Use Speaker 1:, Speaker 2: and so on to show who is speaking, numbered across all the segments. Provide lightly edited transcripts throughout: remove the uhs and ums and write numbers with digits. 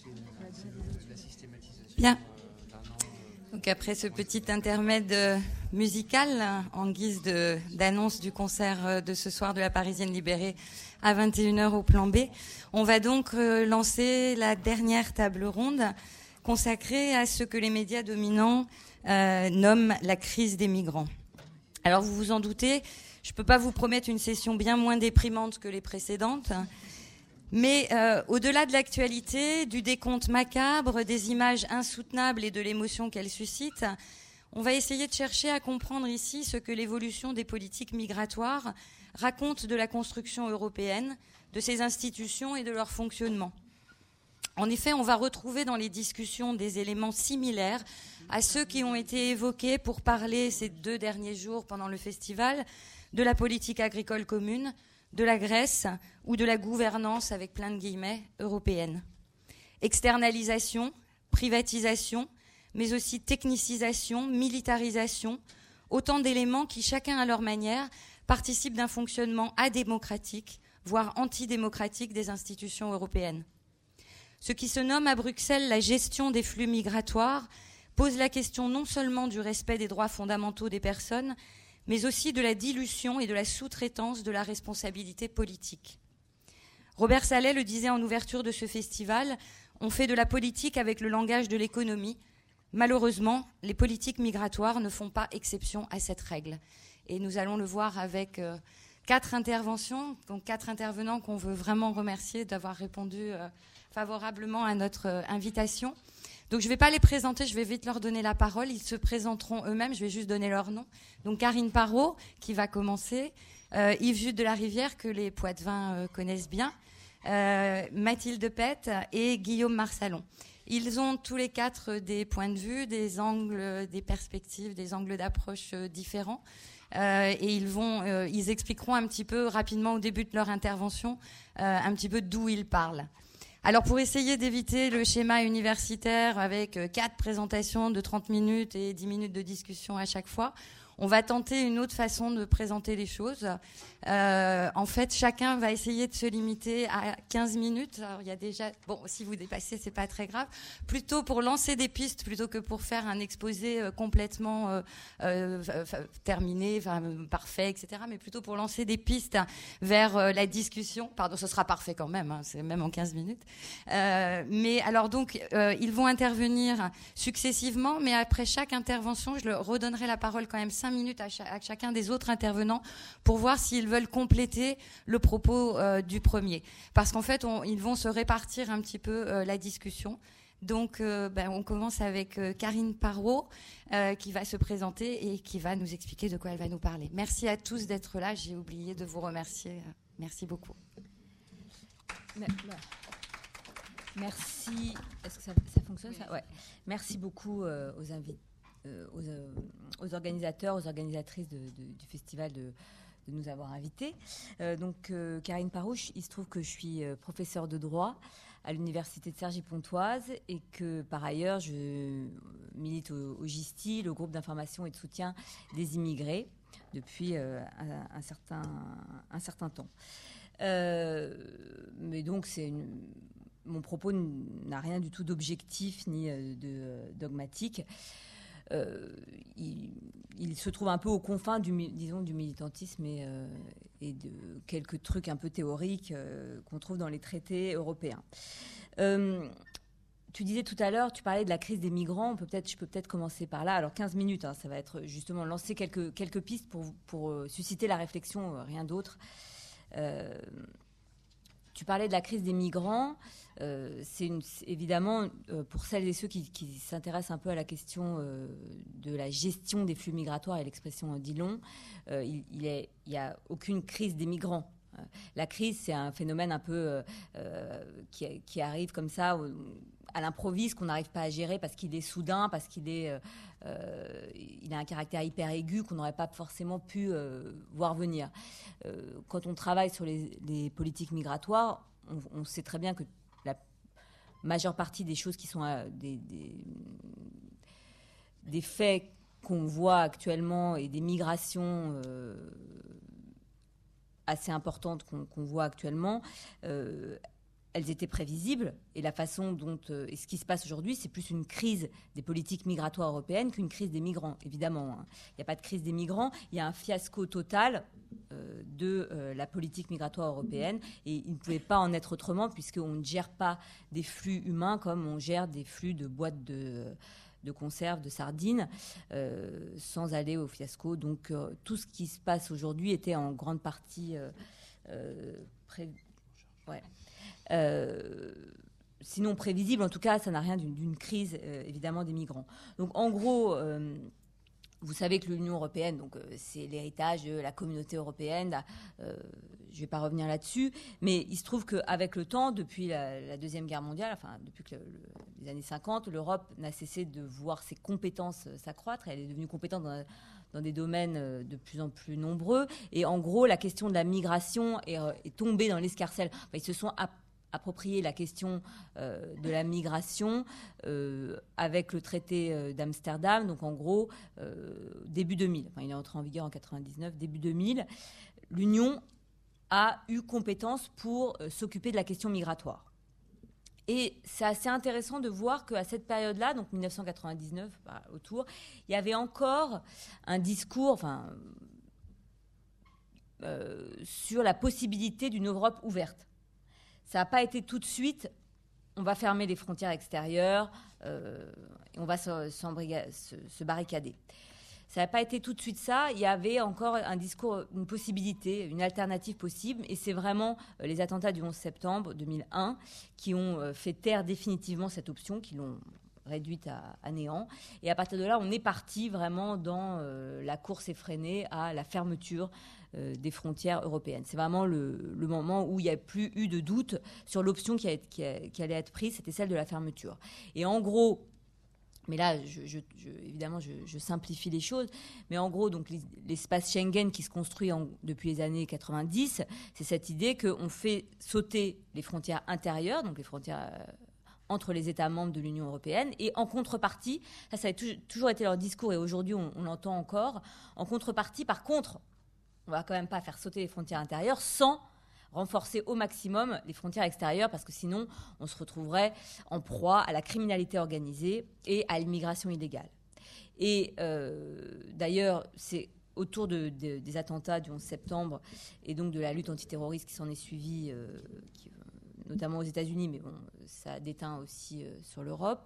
Speaker 1: Bien. Donc après ce petit intermède musical en guise d'annonce du concert de ce soir de la Parisienne Libérée à 21h au Plan B, on va donc lancer la dernière table ronde consacrée à ce que les médias dominants nomment la crise des migrants. Alors vous vous en doutez, je ne peux pas vous promettre une session bien moins déprimante que les précédentes, mais au-delà de l'actualité, du décompte macabre, des images insoutenables et de l'émotion qu'elles suscitent, on va essayer de chercher à comprendre ici ce que l'évolution des politiques migratoires raconte de la construction européenne, de ses institutions et de leur fonctionnement. En effet, on va retrouver dans les discussions des éléments similaires à ceux qui ont été évoqués pour parler ces 2 derniers jours pendant le festival de la politique agricole commune, de la Grèce ou de la gouvernance, avec plein de guillemets, européenne. Externalisation, privatisation, mais aussi technicisation, militarisation, autant d'éléments qui, chacun à leur manière, participent d'un fonctionnement adémocratique, voire antidémocratique des institutions européennes. Ce qui se nomme à Bruxelles la gestion des flux migratoires pose la question non seulement du respect des droits fondamentaux des personnes, mais aussi de la dilution et de la sous-traitance de la responsabilité politique. Robert Sallet le disait en ouverture de ce festival, on fait de la politique avec le langage de l'économie. Malheureusement, les politiques migratoires ne font pas exception à cette règle. Et nous allons le voir avec 4 interventions, donc 4 intervenants qu'on veut vraiment remercier d'avoir répondu favorablement à notre invitation. Donc je ne vais pas les présenter, je vais vite leur donner la parole. Ils se présenteront eux-mêmes, je vais juste donner leur nom. Donc Karine Parot, qui va commencer. Yves Jude de la Rivière, que les Poitevins connaissent bien. Mathilde Pette et Guillaume Marsalon. Ils ont tous les 4 des points de vue, des angles, des perspectives, des angles d'approche différents. Et ils expliqueront un petit peu rapidement au début de leur intervention un petit peu d'où ils parlent. Alors pour essayer d'éviter le schéma universitaire avec 4 présentations de 30 minutes et 10 minutes de discussion à chaque fois, on va tenter une autre façon de présenter les choses. En fait, chacun va essayer de se limiter à 15 minutes. Alors, il y a déjà, bon, si vous dépassez, c'est pas très grave. Plutôt pour lancer des pistes, plutôt que pour faire un exposé complètement terminé, parfait, etc. Mais plutôt pour lancer des pistes vers la discussion. Pardon, ce sera parfait quand même, hein, c'est même en 15 minutes. Mais alors donc, ils vont intervenir successivement, mais après chaque intervention, je leur redonnerai la parole quand même 5 minutes à chacun des autres intervenants pour voir s'ils veulent compléter le propos du premier. Parce qu'en fait, ils vont se répartir un petit peu la discussion. Donc, on commence avec Karine Parot, qui va se présenter et qui va nous expliquer de quoi elle va nous parler. Merci à tous d'être là. J'ai oublié de vous remercier. Merci beaucoup.
Speaker 2: Merci. Est-ce que ça fonctionne, ça ? Ouais. Merci beaucoup aux invités. Aux organisateurs, aux organisatrices du festival de nous avoir invités. Karine Parot, il se trouve que je suis professeure de droit à l'université de Cergy-Pontoise et que par ailleurs je milite au GISTI, le groupe d'information et de soutien des immigrés, depuis un certain temps. Mais donc mon propos n'a rien du tout d'objectif ni de dogmatique. Il se trouve un peu aux confins du militantisme et de quelques trucs un peu théoriques qu'on trouve dans les traités européens. Tu disais tout à l'heure, tu parlais de la crise des migrants. Je peux peut-être commencer par là. Alors 15 minutes, hein, ça va être justement lancer quelques pistes pour susciter la réflexion, rien d'autre. Tu parlais de la crise des migrants. Évidemment, pour celles et ceux qui s'intéressent un peu à la question de la gestion des flux migratoires, et l'expression dit long, il n'y a aucune crise des migrants. La crise, c'est un phénomène un peu qui arrive comme ça à l'improviste, qu'on n'arrive pas à gérer parce qu'il est soudain, parce qu'il a un caractère hyper aigu qu'on n'aurait pas forcément pu voir venir. Quand on travaille sur les politiques migratoires, on sait très bien que la majeure partie des choses qui sont des faits qu'on voit actuellement et des migrations assez importantes qu'on voit actuellement elles étaient prévisibles, et la façon dont et ce qui se passe aujourd'hui, c'est plus une crise des politiques migratoires européennes qu'une crise des migrants, évidemment. Il n'y a pas de crise des migrants, il y a un fiasco total de la politique migratoire européenne, et il ne pouvait pas en être autrement, puisqu'on ne gère pas des flux humains comme on gère des flux de boîtes de conserve, de sardines, sans aller au fiasco. Donc tout ce qui se passe aujourd'hui était en grande partie sinon prévisible. En tout cas, ça n'a rien d'une crise, évidemment, des migrants. Donc en gros, vous savez que l'Union européenne, donc, c'est l'héritage de la communauté européenne. Je ne vais pas revenir là-dessus, mais il se trouve qu'avec le temps, depuis la Deuxième Guerre mondiale, enfin depuis les années 50, l'Europe n'a cessé de voir ses compétences s'accroître. Elle est devenue compétente dans des domaines de plus en plus nombreux. Et en gros, la question de la migration est tombée dans l'escarcelle. Enfin, ils se sont approprié la question de la migration avec le traité d'Amsterdam. Donc en gros, début 2000, enfin, il est entré en vigueur en 99, début 2000, l'Union a eu compétence pour s'occuper de la question migratoire. Et c'est assez intéressant de voir qu'à cette période-là, donc 1999 autour, il y avait encore un discours sur la possibilité d'une Europe ouverte. Ça n'a pas été tout de suite, on va fermer les frontières extérieures et on va se barricader. Ça n'a pas été tout de suite ça. Il y avait encore un discours, une possibilité, une alternative possible. Et c'est vraiment les attentats du 11 septembre 2001 qui ont fait taire définitivement cette option, qui l'ont réduite à néant. Et à partir de là, on est parti vraiment dans la course effrénée à la fermeture des frontières européennes. C'est vraiment le moment où il n'y a plus eu de doute sur l'option qui allait être prise, c'était celle de la fermeture. Et en gros, mais là, évidemment, je simplifie les choses. Mais en gros, donc, l'espace Schengen qui se construit depuis les années 90, c'est cette idée qu'on fait sauter les frontières intérieures, donc les frontières entre les États membres de l'Union européenne. Et en contrepartie, ça a toujours été leur discours, et aujourd'hui, on l'entend encore, en contrepartie, par contre, on ne va quand même pas faire sauter les frontières intérieures sans renforcer au maximum les frontières extérieures, parce que sinon, on se retrouverait en proie à la criminalité organisée et à l'immigration illégale. Et d'ailleurs, c'est autour des attentats du 11 septembre et donc de la lutte antiterroriste qui s'en est suivie, notamment aux États-Unis, mais bon, ça a déteint aussi sur l'Europe.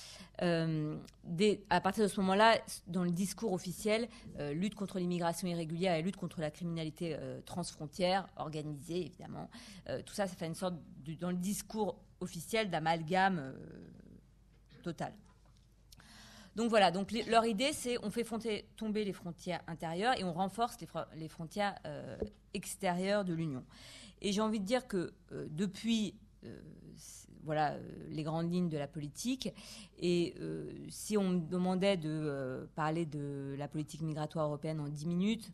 Speaker 2: À partir de ce moment-là, dans le discours officiel, lutte contre l'immigration irrégulière et lutte contre la criminalité transfrontière, organisée évidemment, tout ça, ça fait une sorte, dans le discours officiel, d'amalgame total. Donc voilà, donc leur idée, c'est on fait tomber les frontières intérieures et on renforce les frontières extérieures de l'Union. Et j'ai envie de dire que depuis... voilà les grandes lignes de la politique. Et si on me demandait de parler de la politique migratoire européenne en 10 minutes,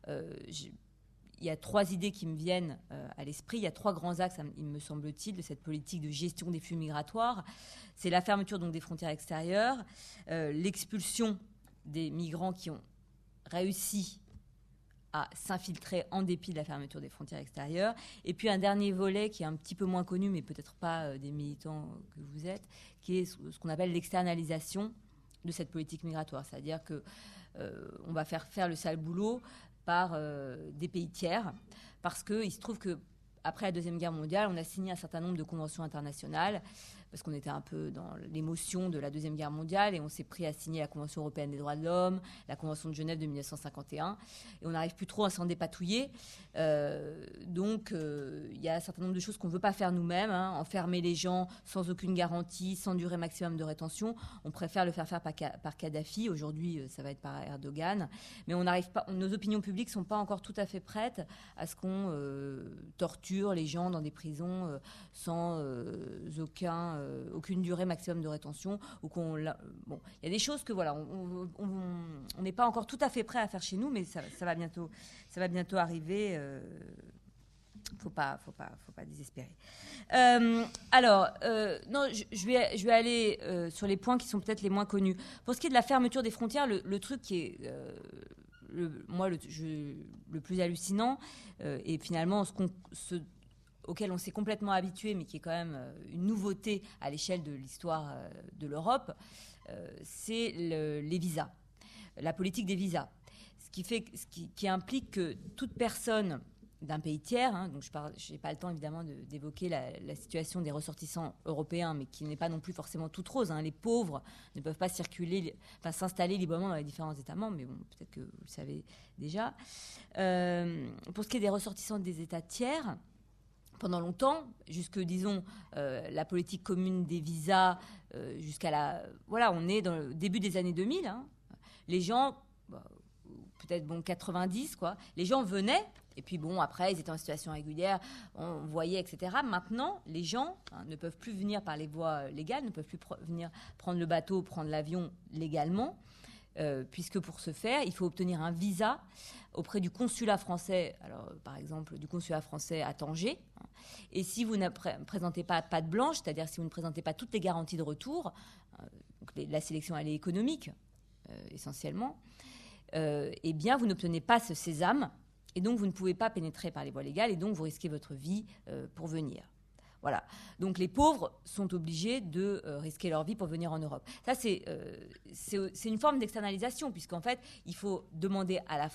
Speaker 2: il y a 3 idées qui me viennent à l'esprit. Il y a 3 grands axes, il me semble-t-il, de cette politique de gestion des flux migratoires. C'est la fermeture donc, des frontières extérieures, l'expulsion des migrants qui ont réussi à s'infiltrer en dépit de la fermeture des frontières extérieures. Et puis un dernier volet qui est un petit peu moins connu, mais peut-être pas des militants que vous êtes, qui est ce qu'on appelle l'externalisation de cette politique migratoire. C'est-à-dire qu'on va faire le sale boulot par des pays tiers, parce qu'il se trouve qu'après la Deuxième Guerre mondiale, on a signé un certain nombre de conventions internationales, parce qu'on était un peu dans l'émotion de la Deuxième Guerre mondiale, et on s'est pris à signer la Convention européenne des droits de l'homme, la Convention de Genève de 1951, et on n'arrive plus trop à s'en dépatouiller. Donc, il y a un certain nombre de choses qu'on ne veut pas faire nous-mêmes, enfermer les gens sans aucune garantie, sans durée maximum de rétention. On préfère le faire par Kadhafi. Aujourd'hui, ça va être par Erdogan. Mais on n'arrive pas, nos opinions publiques ne sont pas encore tout à fait prêtes à ce qu'on torture les gens dans des prisons sans aucune durée maximum de rétention, ou il y a des choses que voilà, on n'est pas encore tout à fait prêt à faire chez nous, mais ça va bientôt arriver. Faut pas désespérer. Alors, non, je vais aller sur les points qui sont peut-être les moins connus. Pour ce qui est de la fermeture des frontières, le truc qui est le plus hallucinant, et finalement ce auquel on s'est complètement habitué, mais qui est quand même une nouveauté à l'échelle de l'histoire de l'Europe, c'est les visas, la politique des visas. Qui implique que toute personne d'un pays tiers, donc je n'ai pas le temps évidemment d'évoquer la situation des ressortissants européens, mais qui n'est pas non plus forcément toute rose. Les pauvres ne peuvent pas s'installer librement dans les différents États membres, mais bon, peut-être que vous le savez déjà. Pour ce qui est des ressortissants des États tiers, pendant longtemps, jusque, disons, la politique commune des visas, on est dans le début des années 2000, les gens... peut-être 90, quoi. Les gens venaient, et puis après, ils étaient en situation régulière, on voyait, etc. Maintenant, les gens ne peuvent plus venir par les voies légales, ne peuvent plus venir prendre le bateau, prendre l'avion légalement, puisque pour ce faire, il faut obtenir un visa auprès du consulat français, alors par exemple du consulat français à Tanger. Et si vous ne présentez pas patte blanche, c'est-à-dire si vous ne présentez pas toutes les garanties de retour, donc la sélection elle est économique, essentiellement, eh bien, vous n'obtenez pas ce sésame et donc vous ne pouvez pas pénétrer par les voies légales et donc vous risquez votre vie pour venir. Voilà. Donc les pauvres sont obligés de risquer leur vie pour venir en Europe. Ça, c'est une forme d'externalisation puisqu'en fait, il faut demander à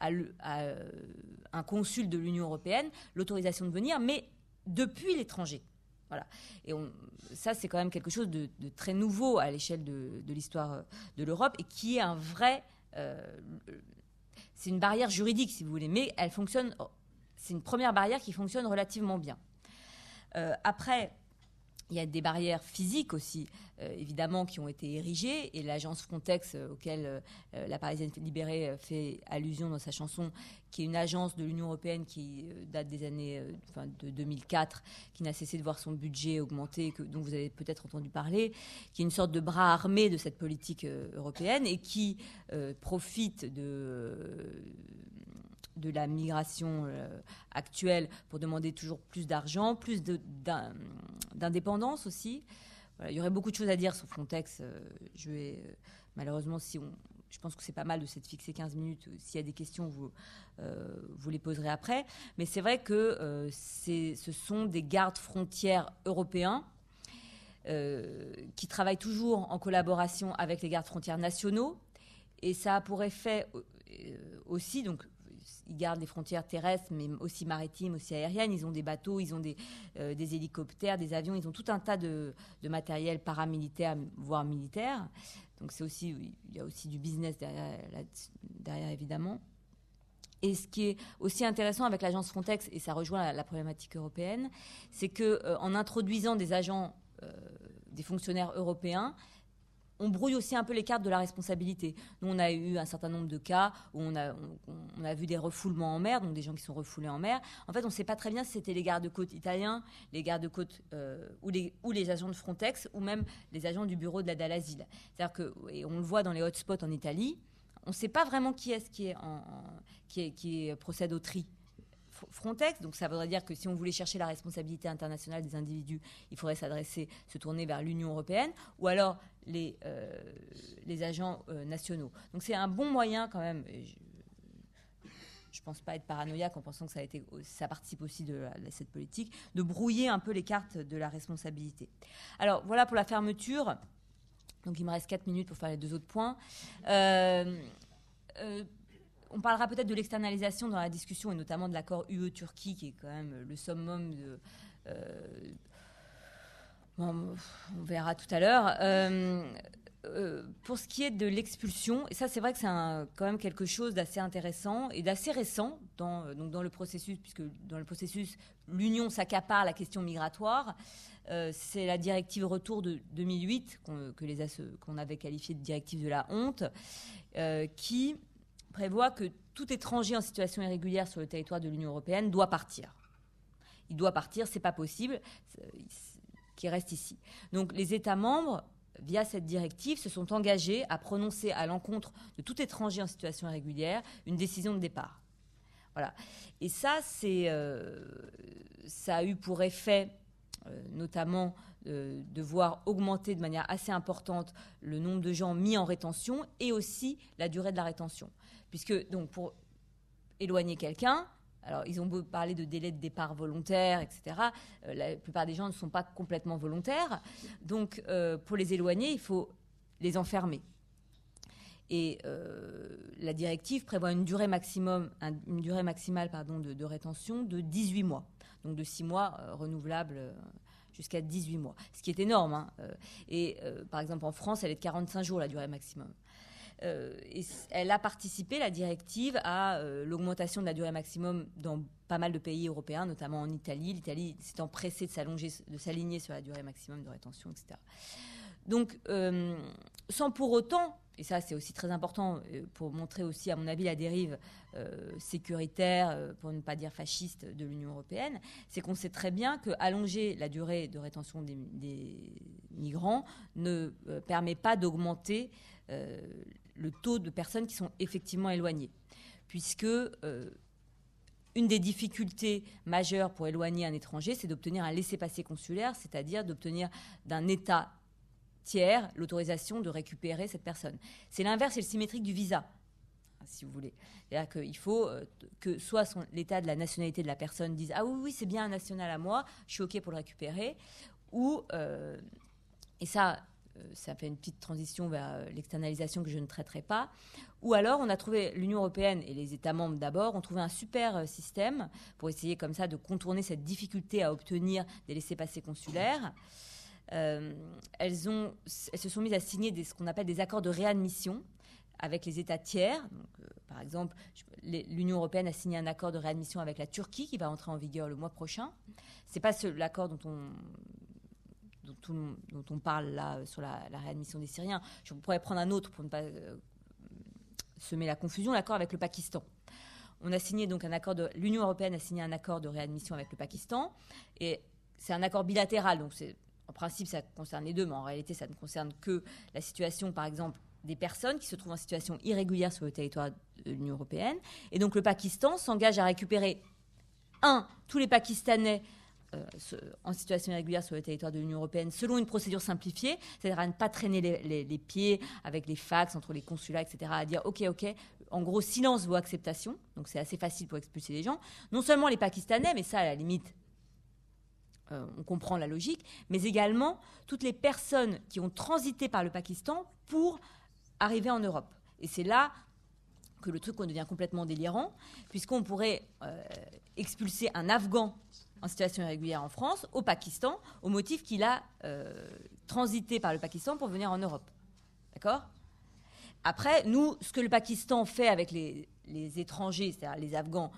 Speaker 2: un consul de l'Union européenne l'autorisation de venir, mais depuis l'étranger. Voilà. Et ça, c'est quand même quelque chose de très nouveau à l'échelle de l'histoire de l'Europe et qui est un vrai... c'est une barrière juridique, si vous voulez, mais elle fonctionne. C'est une première barrière qui fonctionne relativement bien. Après, il y a des barrières physiques aussi, évidemment, qui ont été érigées. Et l'agence Frontex, auquel la Parisienne Libérée fait allusion dans sa chanson, qui est une agence de l'Union européenne qui date des années de 2004, qui n'a cessé de voir son budget augmenter, dont vous avez peut-être entendu parler, qui est une sorte de bras armé de cette politique européenne et qui profite de la migration actuelle pour demander toujours plus d'argent, plus d'indépendance aussi. Voilà, il y aurait beaucoup de choses à dire sur Frontex. Malheureusement, je pense que c'est pas mal de s'être fixé 15 minutes. S'il y a des questions, vous les poserez après. Mais c'est vrai que ce sont des gardes frontières européens qui travaillent toujours en collaboration avec les gardes frontières nationaux. Et ça a pour effet aussi... donc, ils gardent les frontières terrestres, mais aussi maritimes, aussi aériennes. Ils ont des bateaux, ils ont des hélicoptères, des avions. Ils ont tout un tas de matériel paramilitaire, voire militaire. Donc il y a aussi du business derrière évidemment. Et ce qui est aussi intéressant avec l'agence Frontex, et ça rejoint la problématique européenne, c'est qu'en introduisant des agents, des fonctionnaires européens, on brouille aussi un peu les cartes de la responsabilité. Nous, on a eu un certain nombre de cas où on a vu des refoulements en mer, donc des gens qui sont refoulés en mer. En fait, on ne sait pas très bien si c'était les gardes-côtes italiens, les gardes-côtes ou les agents de Frontex, ou même les agents du bureau de l'aide à l'asile. C'est-à-dire et on le voit dans les hotspots en Italie, on ne sait pas vraiment qui procède au tri. Frontex, donc ça voudrait dire que si on voulait chercher la responsabilité internationale des individus, il faudrait se tourner vers l'Union européenne, ou alors les agents nationaux. Donc c'est un bon moyen quand même. Je ne pense pas être paranoïaque en pensant que ça participe aussi de cette politique, de brouiller un peu les cartes de la responsabilité. Alors voilà pour la fermeture. Donc il me reste 4 minutes pour faire les 2 autres points. On parlera peut-être de l'externalisation dans la discussion, et notamment de l'accord UE-Turquie, qui est quand même le summum de... on verra tout à l'heure. Pour ce qui est de l'expulsion, et ça c'est vrai que c'est quand même quelque chose d'assez intéressant et d'assez récent dans le processus, puisque dans le processus, l'Union s'accapare la question migratoire. C'est la directive retour de 2008, qu'on avait qualifiée de directive de la honte, qui prévoit que tout étranger en situation irrégulière sur le territoire de l'Union européenne doit partir. Il doit partir, c'est pas possible qu'il reste ici. Donc les États membres, via cette directive, se sont engagés à prononcer à l'encontre de tout étranger en situation irrégulière une décision de départ. Voilà. Et ça, ça a eu pour effet, notamment, de voir augmenter de manière assez importante le nombre de gens mis en rétention et aussi la durée de la rétention. Puisque, donc, pour éloigner quelqu'un, Alors, ils ont beau parler de délai de départ volontaire, etc. La plupart des gens ne sont pas complètement volontaires. Donc, pour les éloigner, il faut les enfermer. Et la directive prévoit une durée maximale de rétention de 18 mois. Donc, de 6 mois renouvelables jusqu'à 18 mois. Ce qui est énorme. Hein. Par exemple, en France, elle est de 45 jours, la durée maximum. Et elle a participé, la directive, à l'augmentation de la durée maximum dans pas mal de pays européens, notamment en Italie. L'Italie s'étant pressée de s'aligner sur la durée maximum de rétention, etc. Donc, sans pour autant, et ça c'est aussi très important pour montrer aussi, à mon avis, la dérive sécuritaire, pour ne pas dire fasciste, de l'Union européenne, c'est qu'on sait très bien qu'allonger la durée de rétention des migrants ne permet pas d'augmenter le taux de personnes qui sont effectivement éloignées. Puisque une des difficultés majeures pour éloigner un étranger, c'est d'obtenir un laissez-passer consulaire, c'est-à-dire d'obtenir d'un État tiers l'autorisation de récupérer cette personne. C'est l'inverse et le symétrique du visa, si vous voulez. C'est-à-dire qu'il faut que soit l'état de la nationalité de la personne dise « Ah oui, c'est bien un national à moi, je suis OK pour le récupérer », ou, et ça fait une petite transition vers l'externalisation que je ne traiterai pas. Ou alors, on a trouvé, l'Union européenne et les États membres d'abord, ont trouvé un super système pour essayer comme ça de contourner cette difficulté à obtenir des laissez-passer consulaires. Elles se sont mises à signer ce qu'on appelle des accords de réadmission avec les États tiers. Donc, par exemple, l'Union européenne a signé un accord de réadmission avec la Turquie qui va entrer en vigueur le mois prochain. C'est pas l'accord dont on parle là sur la réadmission des Syriens. Je pourrais prendre un autre pour ne pas semer la confusion, l'accord avec le Pakistan. On a signé donc l'Union européenne a signé un accord de réadmission avec le Pakistan, et c'est un accord bilatéral, donc en principe ça concerne les deux, mais en réalité ça ne concerne que la situation, par exemple, des personnes qui se trouvent en situation irrégulière sur le territoire de l'Union européenne. Et donc le Pakistan s'engage à récupérer tous les Pakistanais en situation irrégulière sur le territoire de l'Union européenne selon une procédure simplifiée, c'est-à-dire à ne pas traîner les pieds avec les fax entre les consulats, etc., à dire ok, en gros silence vaut acceptation, donc c'est assez facile pour expulser les gens. Non seulement les Pakistanais, mais ça à la limite on comprend la logique, mais également toutes les personnes qui ont transité par le Pakistan pour arriver en Europe. Et c'est là que le truc devient complètement délirant, puisqu'on pourrait expulser un Afghan en situation irrégulière en France, au Pakistan, au motif qu'il a transité par le Pakistan pour venir en Europe. D'accord ? Après, nous, ce que le Pakistan fait avec les étrangers, c'est-à-dire les Afghans,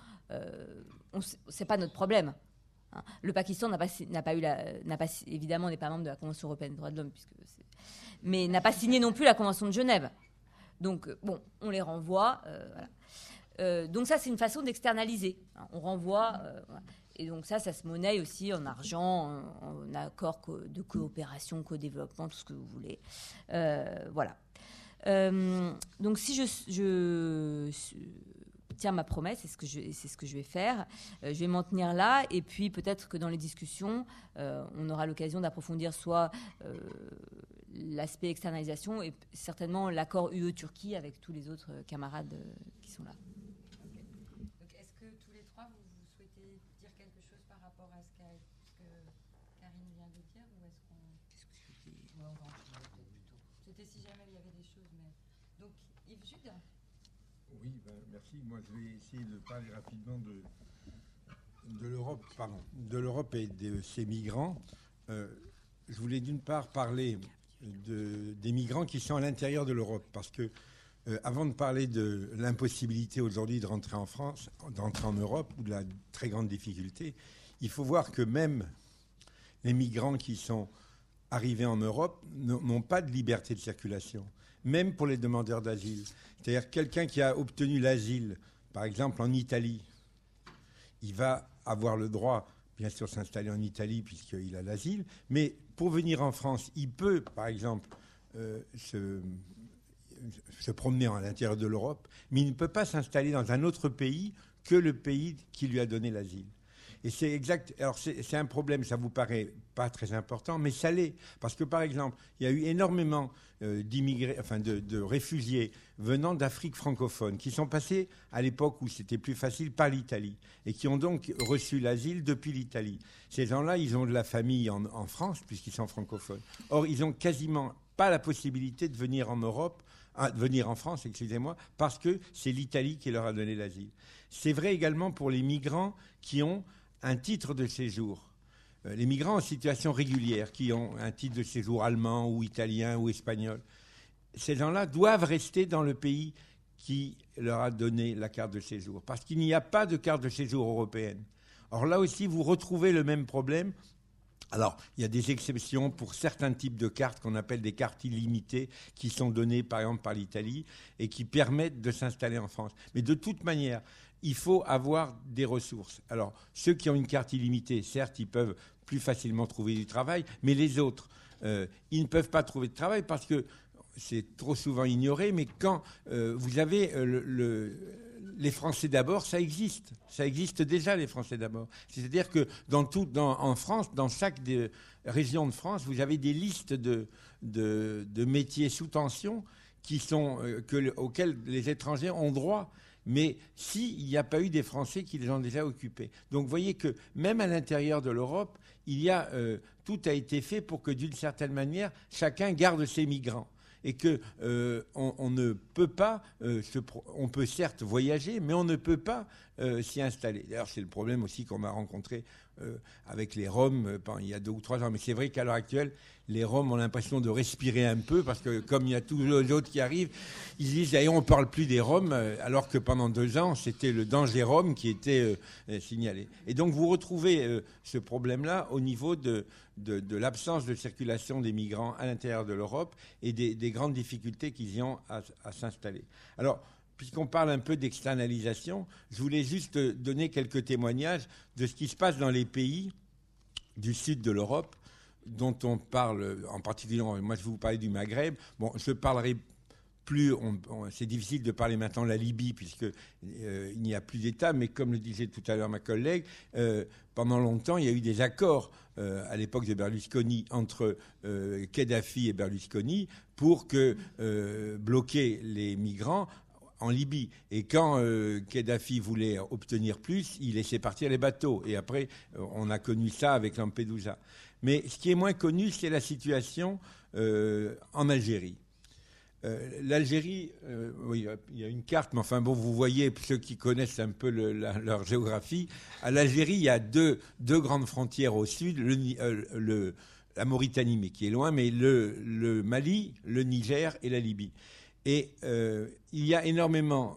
Speaker 2: c'est pas notre problème. Hein. Le Pakistan évidemment n'est pas membre de la Convention européenne des droits de l'homme, mais n'a pas signé non plus la Convention de Genève. Donc, on les renvoie. Voilà. Donc ça, c'est une façon d'externaliser. Hein. On renvoie... Voilà. Et donc ça se monnaie aussi en argent, en accord de coopération, co-développement, tout ce que vous voulez. Voilà. Donc si je tiens ma promesse, c'est ce que je vais faire. Je vais m'en tenir là, et puis peut-être que dans les discussions, on aura l'occasion d'approfondir soit l'aspect externalisation et certainement l'accord UE-Turquie avec tous les autres camarades qui sont là.
Speaker 1: Donc est-ce que tous les trois, vous souhaitez dire quelque chose par rapport à ce que Karine vient de dire, ou est-ce qu'on... Qu'est-ce que je dis ? Ouais, on va en finir plutôt. C'était si jamais il y avait des choses, mais... Donc, Yves Jude ?
Speaker 3: Oui, merci. Moi, je vais essayer de parler rapidement de l'Europe et de ses migrants. Je voulais d'une part parler des migrants qui sont à l'intérieur de l'Europe, parce que avant de parler de l'impossibilité aujourd'hui de rentrer en France, d'entrer en Europe, ou de la très grande difficulté, il faut voir que même les migrants qui sont arrivés en Europe n'ont pas de liberté de circulation, même pour les demandeurs d'asile. C'est-à-dire quelqu'un qui a obtenu l'asile, par exemple en Italie, il va avoir le droit, bien sûr, s'installer en Italie puisqu'il a l'asile, mais pour venir en France, il peut, par exemple, se promener à l'intérieur de l'Europe, mais il ne peut pas s'installer dans un autre pays que le pays qui lui a donné l'asile. Et c'est exact. Alors c'est un problème, ça vous paraît pas très important, mais ça l'est. Parce que par exemple, il y a eu énormément d'immigrés, enfin de réfugiés venant d'Afrique francophone, qui sont passés à l'époque où c'était plus facile par l'Italie, et qui ont donc reçu l'asile depuis l'Italie. Ces gens-là, ils ont de la famille en France, puisqu'ils sont francophones. Or, ils n'ont quasiment pas la possibilité de venir en Europe, de venir en France, excusez-moi, parce que c'est l'Italie qui leur a donné l'asile. C'est vrai également pour les migrants qui ont un titre de séjour. Les migrants en situation régulière, qui ont un titre de séjour allemand ou italien ou espagnol, ces gens-là doivent rester dans le pays qui leur a donné la carte de séjour, parce qu'il n'y a pas de carte de séjour européenne. Or là aussi, vous retrouvez le même problème. Alors, il y a des exceptions pour certains types de cartes qu'on appelle des cartes illimitées qui sont données, par exemple, par l'Italie et qui permettent de s'installer en France. Mais de toute manière, il faut avoir des ressources. Alors, ceux qui ont une carte illimitée, certes, ils peuvent plus facilement trouver du travail, mais les autres, ils ne peuvent pas trouver de travail parce que c'est trop souvent ignoré, mais quand vous avez les Français d'abord, ça existe. Ça existe déjà, les Français d'abord. C'est-à-dire que en France, dans chaque région de France, vous avez des listes de métiers sous tension auxquels les étrangers ont droit. Mais s'il n'y a pas eu des Français qui les ont déjà occupés. Donc vous voyez que même à l'intérieur de l'Europe, tout a été fait pour que d'une certaine manière, chacun garde ses migrants. Et qu'on ne peut pas, on peut certes voyager, mais on ne peut pas s'y installer. D'ailleurs, c'est le problème aussi qu'on a rencontré avec les Roms il y a 2 ou 3 ans. Mais c'est vrai qu'à l'heure actuelle, les Roms ont l'impression de respirer un peu, parce que comme il y a tous les autres qui arrivent, ils disent « on ne parle plus des Roms », alors que pendant 2 ans, c'était le danger Rome qui était signalé. Et donc, vous retrouvez ce problème-là au niveau de l'absence de circulation des migrants à l'intérieur de l'Europe et des grandes difficultés qu'ils y ont à s'installer. Alors, puisqu'on parle un peu d'externalisation, je voulais juste donner quelques témoignages de ce qui se passe dans les pays du sud de l'Europe, dont on parle en particulier. Moi, je vais vous parler du Maghreb. Bon, je parlerai plus. C'est difficile de parler maintenant de la Libye, puisqu'il n'y a plus d'État, mais comme le disait tout à l'heure ma collègue, pendant longtemps, il y a eu des accords à l'époque de Berlusconi entre Kadhafi et Berlusconi pour bloquer les migrants en Libye. Et quand Kadhafi voulait obtenir plus, il laissait partir les bateaux. Et après, on a connu ça avec Lampedusa. Mais ce qui est moins connu, c'est la situation en Algérie. L'Algérie, oui, il y a une carte, mais enfin bon, vous voyez, ceux qui connaissent un peu leur géographie, à l'Algérie, il y a deux grandes frontières au sud, la Mauritanie, mais qui est loin, mais le Mali, le Niger et la Libye. Et il y a énormément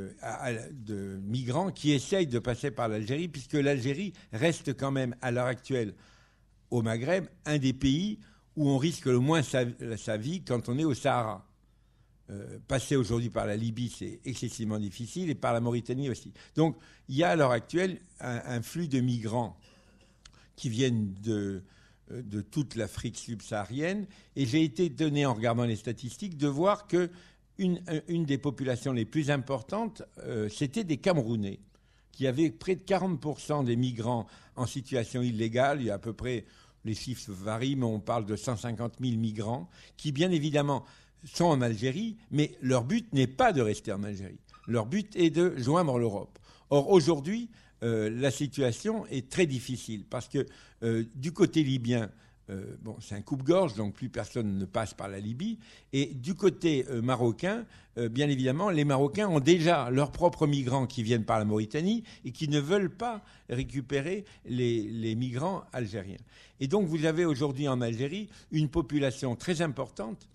Speaker 3: de migrants qui essayent de passer par l'Algérie, puisque l'Algérie reste quand même, à l'heure actuelle, au Maghreb, un des pays où on risque le moins sa vie quand on est au Sahara. Passer aujourd'hui par la Libye, c'est excessivement difficile, et par la Mauritanie aussi. Donc, il y a à l'heure actuelle un flux de migrants qui viennent de toute l'Afrique subsaharienne, et j'ai été étonné en regardant les statistiques de voir que une des populations les plus importantes, c'était des Camerounais, qui avaient près de 40% des migrants en situation illégale. Il y a à peu près, les chiffres varient, mais on parle de 150 000 migrants, qui bien évidemment sont en Algérie, mais leur but n'est pas de rester en Algérie. Leur but est de joindre l'Europe. Or, aujourd'hui, la situation est très difficile, parce que du côté libyen, c'est un coupe-gorge, donc plus personne ne passe par la Libye. Et du côté marocain, bien évidemment, les Marocains ont déjà leurs propres migrants qui viennent par la Mauritanie et qui ne veulent pas récupérer les migrants algériens. Et donc, vous avez aujourd'hui en Algérie une population très importante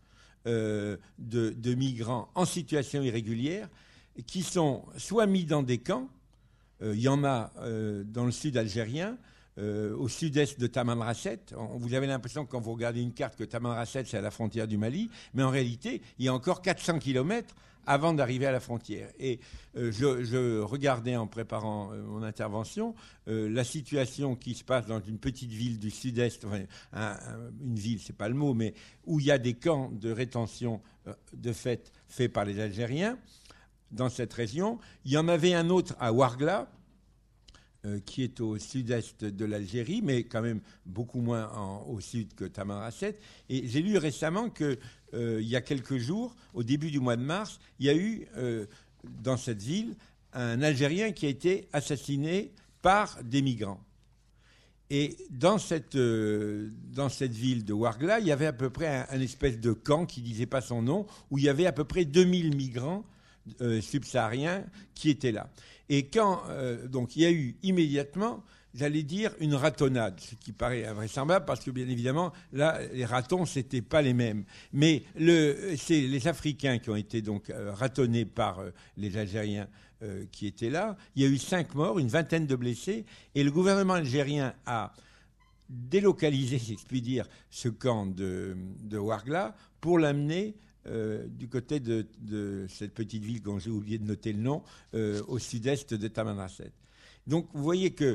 Speaker 3: de migrants en situation irrégulière qui sont soit mis dans des camps, il y en a dans le sud algérien, au sud-est de Tamanrasset. Vous avez l'impression, quand vous regardez une carte, que Tamanrasset, c'est à la frontière du Mali, mais en réalité, il y a encore 400 kilomètres avant d'arriver à la frontière. Et je regardais en préparant mon intervention la situation qui se passe dans une petite ville du sud-est, enfin, une ville, c'est pas le mot, mais où il y a des camps de rétention de fait faits par les Algériens dans cette région. Il y en avait un autre à Ouargla, qui est au sud-est de l'Algérie, mais quand même beaucoup moins au sud que Tamanrasset. Et j'ai lu récemment qu'il y a quelques jours, au début du mois de mars, il y a eu dans cette ville un Algérien qui a été assassiné par des migrants. Et dans cette ville de Ouargla, il y avait à peu près un espèce de camp qui ne disait pas son nom, où il y avait à peu près 2000 migrants subsahariens qui étaient là. Et donc il y a eu immédiatement, j'allais dire, une ratonnade, ce qui paraît invraisemblable parce que bien évidemment, là, les ratons, c'était pas les mêmes. Mais c'est les Africains qui ont été donc ratonnés par les Algériens qui étaient là. Il y a eu 5 morts, une vingtaine de blessés, et le gouvernement algérien a délocalisé, si je puis dire, ce camp de Ouargla pour l'amener du côté de cette petite ville dont j'ai oublié de noter le nom, au sud-est de Tamanrasset. Donc vous voyez que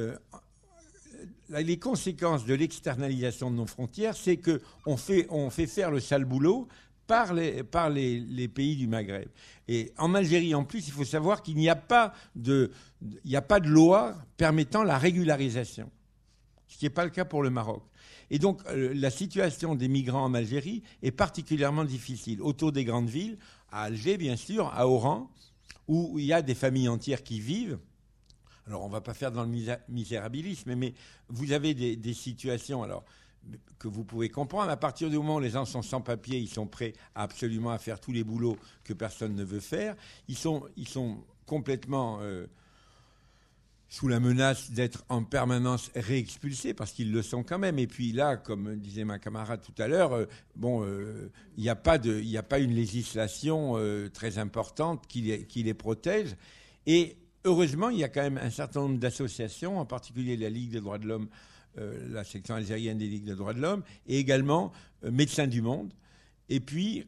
Speaker 3: les conséquences de l'externalisation de nos frontières, c'est qu'on fait faire le sale boulot par les pays du Maghreb. Et en Algérie, en plus, il faut savoir qu'il n'y a pas de loi permettant la régularisation, ce qui n'est pas le cas pour le Maroc. Et donc, la situation des migrants en Algérie est particulièrement difficile. Autour des grandes villes, à Alger, bien sûr, à Oran, où il y a des familles entières qui vivent. Alors, on ne va pas faire dans le misérabilisme, mais vous avez des situations que vous pouvez comprendre. À partir du moment où les gens sont sans papier, ils sont prêts absolument à faire tous les boulots que personne ne veut faire. Ils sont complètement sous la menace d'être en permanence réexpulsés, parce qu'ils le sont quand même. Et puis là, comme disait ma camarade tout à l'heure, il n'y a pas une législation très importante qui les protège. Et heureusement, il y a quand même un certain nombre d'associations, en particulier la Ligue des droits de l'homme, la section algérienne des Ligues des droits de l'homme, et également Médecins du Monde. Et puis,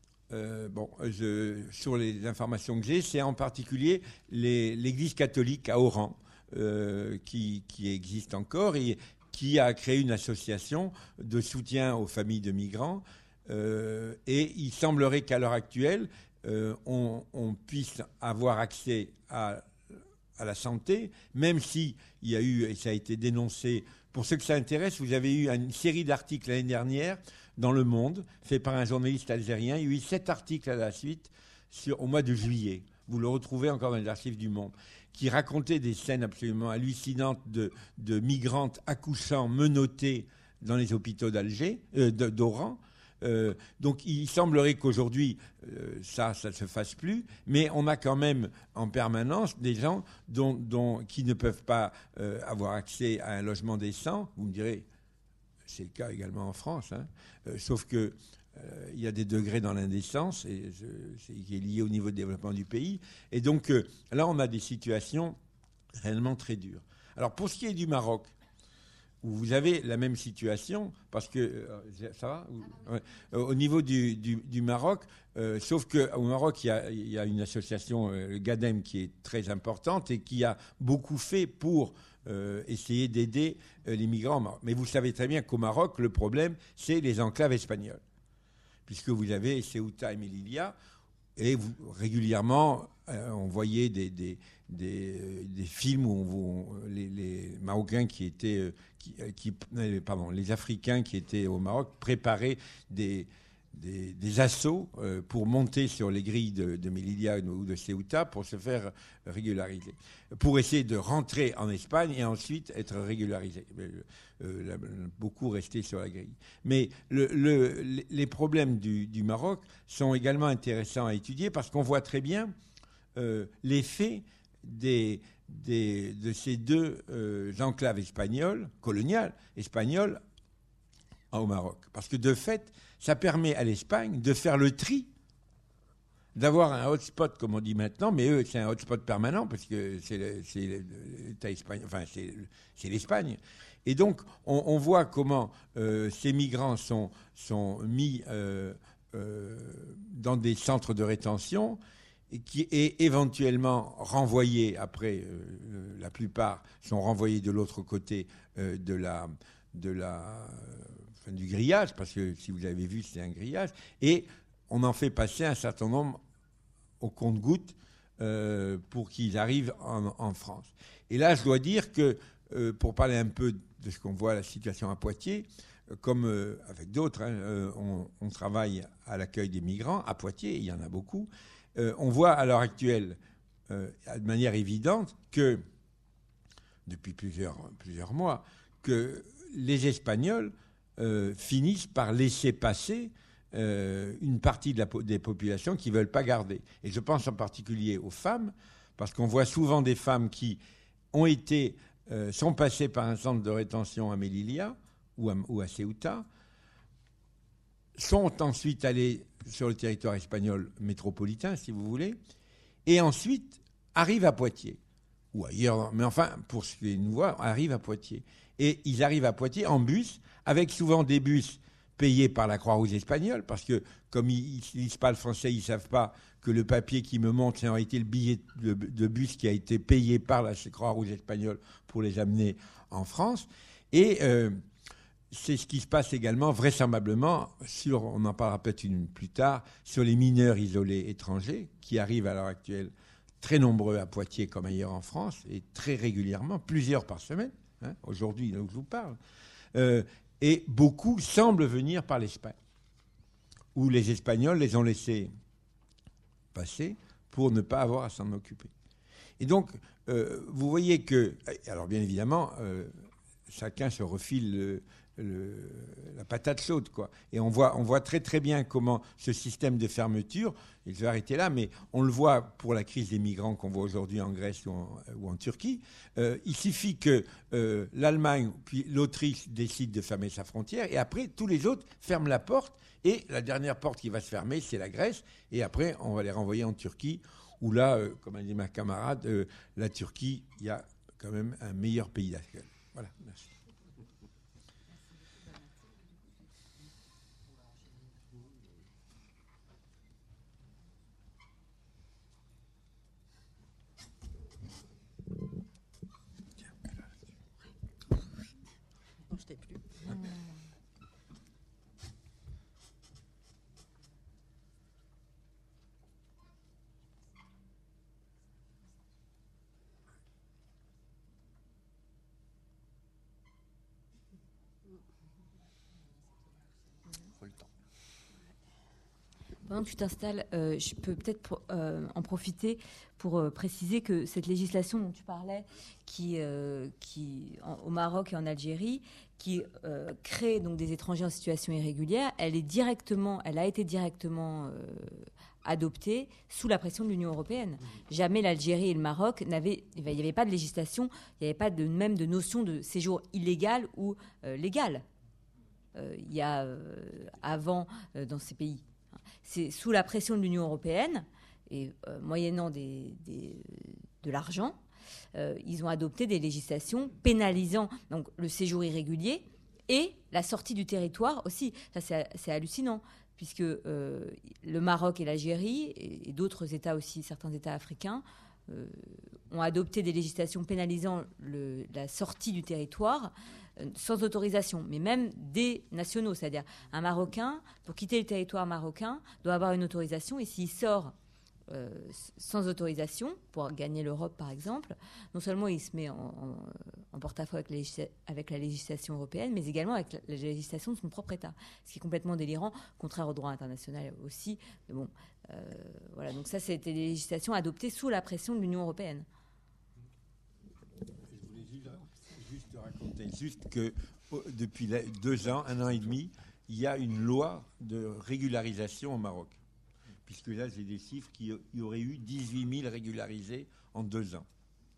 Speaker 3: sur les informations que j'ai, c'est en particulier l'Église catholique à Oran, qui existe encore et qui a créé une association de soutien aux familles de migrants. Et il semblerait qu'à l'heure actuelle, on puisse avoir accès à la santé, même s'il y a eu, et ça a été dénoncé, pour ceux que ça intéresse, vous avez eu une série d'articles l'année dernière dans Le Monde, fait par un journaliste algérien. Il y a eu 7 articles à la suite au mois de juillet. Vous le retrouvez encore dans les archives du Monde, qui racontaient des scènes absolument hallucinantes de migrantes accouchant, menottées dans les hôpitaux d'Oran. Donc il semblerait qu'aujourd'hui, ça ne se fasse plus, mais on a quand même en permanence des gens qui ne peuvent pas avoir accès à un logement décent. Vous me direz, c'est le cas également en France, hein, sauf que il y a des degrés dans l'indécence qui est lié au niveau de développement du pays. Et donc là, on a des situations réellement très dures. Alors pour ce qui est du Maroc, où vous avez la même situation, parce que ça va ouais. Au niveau du Maroc, sauf qu'au Maroc, il y a une association, GADEM, qui est très importante et qui a beaucoup fait pour essayer d'aider les migrants au Maroc. Mais vous savez très bien qu'au Maroc, le problème, c'est les enclaves espagnoles, puisque vous avez Ceuta et Melilla, et régulièrement, on voyait des films où les Marocains les Africains qui étaient au Maroc préparaient des assauts pour monter sur les grilles de Melilla ou de Ceuta pour se faire régulariser, pour essayer de rentrer en Espagne et ensuite être régularisés. Beaucoup restaient sur la grille. Mais les problèmes du Maroc sont également intéressants à étudier parce qu'on voit très bien l'effet de ces deux enclaves espagnoles, coloniales espagnoles, au Maroc. Parce que de fait, ça permet à l'Espagne de faire le tri, d'avoir un hotspot, comme on dit maintenant, mais eux, c'est un hotspot permanent, parce que c'est l'État espagnol, enfin, c'est l'Espagne. Et donc, on voit comment ces migrants sont mis dans des centres de rétention et éventuellement renvoyés, après, la plupart sont renvoyés de l'autre côté du grillage, parce que si vous avez vu, c'est un grillage, et on en fait passer un certain nombre au compte-gouttes pour qu'ils arrivent en France. Et là, je dois dire que, pour parler un peu de ce qu'on voit, la situation à Poitiers, comme avec d'autres, on travaille à l'accueil des migrants à Poitiers, il y en a beaucoup. On voit à l'heure actuelle, de manière évidente, que depuis plusieurs mois, que les Espagnols finissent par laisser passer une partie des populations qui ne veulent pas garder. Et je pense en particulier aux femmes, parce qu'on voit souvent des femmes qui sont passées par un centre de rétention à Melilla ou à Ceuta, sont ensuite allées sur le territoire espagnol métropolitain, si vous voulez, et ensuite arrivent à Poitiers, ou ailleurs, mais enfin, pour ce qui nous voit, arrivent à Poitiers. Et ils arrivent à Poitiers en bus, avec souvent des bus payés par la Croix-Rouge espagnole, parce que comme ils ne lisent pas le français, ils ne savent pas que le papier qui me montre, c'est en réalité le billet de bus qui a été payé par la Croix-Rouge espagnole pour les amener en France. Et c'est ce qui se passe également, vraisemblablement, on en parlera peut-être plus tard, sur les mineurs isolés étrangers, qui arrivent à l'heure actuelle très nombreux à Poitiers comme ailleurs en France, et très régulièrement, plusieurs par semaine, aujourd'hui, là où je vous parle. Et beaucoup semblent venir par l'Espagne, où les Espagnols les ont laissés passer pour ne pas avoir à s'en occuper. Et donc, vous voyez que, alors bien évidemment, chacun se refile la patate chaude, quoi. Et on voit très très bien comment ce système de fermeture, et je vais arrêter là, mais on le voit pour la crise des migrants qu'on voit aujourd'hui en Grèce ou en Turquie. Il suffit que l'Allemagne puis l'Autriche décident de fermer sa frontière, et après tous les autres ferment la porte, et la dernière porte qui va se fermer, c'est la Grèce, et après on va les renvoyer en Turquie, où là, comme a dit ma camarade, la Turquie, il y a quand même un meilleur pays d'accueil. Voilà, merci.
Speaker 2: Pendant que tu t'installes, je peux peut-être en profiter pour préciser que cette législation dont tu parlais, qui au Maroc et en Algérie, qui crée donc des étrangers en situation irrégulière, elle a été directement adoptée sous la pression de l'Union européenne. Jamais l'Algérie et le Maroc il n'y avait pas de législation, il n'y avait pas même de notion de séjour illégal ou légal. Il y a avant dans ces pays. C'est sous la pression de l'Union européenne et moyennant de l'argent, ils ont adopté des législations pénalisant donc, le séjour irrégulier et la sortie du territoire aussi. Ça, c'est hallucinant, puisque le Maroc et l'Algérie et d'autres États aussi, certains États africains, ont adopté des législations pénalisant la sortie du territoire sans autorisation, mais même des nationaux. C'est-à-dire un Marocain, pour quitter le territoire marocain, doit avoir une autorisation, et s'il sort sans autorisation, pour gagner l'Europe par exemple, non seulement il se met en porte-à-faux avec la législation européenne, mais également avec la législation de son propre État, ce qui est complètement délirant, contraire au droit international aussi. Mais bon, voilà, donc ça, c'était des législations adoptées sous la pression de l'Union européenne.
Speaker 3: Juste raconter que depuis 2 ans, 1 an et demi, il y a une loi de régularisation au Maroc. Puisque là, j'ai des chiffres qu'il y aurait eu 18 000 régularisés en 2 ans.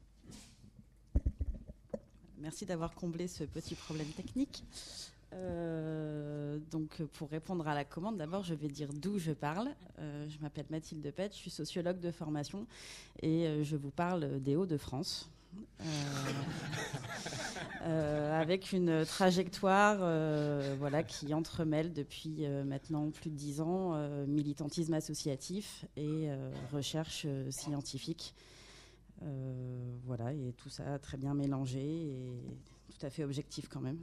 Speaker 4: Merci d'avoir comblé ce petit problème technique. Donc, pour répondre à la commande, d'abord, je vais dire d'où je parle. Je m'appelle Mathilde Pett, je suis sociologue de formation et je vous parle des Hauts-de-France. Avec une trajectoire qui entremêle depuis maintenant plus de 10 ans militantisme associatif et recherche scientifique. Et tout ça très bien mélangé et tout à fait objectif quand même.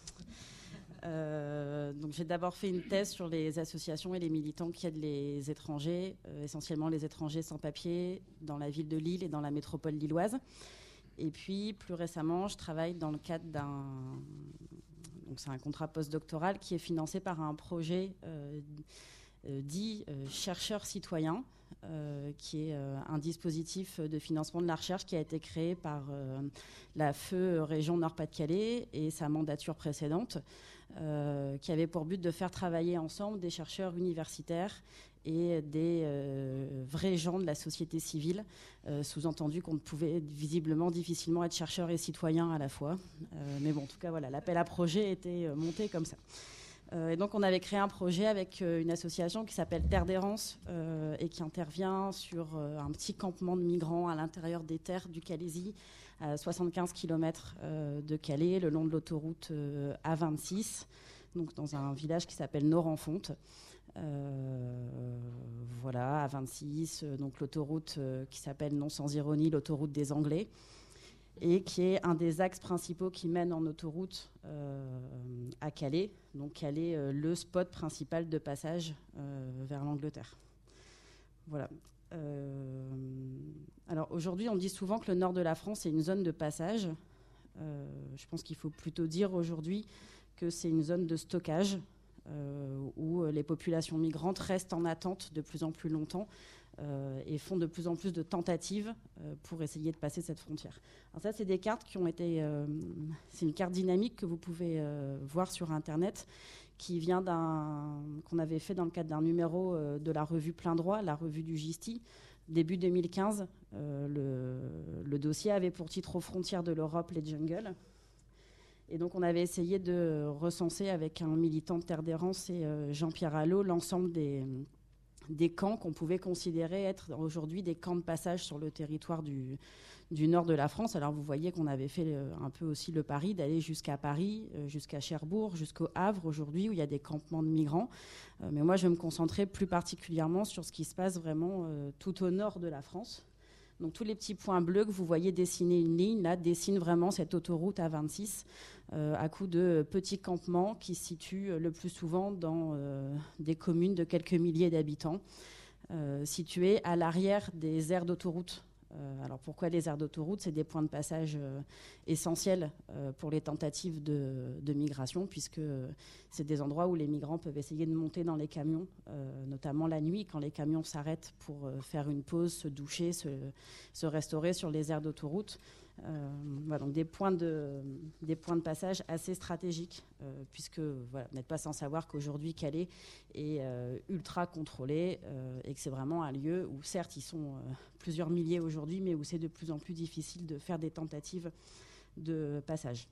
Speaker 4: Donc j'ai d'abord fait une thèse sur les associations et les militants qui aident les étrangers, essentiellement les étrangers sans papier, dans la ville de Lille et dans la métropole lilloise. Et puis, plus récemment, je travaille dans le cadre donc c'est un contrat postdoctoral qui est financé par un projet dit chercheur citoyen, qui est un dispositif de financement de la recherche qui a été créé par la FEU région Nord-Pas-de-Calais et sa mandature précédente, qui avait pour but de faire travailler ensemble des chercheurs universitaires et des vrais gens de la société civile, sous-entendu qu'on ne pouvait visiblement difficilement être chercheur et citoyen à la fois. Mais bon, en tout cas, voilà, l'appel à projet était monté comme ça. Et donc, on avait créé un projet avec une association qui s'appelle Terre d'Errance et qui intervient sur un petit campement de migrants à l'intérieur des terres du Calaisis, à 75 km de Calais, le long de l'autoroute A26, donc dans un village qui s'appelle Norenfonte. Voilà, A26, donc l'autoroute qui s'appelle, non sans ironie, l'autoroute des Anglais, et qui est un des axes principaux qui mène en autoroute à Calais. Donc Calais, le spot principal de passage vers l'Angleterre. Voilà. Alors aujourd'hui, on dit souvent que le nord de la France est une zone de passage. Je pense qu'il faut plutôt dire aujourd'hui que c'est une zone de stockage où les populations migrantes restent en attente de plus en plus longtemps et font de plus en plus de tentatives pour essayer de passer cette frontière. Alors ça, c'est des cartes qui ont été... c'est une carte dynamique que vous pouvez voir sur Internet, qui vient qu'on avait fait dans le cadre d'un numéro de la revue Plein Droit, la revue du GISTI, début 2015. Le dossier avait pour titre « Aux frontières de l'Europe, les jungles ». Et donc, on avait essayé de recenser avec un militant de Terre d'Errance et Jean-Pierre Allot l'ensemble des camps qu'on pouvait considérer être aujourd'hui des camps de passage sur le territoire du nord de la France. Alors, vous voyez qu'on avait fait un peu aussi le pari d'aller jusqu'à Paris, jusqu'à Cherbourg, jusqu'au Havre aujourd'hui, où il y a des campements de migrants. Mais moi, je vais me concentrer plus particulièrement sur ce qui se passe vraiment tout au nord de la France. Donc tous les petits points bleus que vous voyez dessiner une ligne, là, dessinent vraiment cette autoroute A26 à coup de petits campements qui se situent le plus souvent dans des communes de quelques milliers d'habitants, situées à l'arrière des aires d'autoroute. Alors pourquoi les aires d'autoroute ? C'est des points de passage essentiels pour les tentatives de migration, puisque c'est des endroits où les migrants peuvent essayer de monter dans les camions, notamment la nuit, quand les camions s'arrêtent pour faire une pause, se doucher, se restaurer sur les aires d'autoroute. Voilà, donc des points de passage assez stratégiques, puisque voilà, vous n'êtes pas sans savoir qu'aujourd'hui Calais est ultra contrôlé et que c'est vraiment un lieu où certes ils sont plusieurs milliers aujourd'hui, mais où c'est de plus en plus difficile de faire des tentatives de passage.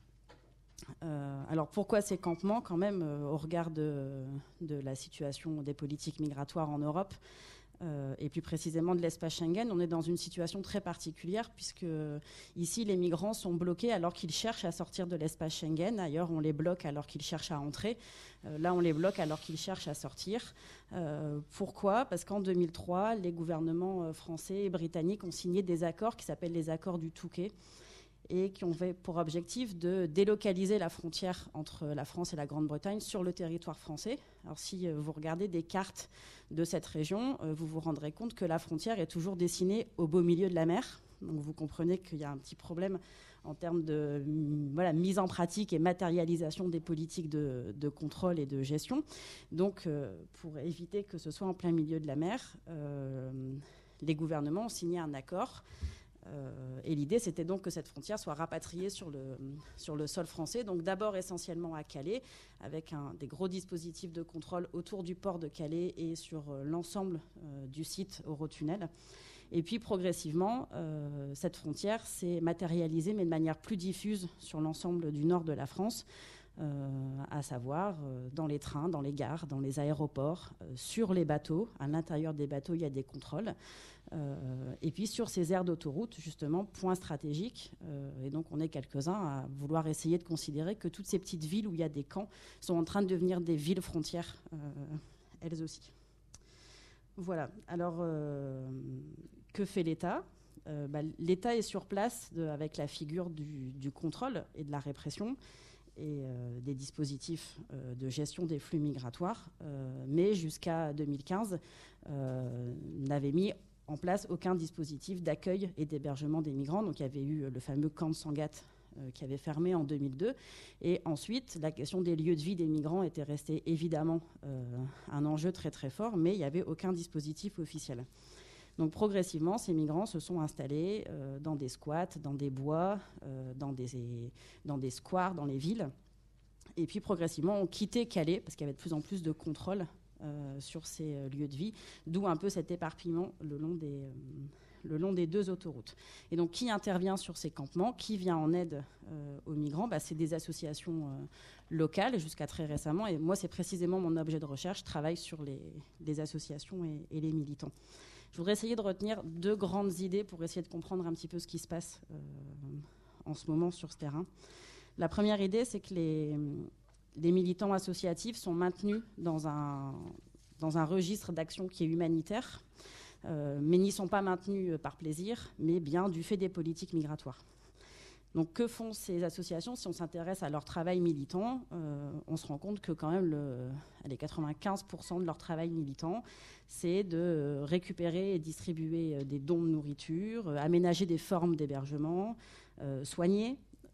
Speaker 4: Alors pourquoi ces campements quand même au regard de la situation des politiques migratoires en Europe et plus précisément de l'espace Schengen, on est dans une situation très particulière puisque ici les migrants sont bloqués alors qu'ils cherchent à sortir de l'espace Schengen. Ailleurs on les bloque alors qu'ils cherchent à entrer. Là on les bloque alors qu'ils cherchent à sortir. Pourquoi ? Parce qu'en 2003, les gouvernements français et britanniques ont signé des accords qui s'appellent les accords du Touquet et qui ont pour objectif de délocaliser la frontière entre la France et la Grande-Bretagne sur le territoire français. Alors si vous regardez des cartes de cette région, vous vous rendrez compte que la frontière est toujours dessinée au beau milieu de la mer. Donc vous comprenez qu'il y a un petit problème en termes de mise en pratique et matérialisation des politiques de contrôle et de gestion. Donc pour éviter que ce soit en plein milieu de la mer, les gouvernements ont signé un accord. Et l'idée, c'était donc que cette frontière soit rapatriée sur le sol français, donc d'abord essentiellement à Calais, avec des gros dispositifs de contrôle autour du port de Calais et sur l'ensemble du site Eurotunnel. Et puis progressivement, cette frontière s'est matérialisée, mais de manière plus diffuse sur l'ensemble du nord de la France, à savoir dans les trains, dans les gares, dans les aéroports, sur les bateaux. À l'intérieur des bateaux, il y a des contrôles. Et puis sur ces aires d'autoroute, justement, point stratégique. Et donc on est quelques-uns à vouloir essayer de considérer que toutes ces petites villes où il y a des camps sont en train de devenir des villes frontières, elles aussi. Voilà. Alors, que fait l'État ? L'État est sur place avec la figure du contrôle et de la répression et des dispositifs de gestion des flux migratoires, mais jusqu'à 2015, n'avait mis en place aucun dispositif d'accueil et d'hébergement des migrants. Donc il y avait eu le fameux camp de Sangatte qui avait fermé en 2002. Et ensuite, la question des lieux de vie des migrants était restée évidemment un enjeu très très fort, mais il n'y avait aucun dispositif officiel. Donc progressivement, ces migrants se sont installés dans des squats, dans des bois, dans des squares, dans les villes. Et puis progressivement, ont quitté Calais, parce qu'il y avait de plus en plus de contrôles sur ces lieux de vie, d'où un peu cet éparpillement le long des deux autoroutes. Et donc, qui intervient sur ces campements? Qui vient en aide aux migrants? C'est des associations locales, jusqu'à très récemment. Et moi, c'est précisément mon objet de recherche. Je travaille sur les associations et les militants. Je voudrais essayer de retenir 2 grandes idées pour essayer de comprendre un petit peu ce qui se passe en ce moment sur ce terrain. La première idée, c'est que les militants associatifs sont maintenus dans un registre d'action qui est humanitaire, mais n'y sont pas maintenus par plaisir, mais bien du fait des politiques migratoires. Donc que font ces associations? Si on s'intéresse à leur travail militant, on se rend compte que quand même 95% de leur travail militant, c'est de récupérer et distribuer des dons de nourriture, aménager des formes d'hébergement, soigner,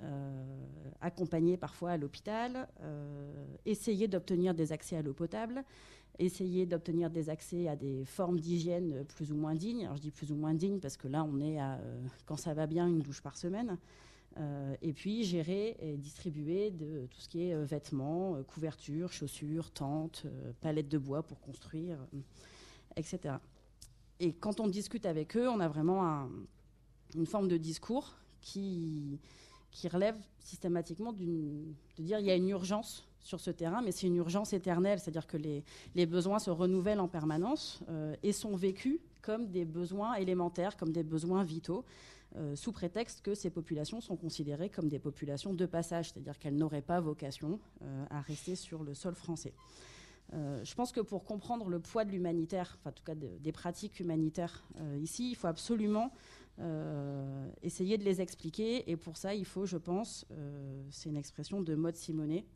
Speaker 4: accompagner parfois à l'hôpital, essayer d'obtenir des accès à l'eau potable, essayer d'obtenir des accès à des formes d'hygiène plus ou moins dignes. Alors je dis plus ou moins dignes parce que là on est à, quand ça va bien, une douche par semaine. Et puis gérer et distribuer de tout ce qui est vêtements, couvertures, chaussures, tentes, palettes de bois pour construire, etc. Et quand on discute avec eux, on a vraiment une forme de discours qui relève systématiquement de dire qu'il y a une urgence sur ce terrain, mais c'est une urgence éternelle, c'est-à-dire que les besoins se renouvellent en permanence et sont vécus comme des besoins élémentaires, comme des besoins vitaux, sous prétexte que ces populations sont considérées comme des populations de passage, c'est-à-dire qu'elles n'auraient pas vocation à rester sur le sol français. Je pense que pour comprendre le poids de l'humanitaire, enfin, en tout cas des pratiques humanitaires ici, il faut absolument essayer de les expliquer. Et pour ça, il faut, je pense, c'est une expression de Maud Simonet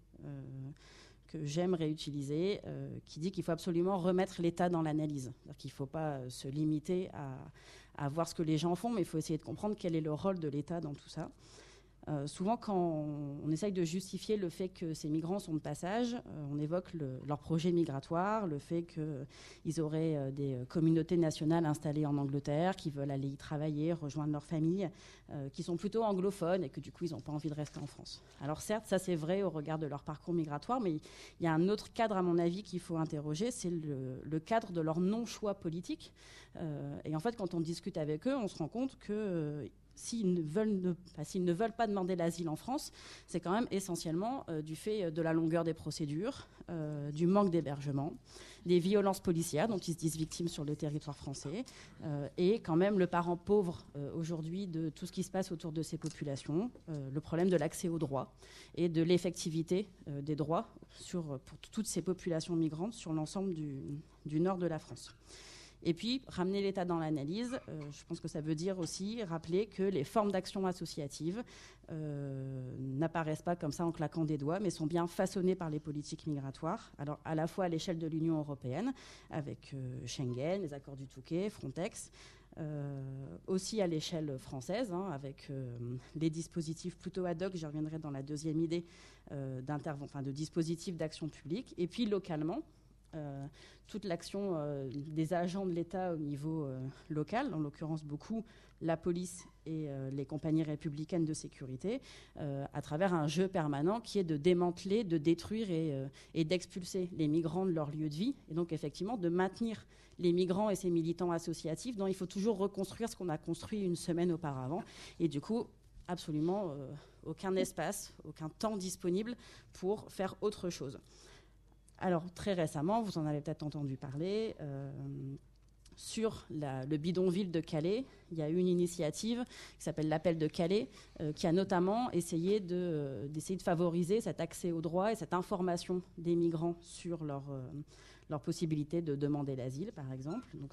Speaker 4: que j'aime réutiliser, qui dit qu'il faut absolument remettre l'État dans l'analyse. C'est-à-dire qu'il ne faut pas se limiter à voir ce que les gens font, mais il faut essayer de comprendre quel est le rôle de l'État dans tout ça. Souvent, quand on essaye de justifier le fait que ces migrants sont de passage, on évoque leur projet migratoire, le fait qu'ils auraient des communautés nationales installées en Angleterre, qui veulent aller y travailler, rejoindre leur famille, qui sont plutôt anglophones et que du coup, ils n'ont pas envie de rester en France. Alors certes, ça c'est vrai au regard de leur parcours migratoire, mais il y a un autre cadre, à mon avis, qu'il faut interroger, c'est le cadre de leur non-choix politique. Et en fait, quand on discute avec eux, on se rend compte que s'ils ne veulent pas demander l'asile en France, c'est quand même essentiellement du fait de la longueur des procédures, du manque d'hébergement, des violences policières dont ils se disent victimes sur le territoire français, et quand même le parent pauvre aujourd'hui de tout ce qui se passe autour de ces populations, le problème de l'accès aux droits et de l'effectivité des droits pour toutes ces populations migrantes sur l'ensemble du nord de la France. Et puis, ramener l'État dans l'analyse, je pense que ça veut dire aussi rappeler que les formes d'action associatives n'apparaissent pas comme ça en claquant des doigts, mais sont bien façonnées par les politiques migratoires. Alors, à la fois à l'échelle de l'Union européenne, avec Schengen, les accords du Touquet, Frontex, aussi à l'échelle française, avec les dispositifs plutôt ad hoc, j'y reviendrai dans la deuxième idée, de dispositifs d'action publique, et puis localement, toute l'action des agents de l'État au niveau local, en l'occurrence beaucoup la police et les compagnies républicaines de sécurité, à travers un jeu permanent qui est de démanteler, de détruire et d'expulser les migrants de leur lieu de vie, et donc effectivement de maintenir les migrants et ces militants associatifs dont il faut toujours reconstruire ce qu'on a construit une semaine auparavant, et du coup absolument aucun espace, aucun temps disponible pour faire autre chose. Alors, très récemment, vous en avez peut-être entendu parler, sur le bidonville de Calais, il y a eu une initiative qui s'appelle l'Appel de Calais, qui a notamment essayé d'essayer de favoriser cet accès aux droits et cette information des migrants sur leur possibilité de demander l'asile, par exemple. Donc,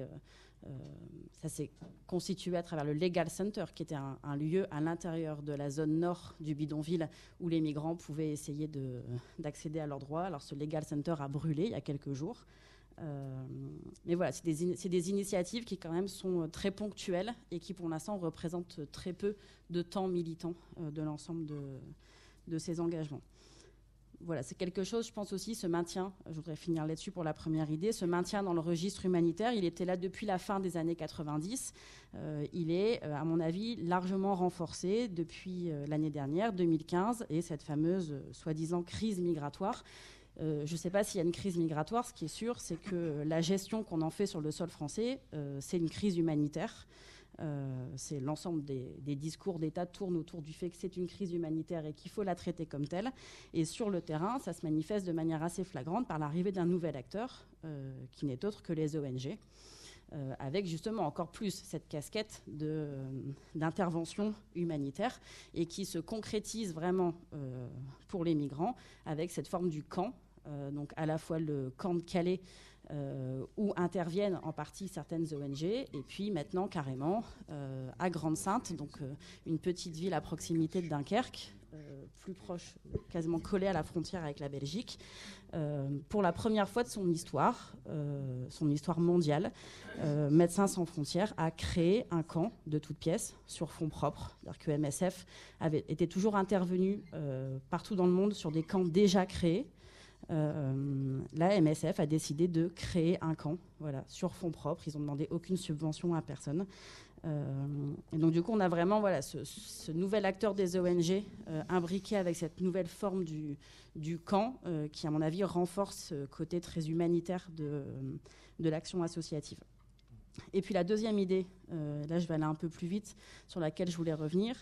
Speaker 4: ça s'est constitué à travers le Legal Center, qui était un lieu à l'intérieur de la zone nord du bidonville où les migrants pouvaient essayer d'accéder à leurs droits. Alors ce Legal Center a brûlé il y a quelques jours. Mais voilà, c'est des initiatives qui quand même sont très ponctuelles et qui pour l'instant représentent très peu de temps militant de l'ensemble de ces engagements. Voilà, c'est quelque chose, je pense aussi, ce maintien, je voudrais finir là-dessus pour la première idée, ce maintien dans le registre humanitaire, il était là depuis la fin des années 90. Il est, à mon avis, largement renforcé depuis l'année dernière, 2015, et cette fameuse, soi-disant, crise migratoire. Je ne sais pas s'il y a une crise migratoire. Ce qui est sûr, c'est que la gestion qu'on en fait sur le sol français, c'est une crise humanitaire. C'est l'ensemble des discours d'État tournent autour du fait que c'est une crise humanitaire et qu'il faut la traiter comme telle. Et sur le terrain, ça se manifeste de manière assez flagrante par l'arrivée d'un nouvel acteur, qui n'est autre que les ONG, avec justement encore plus cette casquette d'intervention humanitaire et qui se concrétise vraiment pour les migrants avec cette forme du camp, donc à la fois le camp de Calais, où interviennent en partie certaines ONG, et puis maintenant carrément à Grande-Synthe, donc une petite ville à proximité de Dunkerque, plus proche, quasiment collée à la frontière avec la Belgique, pour la première fois de son histoire mondiale, Médecins sans frontières a créé un camp de toutes pièces sur fonds propres. C'est-à-dire que MSF était toujours intervenu partout dans le monde sur des camps déjà créés. La MSF a décidé de créer un camp, voilà, sur fonds propres. Ils n'ont demandé aucune subvention à personne. Et donc du coup, on a vraiment ce nouvel acteur des ONG imbriqué avec cette nouvelle forme du camp qui, à mon avis, renforce ce côté très humanitaire de l'action associative. Et puis la deuxième idée, là je vais aller un peu plus vite, sur laquelle je voulais revenir,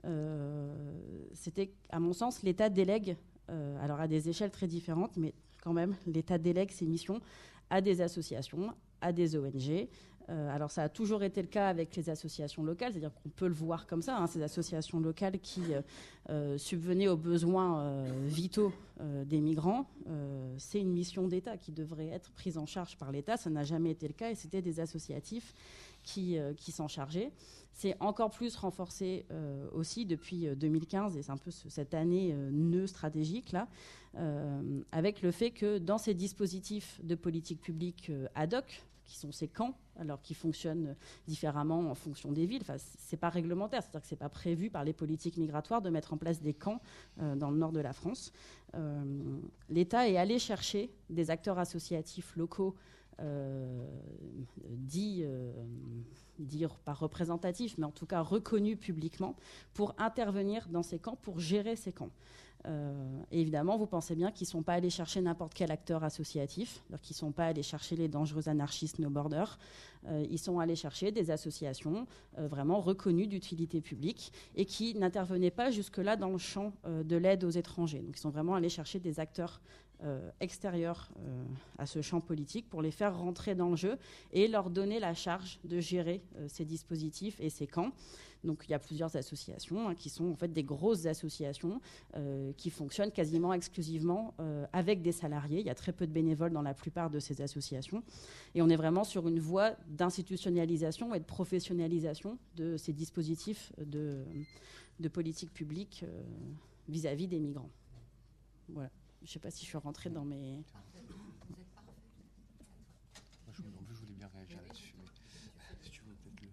Speaker 4: c'était, à mon sens, l'État délègue, alors à des échelles très différentes, mais quand même, l'État délègue ses missions à des associations, à des ONG. Alors ça a toujours été le cas avec les associations locales, c'est-à-dire qu'on peut le voir comme ça, ces associations locales qui subvenaient aux besoins vitaux des migrants. C'est une mission d'État qui devrait être prise en charge par l'État. Ça n'a jamais été le cas et c'était des associatifs qui s'en chargeaient. C'est encore plus renforcé aussi depuis 2015, et c'est un peu cette année nœud stratégique là, avec le fait que dans ces dispositifs de politique publique ad hoc, qui sont ces camps, alors qui fonctionnent différemment en fonction des villes. Enfin, c'est pas réglementaire, c'est-à-dire que c'est pas prévu par les politiques migratoires de mettre en place des camps dans le nord de la France. L'État est allé chercher des acteurs associatifs locaux dits pas représentatifs, mais en tout cas reconnus publiquement, pour intervenir dans ces camps, pour gérer ces camps. Et évidemment, vous pensez bien qu'ils ne sont pas allés chercher n'importe quel acteur associatif, qu'ils ne sont pas allés chercher les dangereux anarchistes No Border. Ils sont allés chercher des associations vraiment reconnues d'utilité publique et qui n'intervenaient pas jusque-là dans le champ de l'aide aux étrangers. Donc ils sont vraiment allés chercher des acteurs extérieurs à ce champ politique pour les faire rentrer dans le jeu et leur donner la charge de gérer ces dispositifs et ces camps. Donc il y a plusieurs associations qui sont en fait des grosses associations qui fonctionnent quasiment exclusivement avec des salariés. Il y a très peu de bénévoles dans la plupart de ces associations. Et on est vraiment sur une voie d'institutionnalisation et de professionnalisation de ces dispositifs de politique publique vis-à-vis des migrants. Voilà. Je ne sais pas si je suis rentrée dans mes...
Speaker 5: Je voulais bien réagir là-dessus. Si tu veux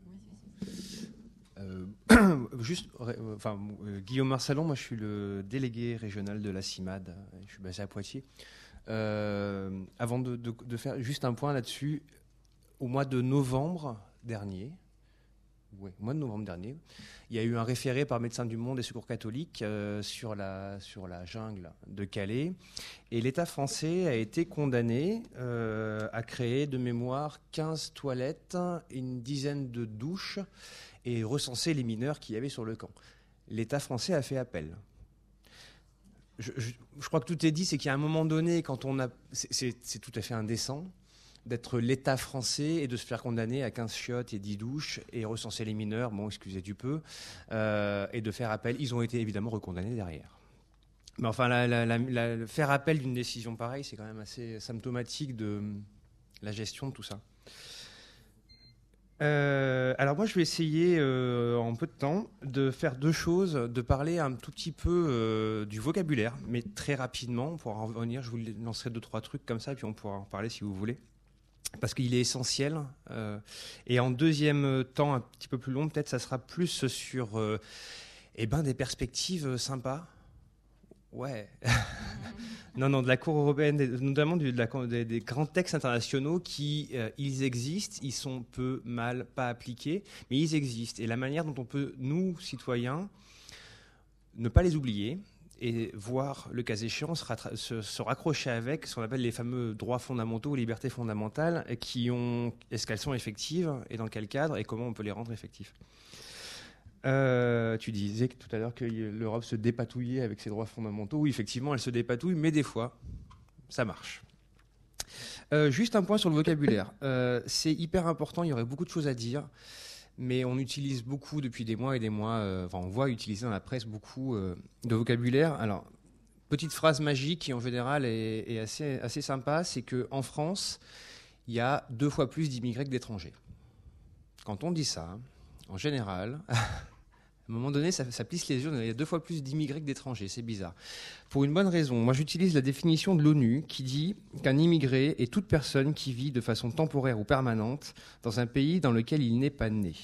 Speaker 5: peut-être Guillaume Marsalon, moi je suis le délégué régional de la CIMAD, je suis basé à Poitiers. Avant de faire juste un point là-dessus, au mois de novembre dernier, il y a eu un référé par Médecins du Monde et Secours catholique sur la jungle de Calais. Et l'État français a été condamné à créer de mémoire 15 toilettes, une dizaine de douches et recenser les mineurs qu'il y avait sur le camp. L'État français a fait appel. Je crois que tout est dit, c'est qu'à un moment donné, quand c'est tout à fait indécent d'être l'État français et de se faire condamner à 15 chiottes et 10 douches et recenser les mineurs, bon, excusez du peu, et de faire appel. Ils ont été évidemment recondamnés derrière. Mais enfin, faire appel d'une décision pareille, c'est quand même assez symptomatique de la gestion de tout ça. Alors moi, je vais essayer, en peu de temps, de faire deux choses, de parler un tout petit peu du vocabulaire, mais très rapidement, pour en revenir, je vous lancerai 2-3 trucs comme ça, et puis on pourra en parler si vous voulez. parce qu'il est essentiel. Et en deuxième temps, un petit peu plus long, peut-être, ça sera plus sur des perspectives sympas. Ouais. Non, de la Cour européenne, notamment des grands textes internationaux qui, ils existent, ils sont peu, mal, pas appliqués, mais ils existent. Et la manière dont on peut, nous, citoyens, ne pas les oublier et voir, le cas échéant, se raccrocher avec ce qu'on appelle les fameux droits fondamentaux ou libertés fondamentales, est-ce qu'elles sont effectives et dans quel cadre et comment on peut les rendre effectives. Tu disais tout à l'heure que l'Europe se dépatouillait avec ses droits fondamentaux. Oui, effectivement, elle se dépatouille, mais des fois, ça marche. Juste un point sur le vocabulaire. C'est hyper important, il y aurait beaucoup de choses à dire, mais on utilise beaucoup depuis des mois et des mois, on voit utiliser dans la presse beaucoup de vocabulaire. Alors, petite phrase magique qui en général est assez sympa, c'est qu'en France, il y a 2 fois plus d'immigrés que d'étrangers. Quand on dit ça, en général... À un moment donné, ça plisse les yeux. Il y a 2 fois plus d'immigrés que d'étrangers. C'est bizarre. Pour une bonne raison. Moi, j'utilise la définition de l'ONU qui dit qu'un immigré est toute personne qui vit de façon temporaire ou permanente dans un pays dans lequel il n'est pas né.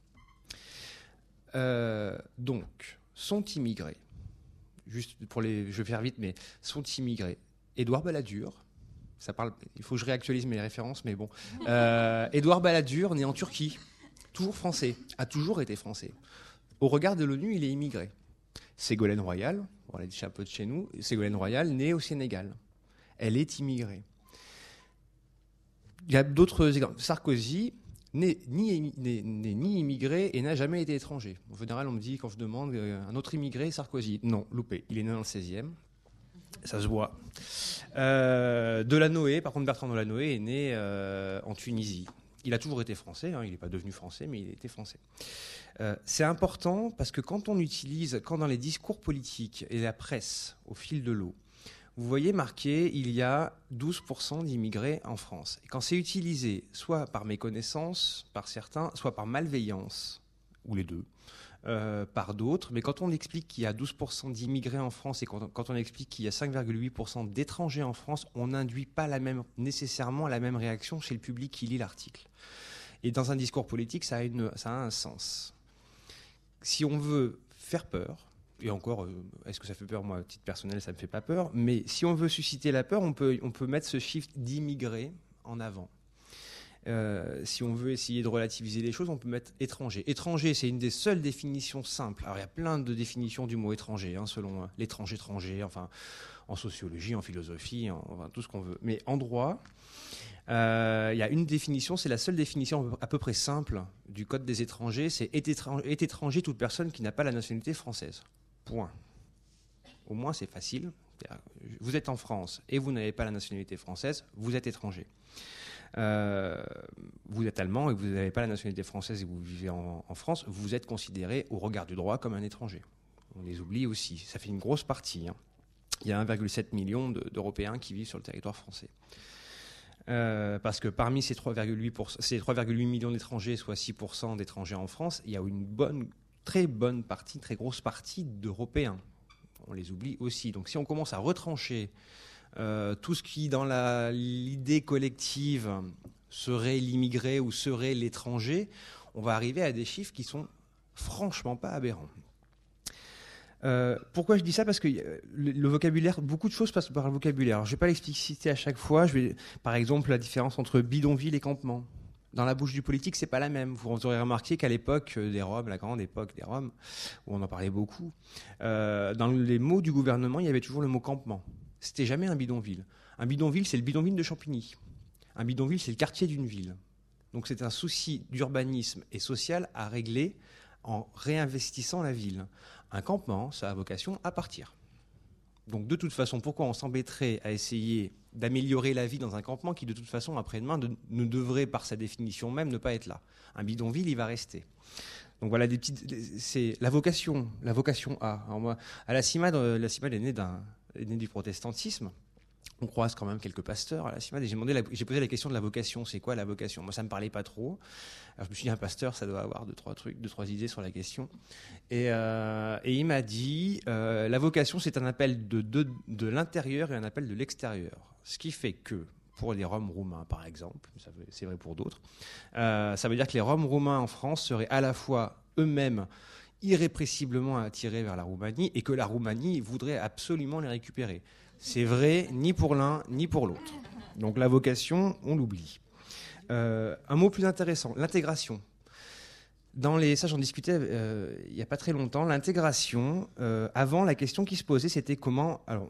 Speaker 5: Donc, sont immigrés. Juste je vais faire vite, mais sont immigrés. Édouard Balladur. Il faut que je réactualise mes références, mais bon. Édouard Balladur, né en Turquie, toujours français, a toujours été français. Au regard de l'ONU, il est immigré. Ségolène Royal, on l'a dit un peu de chez nous, Ségolène Royal, née au Sénégal. Elle est immigrée. Il y a d'autres exemples. Sarkozy n'est ni immigré et n'a jamais été étranger. En général, on me dit, quand je demande un autre immigré, Sarkozy. Non, loupé. Il est né dans le 16e. Ça se voit. Delanoë, par contre, Bertrand Delanoë est né en Tunisie. Il a toujours été français, il n'est pas devenu français, mais il était français. C'est important parce que quand dans les discours politiques et la presse, au fil de l'eau, vous voyez marqué, il y a 12% d'immigrés en France. Et quand c'est utilisé, soit par méconnaissance, par certains, soit par malveillance, ou les deux, par d'autres, mais quand on explique qu'il y a 12% d'immigrés en France et quand on explique qu'il y a 5,8% d'étrangers en France, on n'induit pas nécessairement la même réaction chez le public qui lit l'article. Et dans un discours politique, ça a un sens. Si on veut faire peur, et encore, est-ce que ça fait peur? Moi, à titre personnel, ça ne me fait pas peur, mais si on veut susciter la peur, on peut mettre ce chiffre d'immigrés en avant. Si on veut essayer de relativiser les choses, on peut mettre étranger. Étranger, c'est une des seules définitions simples. Alors, il y a plein de définitions du mot étranger, selon l'étranger, enfin, en sociologie, en philosophie, enfin, tout ce qu'on veut. Mais en droit, il y a une définition, c'est la seule définition à peu près simple du Code des étrangers, c'est est étranger toute personne qui n'a pas la nationalité française. Point. Au moins, c'est facile. Vous êtes en France et vous n'avez pas la nationalité française, vous êtes étranger. Vous êtes allemand et vous n'avez pas la nationalité française et vous vivez en France, vous êtes considéré au regard du droit comme un étranger. On les oublie aussi. Ça fait une grosse partie. Il y a 1,7 million d'Européens qui vivent sur le territoire français. Parce que parmi ces 3,8 millions d'étrangers, soit 6% d'étrangers en France, il y a une très grosse partie d'Européens. On les oublie aussi. Donc si on commence à retrancher tout ce qui, dans l'idée collective, serait l'immigré ou serait l'étranger, on va arriver à des chiffres qui sont franchement pas aberrants. Pourquoi je dis ça? Parce que le vocabulaire, beaucoup de choses passent par le vocabulaire. Alors, je ne vais pas l'expliciter à chaque fois. Par exemple, la différence entre bidonville et campement. Dans la bouche du politique, c'est pas la même. Vous aurez remarqué qu'à l'époque des Roms, la grande époque des Roms, où on en parlait beaucoup, dans les mots du gouvernement, il y avait toujours le mot campement. C'était jamais un bidonville. Un bidonville, c'est le bidonville de Champigny. Un bidonville, c'est le quartier d'une ville. Donc c'est un souci d'urbanisme et social à régler en réinvestissant la ville. Un campement, ça a vocation à partir. Donc de toute façon, pourquoi on s'embêterait à essayer d'améliorer la vie dans un campement qui de toute façon, après-demain, ne devrait, par sa définition même, ne pas être là? Un bidonville, il va rester. Donc voilà, c'est la vocation A. Alors moi, à la CIMAD est née du protestantisme. On croise quand même quelques pasteurs à la CIMAD et j'ai posé la question de la vocation. C'est quoi la vocation? Moi, ça me parlait pas trop. Alors je me suis dit, un pasteur, ça doit avoir deux, trois idées sur la question. Et il m'a dit, la vocation, c'est un appel de l'intérieur et un appel de l'extérieur. Ce qui fait que, pour les Roms roumains, par exemple, c'est vrai pour d'autres. Ça veut dire que les Roms roumains en France seraient à la fois eux-mêmes irrépressiblement attirés vers la Roumanie et que la Roumanie voudrait absolument les récupérer. C'est vrai ni pour l'un ni pour l'autre. Donc la vocation, on l'oublie. Un mot plus intéressant, l'intégration. Ça, j'en discutais il n'y a pas très longtemps. L'intégration, avant, la question qui se posait, c'était comment... Alors,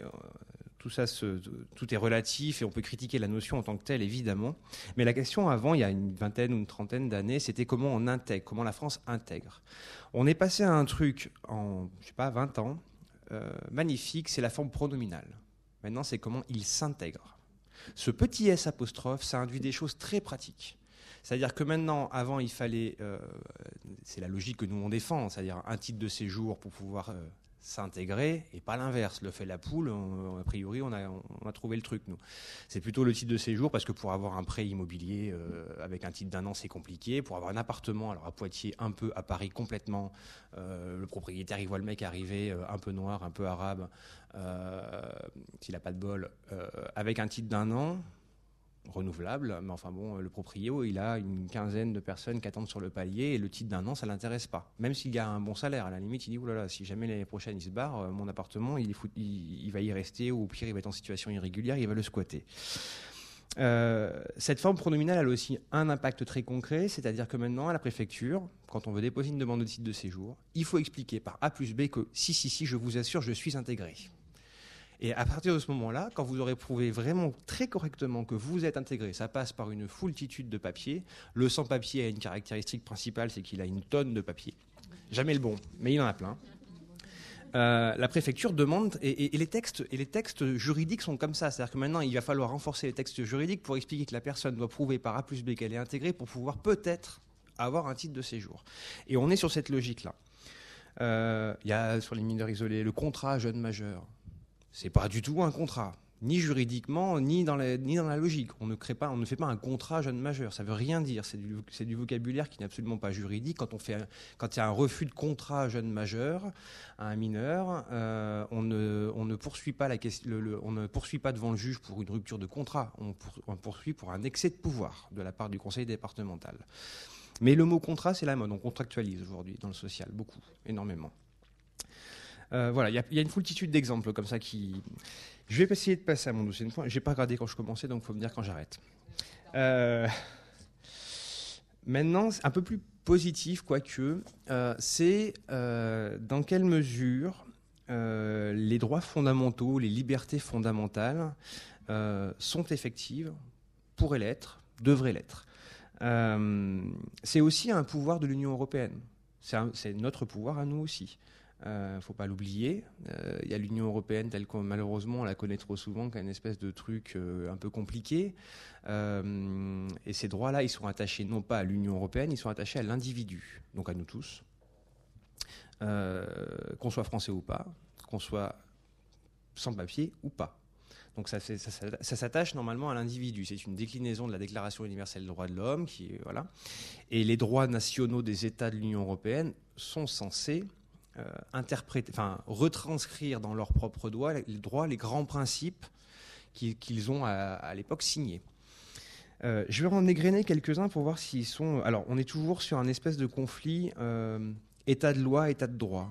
Speaker 5: tout est relatif et on peut critiquer la notion en tant que telle, évidemment. Mais la question avant, il y a une vingtaine ou une trentaine d'années, c'était comment on intègre, comment la France intègre. On est passé à un truc en, 20 ans, magnifique, c'est la forme pronominale. Maintenant, c'est comment il s'intègre. Ce petit S apostrophe, ça induit des choses très pratiques. C'est-à-dire que maintenant, avant, il fallait... c'est la logique que nous, on défend, c'est-à-dire un titre de séjour pour pouvoir s'intégrer, et pas l'inverse. Le fait la poule, a priori, on a trouvé le truc, nous. C'est plutôt le titre de séjour, parce que pour avoir un prêt immobilier avec un titre d'1 an, c'est compliqué. Pour avoir un appartement, alors à Poitiers, un peu, à Paris, complètement, le propriétaire, il voit le mec arriver, un peu noir, un peu arabe, s'il n'a pas de bol, avec un titre d'1 an, renouvelable, mais enfin bon, le proprio, il a une quinzaine de personnes qui attendent sur le palier et le titre d'1 an, ça l'intéresse pas. Même s'il y a un bon salaire, à la limite, il dit oulala, si jamais l'année prochaine il se barre, mon appartement, il va y rester, ou au pire, il va être en situation irrégulière, il va le squatter. Cette forme pronominale a aussi un impact très concret, c'est-à-dire que maintenant, à la préfecture, quand on veut déposer une demande de titre de séjour, il faut expliquer par A plus B que si, je vous assure, je suis intégré. Et à partir de ce moment-là, quand vous aurez prouvé vraiment très correctement que vous êtes intégré, ça passe par une foultitude de papiers. Le sans-papier a une caractéristique principale, c'est qu'il a une tonne de papiers. Jamais le bon, mais il en a plein. La préfecture demande, et les textes juridiques sont comme ça. C'est-à-dire que maintenant, il va falloir renforcer les textes juridiques pour expliquer que la personne doit prouver par A plus B qu'elle est intégrée pour pouvoir peut-être avoir un titre de séjour. Et on est sur cette logique-là. Il y a sur les mineurs isolés le contrat jeune majeur. C'est pas du tout un contrat, ni juridiquement, ni dans la logique. On ne fait pas un contrat jeune majeur. Ça veut rien dire. C'est du vocabulaire qui n'est absolument pas juridique. Quand il y a un refus de contrat jeune majeur à un mineur, on ne poursuit pas on ne poursuit pas devant le juge pour une rupture de contrat. On poursuit pour un excès de pouvoir de la part du conseil départemental. Mais le mot contrat, c'est la mode. On contractualise aujourd'hui dans le social, beaucoup, énormément. Voilà, il y a une foultitude d'exemples comme ça qui... Je vais essayer de passer à mon dossier une fois. Je n'ai pas regardé quand je commençais, donc il faut me dire quand j'arrête. Maintenant, un peu plus positif, quoique, c'est dans quelle mesure les droits fondamentaux, les libertés fondamentales sont effectives, pourraient l'être, devraient l'être. C'est aussi un pouvoir de l'Union européenne. C'est notre pouvoir à nous aussi. Il ne faut pas l'oublier. Il y a l'Union européenne telle qu'on malheureusement on la connaît trop souvent comme une espèce de truc un peu compliqué. Et ces droits-là, ils sont attachés non pas à l'Union européenne, ils sont attachés à l'individu, donc à nous tous. Qu'on soit français ou pas, qu'on soit sans papier ou pas. Donc ça s'attache normalement à l'individu. C'est une déclinaison de la Déclaration universelle des droits de l'homme. Voilà. Et les droits nationaux des États de l'Union européenne sont censés retranscrire dans leurs propres droits, les grands principes qu'ils ont à l'époque signés. Je vais en égrener quelques-uns pour voir s'ils sont... Alors, on est toujours sur un espèce de conflit état de loi, état de droit.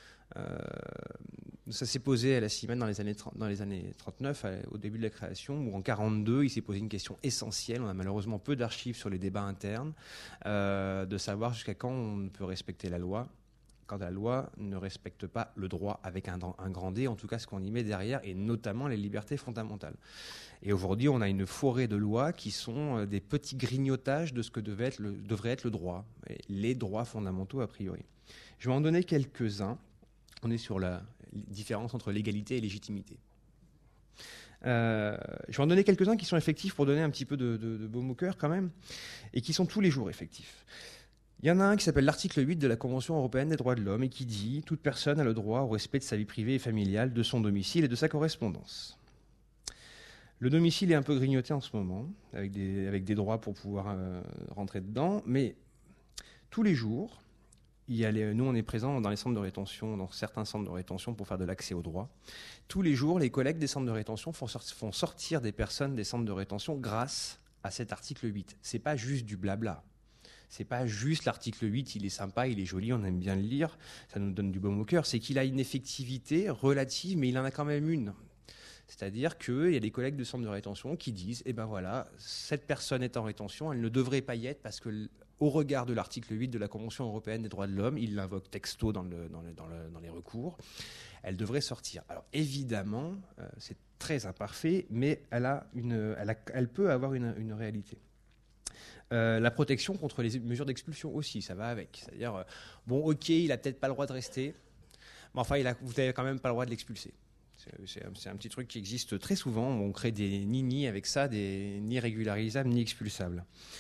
Speaker 5: Ça s'est posé à la CIMAD dans les années 39, au début de la création, où en 1942, il s'est posé une question essentielle. On a malheureusement peu d'archives sur les débats internes, de savoir jusqu'à quand on peut respecter la loi, quand la loi ne respecte pas le droit avec un grand D, en tout cas ce qu'on y met derrière, et notamment les libertés fondamentales. Et aujourd'hui, on a une forêt de lois qui sont des petits grignotages de ce que devrait être le droit, les droits fondamentaux a priori. Je vais en donner quelques-uns. On est sur la différence entre légalité et légitimité. Je vais en donner quelques-uns qui sont effectifs pour donner un petit peu de baume au cœur quand même, et qui sont tous les jours effectifs. Il y en a un qui s'appelle l'article 8 de la Convention européenne des droits de l'homme et qui dit « Toute personne a le droit au respect de sa vie privée et familiale, de son domicile et de sa correspondance ». Le domicile est un peu grignoté en ce moment, avec des droits pour pouvoir rentrer dedans, mais tous les jours, nous, on est présents dans les centres de rétention, dans certains centres de rétention pour faire de l'accès au droit. Tous les jours, les collègues des centres de rétention font sortir des personnes des centres de rétention grâce à cet article 8. C'est pas juste du blabla. C'est pas juste l'article 8, il est sympa, il est joli, on aime bien le lire, ça nous donne du baume au cœur. C'est qu'il a une effectivité relative, mais il en a quand même une. C'est-à-dire qu'il y a des collègues de centre de rétention qui disent « Eh ben voilà, cette personne est en rétention, elle ne devrait pas y être parce que au regard de l'article 8 de la Convention européenne des droits de l'homme, il l'invoque texto dans les recours, elle devrait sortir. » Alors évidemment, c'est très imparfait, mais elle peut avoir une réalité. La protection contre les mesures d'expulsion aussi, ça va avec. C'est-à-dire, bon, ok, il n'a peut-être pas le droit de rester, mais enfin, vous n'avez quand même pas le droit de l'expulser. C'est un petit truc qui existe très souvent. On crée des ni avec ça, des ni régularisables ni expulsables.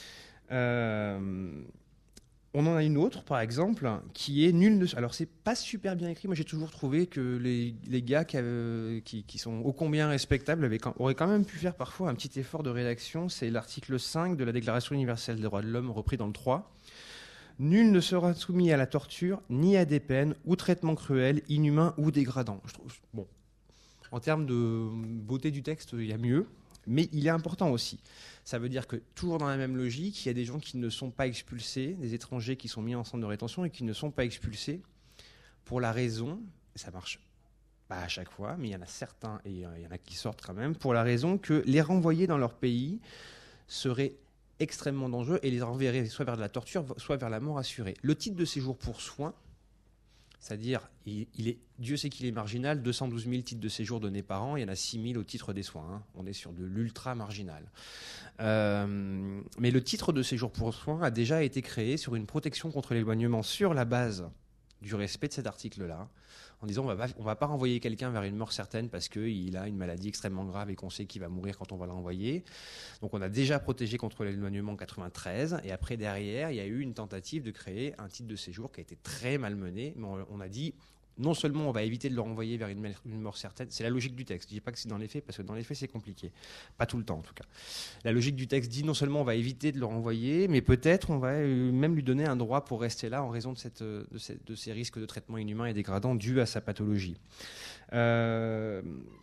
Speaker 5: On en a une autre, par exemple, qui est nul ne... Alors, c'est pas super bien écrit. Moi, j'ai toujours trouvé que les gars qui sont ô combien respectables auraient quand même pu faire parfois un petit effort de rédaction. C'est l'article 5 de la Déclaration universelle des droits de l'homme, repris dans le 3. Nul ne sera soumis à la torture, ni à des peines, ou traitements cruels, inhumains ou dégradants. Je trouve, bon, en termes de beauté du texte, il y a mieux. Mais il est important aussi. Ça veut dire que, toujours dans la même logique, il y a des gens qui ne sont pas expulsés, des étrangers qui sont mis en centre de rétention et qui ne sont pas expulsés pour la raison, et ça marche pas à chaque fois, mais il y en a certains, et il y en a qui sortent quand même, pour la raison que les renvoyer dans leur pays serait extrêmement dangereux et les renverrait soit vers de la torture, soit vers la mort assurée. Le titre de séjour pour soins, c'est-à-dire, Dieu sait qu'il est marginal, 212 000 titres de séjour donnés par an, il y en a 6 000 au titre des soins. Hein. On est sur de l'ultra-marginal. Mais le titre de séjour pour soins a déjà été créé sur une protection contre l'éloignement sur la base du respect de cet article-là, en disant on va pas renvoyer quelqu'un vers une mort certaine parce qu'il a une maladie extrêmement grave et qu'on sait qu'il va mourir quand on va l'envoyer. Donc on a déjà protégé contre l'éloignement en 93, et après derrière il y a eu une tentative de créer un titre de séjour qui a été très malmené, mais on a dit non seulement on va éviter de le renvoyer vers une mort certaine, c'est la logique du texte, je ne dis pas que c'est dans les faits, parce que dans les faits c'est compliqué, pas tout le temps en tout cas. La logique du texte dit non seulement on va éviter de le renvoyer, mais peut-être on va même lui donner un droit pour rester là en raison de ces risques de traitement inhumain et dégradant dus à sa pathologie. Alors,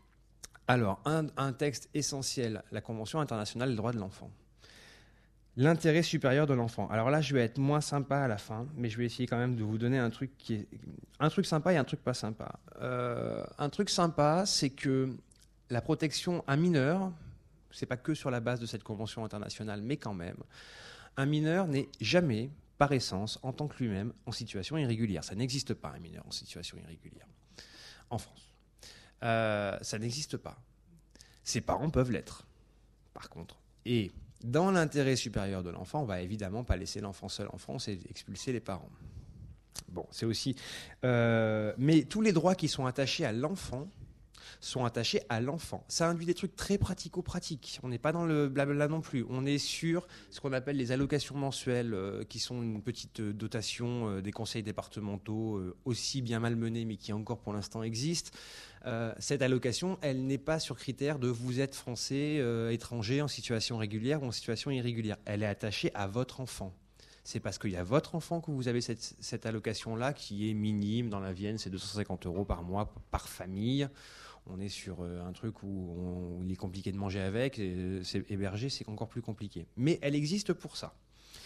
Speaker 5: un texte essentiel, la Convention internationale des droits de l'enfant. L'intérêt supérieur de l'enfant. Alors là, je vais être moins sympa à la fin, mais je vais essayer quand même de vous donner un truc qui est un truc sympa et un truc pas sympa. Un truc sympa, c'est que la protection à mineur, c'est pas que sur la base de cette convention internationale, mais quand même, un mineur n'est jamais, par essence, en tant que lui-même, en situation irrégulière. Ça n'existe pas un mineur en situation irrégulière en France. Ça n'existe pas. Ses parents peuvent l'être, par contre. Et dans l'intérêt supérieur de l'enfant, on va évidemment pas laisser l'enfant seul en France et expulser les parents. Bon, c'est aussi... mais tous les droits qui sont attachés à l'enfant sont attachés à l'enfant. Ça induit des trucs très pratico-pratiques. On n'est pas dans le blabla non plus. On est sur ce qu'on appelle les allocations mensuelles, qui sont une petite dotation des conseils départementaux, aussi bien malmenée, mais qui encore pour l'instant existe. Cette allocation, elle n'est pas sur critère de vous êtes français, étranger, en situation régulière ou en situation irrégulière. Elle est attachée à votre enfant. C'est parce qu'il y a votre enfant que vous avez cette allocation-là qui est minime. Dans la Vienne, c'est 250 € par mois par famille. On est sur un truc où il est compliqué de manger avec. C'est hébergé, c'est encore plus compliqué. Mais elle existe pour ça.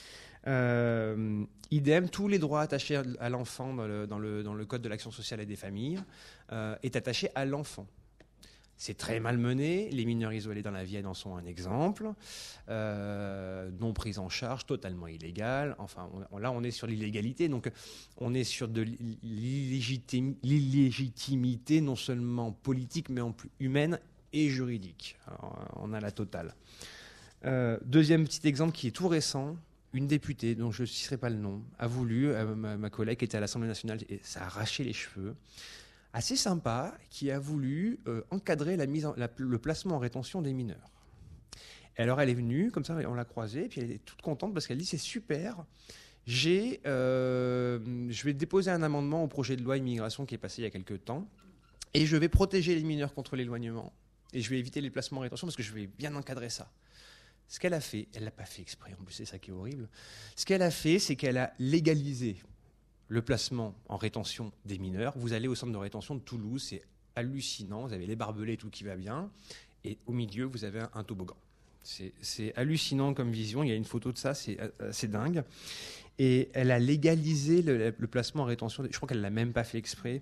Speaker 5: Idem, tous les droits attachés à l'enfant dans le Code de l'action sociale et des familles est attaché à l'enfant. C'est très malmené. Les mineurs isolés dans la Vienne en sont un exemple. Non prise en charge, totalement illégale. Enfin, là, on est sur l'illégalité. Donc, on est sur de l'illégitimité, non seulement politique, mais en plus humaine et juridique. Alors, on a la totale. Deuxième petit exemple qui est tout récent. Une députée, dont je ne citerai pas le nom, a voulu, ma collègue qui était à l'Assemblée nationale, et ça a arraché les cheveux, assez sympa, qui a voulu encadrer le placement en rétention des mineurs. Et alors elle est venue, comme ça on l'a croisée, et puis elle est toute contente parce qu'elle dit c'est super, je vais déposer un amendement au projet de loi immigration qui est passé il y a quelques temps, et je vais protéger les mineurs contre l'éloignement, et je vais éviter les placements en rétention parce que je vais bien encadrer ça. Ce qu'elle a fait, elle ne l'a pas fait exprès, en plus c'est ça qui est horrible, ce qu'elle a fait, c'est qu'elle a légalisé le placement en rétention des mineurs. Vous allez au centre de rétention de Toulouse, c'est hallucinant. Vous avez les barbelés, tout qui va bien. Et au milieu, vous avez un toboggan. C'est hallucinant comme vision. Il y a une photo de ça, c'est assez dingue. Et elle a légalisé le placement en rétention. Je crois qu'elle ne l'a même pas fait exprès.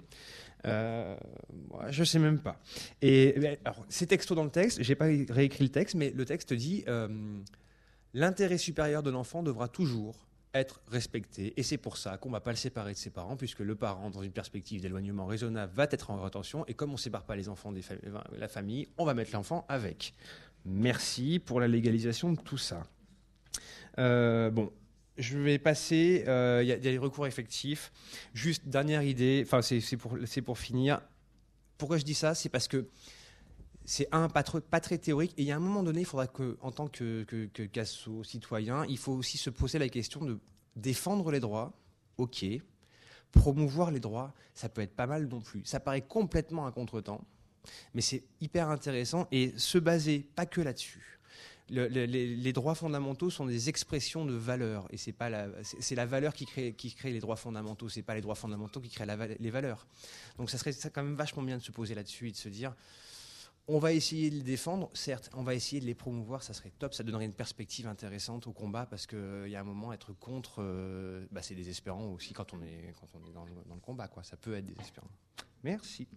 Speaker 5: Je ne sais même pas. Et alors, c'est texto dans le texte. Je n'ai pas réécrit le texte, mais le texte dit l'intérêt supérieur de l'enfant devra toujours être respecté. Et c'est pour ça qu'on ne va pas le séparer de ses parents, puisque le parent, dans une perspective d'éloignement raisonnable, va être en rétention. Et comme on ne sépare pas les enfants de la famille, on va mettre l'enfant avec. Merci pour la légalisation de tout ça. Bon, je vais passer. Il y a des recours effectifs. Juste dernière idée. Enfin, c'est pour finir. Pourquoi je dis ça ? C'est parce que c'est pas très théorique. Et il y a un moment donné, il faudra qu'en tant qu'asso citoyen, il faut aussi se poser la question de défendre les droits. Ok. Promouvoir les droits, ça peut être pas mal non plus. Ça paraît complètement un contretemps. Mais c'est hyper intéressant et se baser pas que là-dessus. Les droits fondamentaux sont des expressions de valeur et c'est la valeur qui crée les droits fondamentaux. C'est pas les droits fondamentaux qui créent les valeurs. Donc ça serait quand même vachement bien de se poser là-dessus et de se dire on va essayer de les défendre, certes, on va essayer de les promouvoir, ça serait top, ça donnerait une perspective intéressante au combat parce qu'il y a un moment être contre, c'est désespérant aussi quand on est dans le combat, quoi. Ça peut être désespérant. Merci.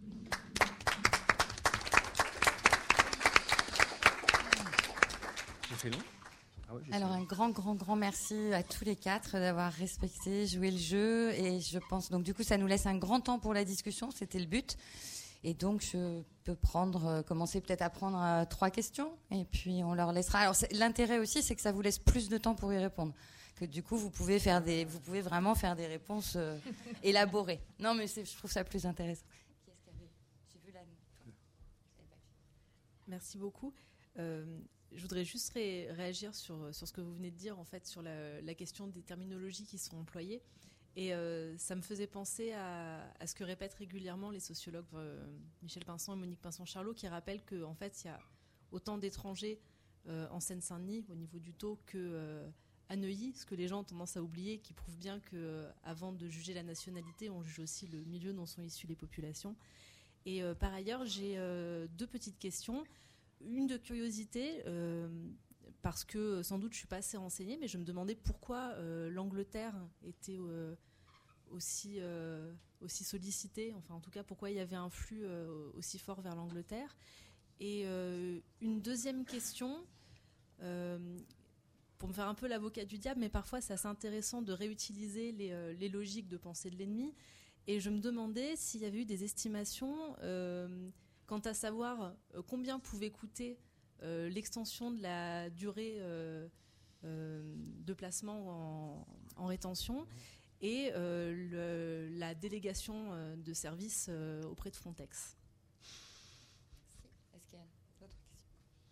Speaker 5: J'ai fait long ?
Speaker 1: Alors un grand merci à tous les quatre d'avoir respecté, joué le jeu et je pense donc du coup ça nous laisse un grand temps pour la discussion, c'était le but et donc je peux commencer peut-être à prendre 3 questions et puis on leur laissera. Alors l'intérêt aussi c'est que ça vous laisse plus de temps pour y répondre, que du coup vous pouvez vraiment faire des réponses élaborées. Non mais je trouve ça plus intéressant. Qui est-ce qui avait... J'ai vu
Speaker 6: Merci beaucoup. Je voudrais juste réagir sur ce que vous venez de dire, en fait, sur la question des terminologies qui sont employées. Et ça me faisait penser à ce que répètent régulièrement les sociologues Michel Pinson et Monique Pinson-Charlot, qui rappellent qu'en fait, il y a autant d'étrangers en Seine-Saint-Denis, au niveau du taux, qu'à Neuilly, ce que les gens ont tendance à oublier, qui prouve bien qu'avant de juger la nationalité, on juge aussi le milieu dont sont issues les populations. Et par ailleurs, j'ai 2 petites questions. Une de curiosité, parce que sans doute je ne suis pas assez renseignée, mais je me demandais pourquoi l'Angleterre était aussi sollicitée, enfin en tout cas pourquoi il y avait un flux aussi fort vers l'Angleterre. Et une deuxième question, pour me faire un peu l'avocat du diable, mais parfois c'est assez intéressant de réutiliser les logiques de pensée de l'ennemi. Et je me demandais s'il y avait eu des estimations quant à savoir combien pouvait coûter l'extension de la durée de placement en rétention et la délégation de services auprès de Frontex.
Speaker 1: Est-ce qu'il y a d'autres questions ?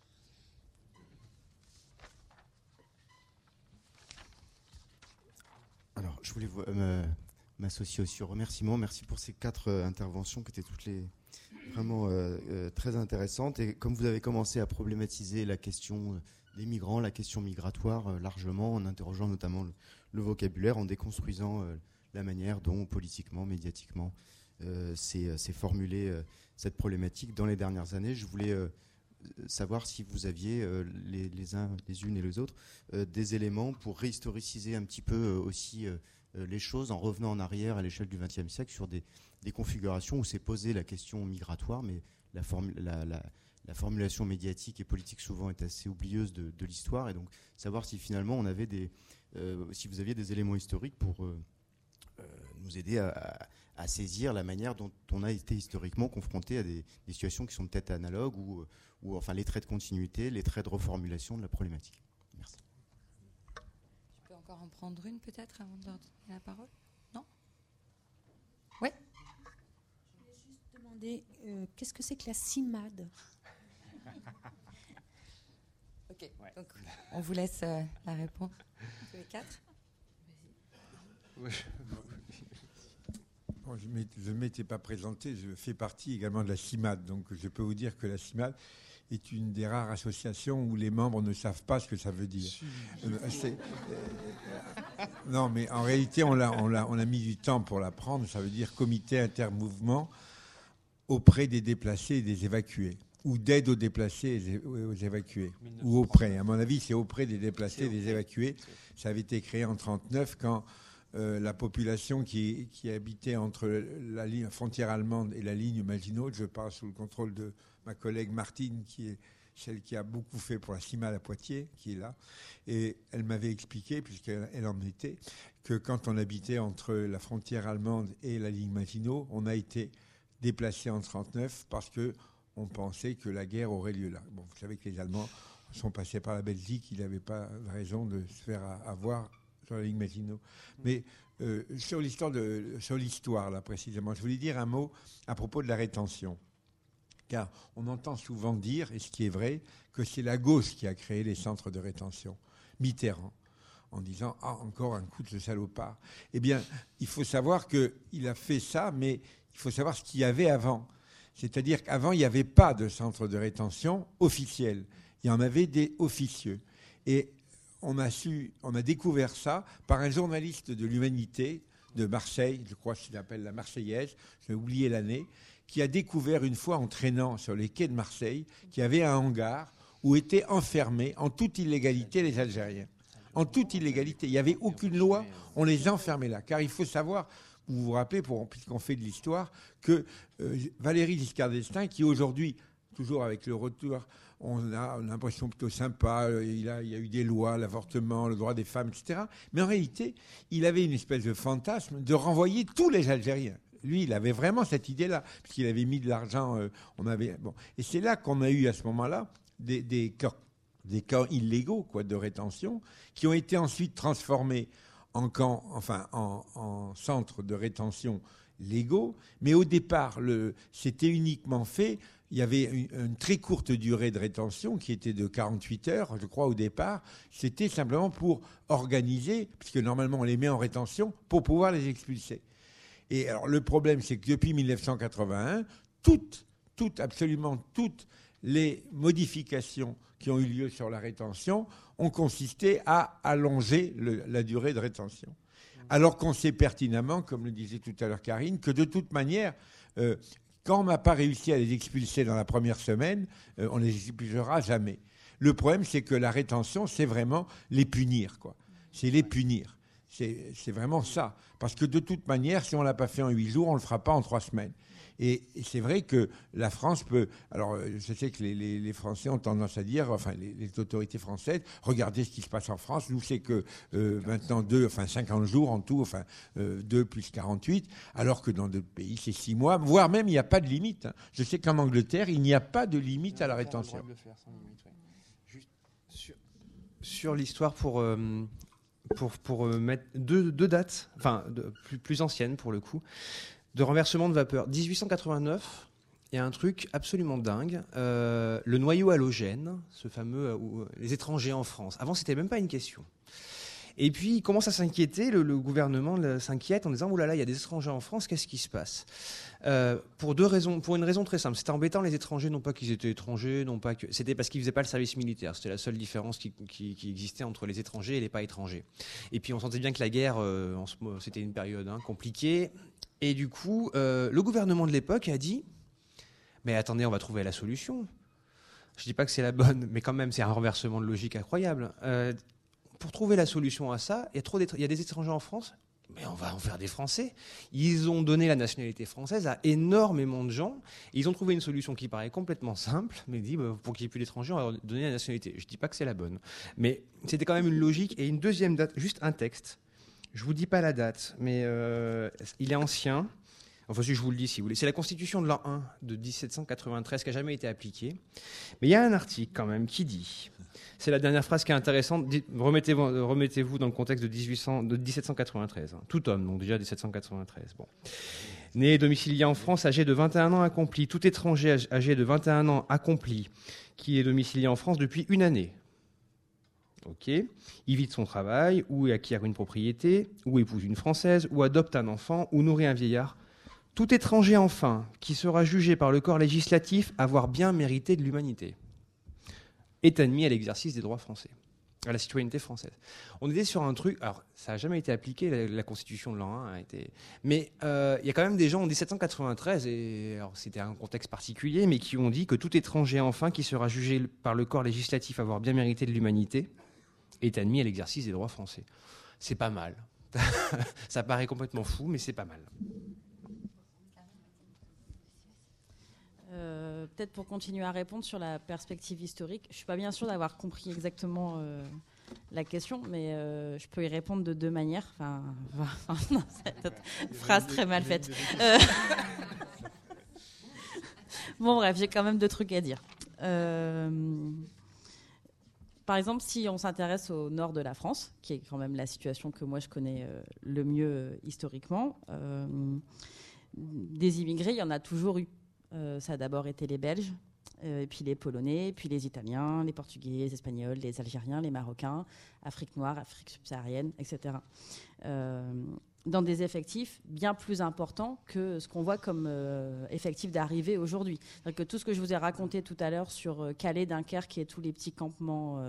Speaker 7: Alors, je voulais m'associer aussi au remerciement. Merci pour ces 4 interventions qui étaient toutes les vraiment très intéressantes. Et comme vous avez commencé à problématiser la question des migrants, la question migratoire largement, en interrogeant notamment le vocabulaire, en déconstruisant la manière dont politiquement, médiatiquement, s'est formulée cette problématique dans les dernières années, je voulais savoir si vous aviez les unes et les autres des éléments pour réhistoriciser un petit peu aussi les choses en revenant en arrière à l'échelle du XXe siècle sur des configurations où s'est posée la question migratoire, mais la formulation médiatique et politique souvent est assez oublieuse de l'histoire, et donc savoir si finalement on avait si vous aviez des éléments historiques pour nous aider à saisir la manière dont on a été historiquement confronté à des situations qui sont peut-être analogues ou enfin les traits de continuité, les traits de reformulation de la problématique. Merci.
Speaker 1: Je peux encore en prendre une peut-être avant de leur donner la parole ? Non ? Oui ?
Speaker 8: Je voulais juste demander qu'est-ce que c'est que la CIMAD ?
Speaker 1: Ok, ouais. Donc on vous laisse la réponse. Tous les 4 ?
Speaker 3: Bon, je ne m'étais pas présenté, je fais partie également de la CIMAD, donc je peux vous dire que la CIMAD est une des rares associations où les membres ne savent pas ce que ça veut dire. Non, mais en réalité, on a mis du temps pour l'apprendre. Ça veut dire comité intermouvement auprès des déplacés et des évacués, ou d'aide aux déplacés et aux évacués, ou auprès. À mon avis, c'est auprès des déplacés et des évacués. Ça avait été créé en 1939 quand la population qui habitait entre la frontière allemande et la ligne Maginot, je parle sous le contrôle de ma collègue Martine, qui est celle qui a beaucoup fait pour la CIMAD à Poitiers, qui est là, et elle m'avait expliqué, puisqu'elle en était, que quand on habitait entre la frontière allemande et la ligne Maginot, on a été déplacé en 1939 parce qu'on pensait que la guerre aurait lieu là. Bon, vous savez que les Allemands sont passés par la Belgique, ils n'avaient pas raison de se faire avoir sur la ligne Maginot. Mais sur l'histoire, là, précisément, je voulais dire un mot à propos de la rétention. Car on entend souvent dire, et ce qui est vrai, que c'est la gauche qui a créé les centres de rétention. Mitterrand, en disant « Ah, encore un coup de ce salopard ». Eh bien, il faut savoir qu'il a fait ça, mais il faut savoir ce qu'il y avait avant. C'est-à-dire qu'avant, il n'y avait pas de centre de rétention officiel. Il y en avait des officieux. Et on a découvert ça par un journaliste de l'Humanité de Marseille, je crois qu'il s'appelle la Marseillaise, j'ai oublié l'année, qui a découvert une fois en traînant sur les quais de Marseille qu'il y avait un hangar où étaient enfermés en toute illégalité les Algériens. En toute illégalité. Il n'y avait aucune loi, on les enfermait là. Car il faut savoir, vous vous rappelez, puisqu'on fait de l'histoire, que Valéry Giscard d'Estaing, qui aujourd'hui, toujours avec le retour, on a l'impression plutôt sympa, il y a eu des lois, l'avortement, le droit des femmes, etc. Mais en réalité, il avait une espèce de fantasme de renvoyer tous les Algériens. Lui, il avait vraiment cette idée-là, puisqu'il avait mis de l'argent. Et c'est là qu'on a eu à ce moment-là des camps illégaux, de rétention, qui ont été ensuite transformés en camps, en centres de rétention légaux. Mais au départ, c'était uniquement fait. Il y avait une très courte durée de rétention qui était de 48 heures, je crois, au départ. C'était simplement pour organiser, puisque normalement on les met en rétention, pour pouvoir les expulser. Et alors le problème, c'est que depuis 1981, absolument toutes les modifications qui ont eu lieu sur la rétention ont consisté à allonger la durée de rétention. Alors qu'on sait pertinemment, comme le disait tout à l'heure Karine, que de toute manière, quand on n'a pas réussi à les expulser dans la première semaine, on ne les expulsera jamais. Le problème, c'est que la rétention, c'est vraiment les punir, C'est les punir. C'est vraiment ça. Parce que de toute manière, si on ne l'a pas fait en 8 jours, on ne le fera pas en 3 semaines. Et c'est vrai que la France peut... Alors, je sais que les Français ont tendance à dire, les autorités françaises, regardez ce qui se passe en France. Nous, c'est que maintenant 50 jours en tout, 2 plus 48, alors que dans d'autres pays, c'est 6 mois, voire même, il n'y a pas de limite. Je sais qu'en Angleterre, il n'y a pas de limite à la rétention.
Speaker 5: Juste sur l'histoire pour mettre deux dates, plus anciennes pour le coup, de renversement de vapeur. 1889, il y a un truc absolument dingue, le noyau halogène, ce fameux, les étrangers en France. Avant, c'était même pas une question. Et puis, il commence à s'inquiéter, le gouvernement s'inquiète en disant « Oh là là, il y a des étrangers en France, qu'est-ce qui se passe ?» Pour une raison très simple. C'était embêtant, les étrangers, non pas qu'ils étaient étrangers, non pas que... C'était parce qu'ils ne faisaient pas le service militaire. C'était la seule différence qui existait entre les étrangers et les pas étrangers. Et puis, on sentait bien que la guerre, c'était une période compliquée. Et du coup, le gouvernement de l'époque a dit « Mais attendez, on va trouver la solution. » Je ne dis pas que c'est la bonne, mais quand même, c'est un renversement de logique incroyable. Pour trouver la solution à ça, il y a des étrangers en France, mais on va en faire des Français. Ils ont donné la nationalité française à énormément de gens. Et ils ont trouvé une solution qui paraît complètement simple, mais dit pour qu'il n'y ait plus d'étrangers, on va donner la nationalité. Je ne dis pas que c'est la bonne, mais c'était quand même une logique. Et une deuxième date, juste un texte. Je ne vous dis pas la date, mais il est ancien. Enfin, si je vous le dis, si vous voulez. C'est la Constitution de l'an 1 de 1793 qui n'a jamais été appliquée. Mais il y a un article quand même qui dit... C'est la dernière phrase qui est intéressante. Remettez-vous dans le contexte de 1793. Tout homme, donc déjà 1793. Bon. Né et domicilié en France, âgé de 21 ans accompli. Tout étranger âgé de 21 ans accompli qui est domicilié en France depuis 1 année. Ok. Il vit de son travail, ou acquiert une propriété, ou épouse une Française, ou adopte un enfant, ou nourrit un vieillard. Tout étranger, enfin, qui sera jugé par le corps législatif avoir bien mérité de l'humanité. est admis à l'exercice des droits français, à la citoyenneté française. On était sur un truc, alors ça n'a jamais été appliqué, la Constitution de l'an 1 a été... Mais il y a quand même des gens en 1793, et alors c'était un contexte particulier, mais qui ont dit que tout étranger enfin qui sera jugé par le corps législatif avoir bien mérité de l'humanité est admis à l'exercice des droits français. C'est pas mal. Ça paraît complètement fou, mais c'est pas mal.
Speaker 4: Peut-être pour continuer à répondre sur la perspective historique, je ne suis pas bien sûre d'avoir compris exactement la question, mais je peux y répondre de deux manières. Non, c'est une phrase très mal faite. Bon, bref, j'ai quand même deux trucs à dire. Par exemple, si on s'intéresse au nord de la France, qui est quand même la situation que moi je connais le mieux historiquement, des immigrés, il y en a toujours eu. Ça a d'abord été les Belges, et puis les Polonais, puis les Italiens, les Portugais, les Espagnols, les Algériens, les Marocains, Afrique noire, Afrique subsaharienne, etc. Dans des effectifs bien plus importants que ce qu'on voit comme effectifs d'arrivée aujourd'hui. C'est-à-dire que tout ce que je vous ai raconté tout à l'heure sur Calais, Dunkerque et tous les petits campements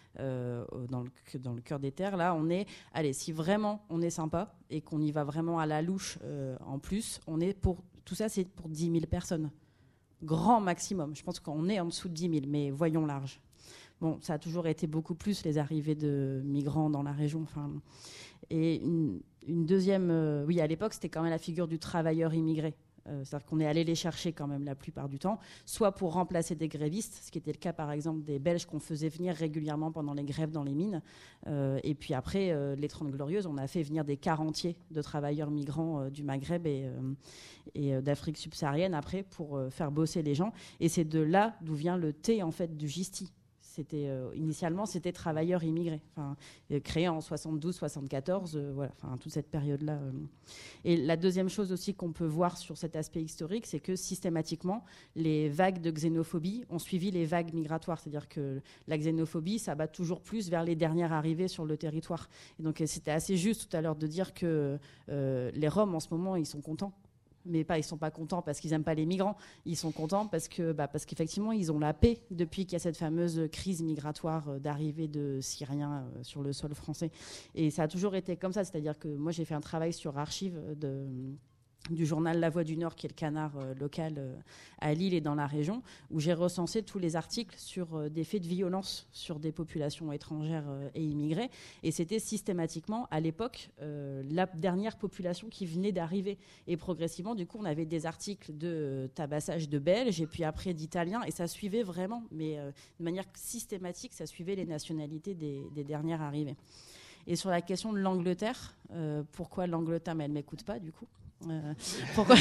Speaker 4: dans le cœur des terres, là, on est... Allez, si vraiment on est sympa et qu'on y va vraiment à la louche en plus, on est pour... Tout ça, c'est pour 10 000 personnes. Grand maximum. Je pense qu'on est en dessous de 10 000, mais voyons large. Bon, ça a toujours été beaucoup plus, les arrivées de migrants dans la région. Enfin, et une deuxième... oui, à l'époque, c'était quand même la figure du travailleur immigré. C'est-à-dire qu'on est allé les chercher quand même la plupart du temps, soit pour remplacer des grévistes, ce qui était le cas par exemple des Belges qu'on faisait venir régulièrement pendant les grèves dans les mines. Et puis après, les 30 Glorieuses, on a fait venir des quarts entiers de travailleurs migrants du Maghreb et d'Afrique subsaharienne après pour faire bosser les gens. Et c'est de là d'où vient le T en fait du GISTI. Initialement, c'était travailleurs immigrés, créé en 72-74, voilà, toute cette période-là. Et la deuxième chose aussi qu'on peut voir sur cet aspect historique, c'est que systématiquement, les vagues de xénophobie ont suivi les vagues migratoires. C'est-à-dire que la xénophobie, ça bat toujours plus vers les dernières arrivées sur le territoire. Et donc, c'était assez juste tout à l'heure de dire que les Roms, en ce moment, ils sont contents. Mais ils ne sont pas contents parce qu'ils n'aiment pas les migrants. Ils sont contents parce qu'effectivement, ils ont la paix depuis qu'il y a cette fameuse crise migratoire d'arrivée de Syriens sur le sol français. Et ça a toujours été comme ça. C'est-à-dire que moi, j'ai fait un travail sur archives du journal La Voix du Nord, qui est le canard local à Lille et dans la région, où j'ai recensé tous les articles sur des faits de violence sur des populations étrangères et immigrées. Et c'était systématiquement, à l'époque, la dernière population qui venait d'arriver. Et progressivement, du coup, on avait des articles de tabassage de Belges et puis après d'Italiens. Et ça suivait vraiment, mais de manière systématique, ça suivait les nationalités des dernières arrivées. Et sur la question de l'Angleterre, pourquoi l'Angleterre, mais elle ne m'écoute pas, du coup. Pourquoi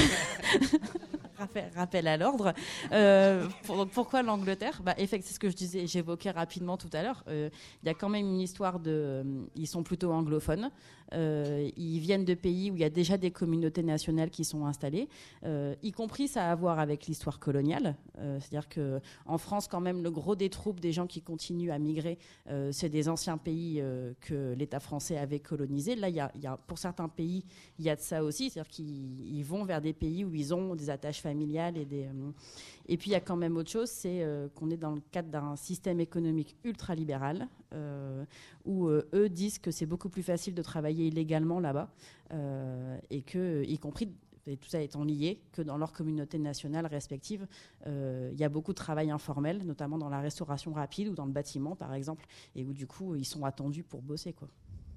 Speaker 4: rappel à l'ordre. Pourquoi l'Angleterre ? C'est ce que j'évoquais rapidement tout à l'heure. Il y a quand même une histoire ils sont plutôt anglophones. Ils viennent de pays où il y a déjà des communautés nationales qui sont installées, y compris ça a à voir avec l'histoire coloniale. C'est-à-dire qu'en France, quand même, le gros des troupes des gens qui continuent à migrer, c'est des anciens pays que l'État français avait colonisés. Là, il y a, pour certains pays, il y a de ça aussi. C'est-à-dire qu'ils vont vers des pays où ils ont des attaches familiales. Et puis, il y a quand même autre chose, c'est qu'on est dans le cadre d'un système économique ultra-libéral où eux disent que c'est beaucoup plus facile de travailler illégalement là-bas et que, y compris, et tout ça étant lié, que dans leurs communautés nationales respectives, il y a beaucoup de travail informel, notamment dans la restauration rapide ou dans le bâtiment, par exemple, et où, du coup, ils sont attendus pour bosser, quoi.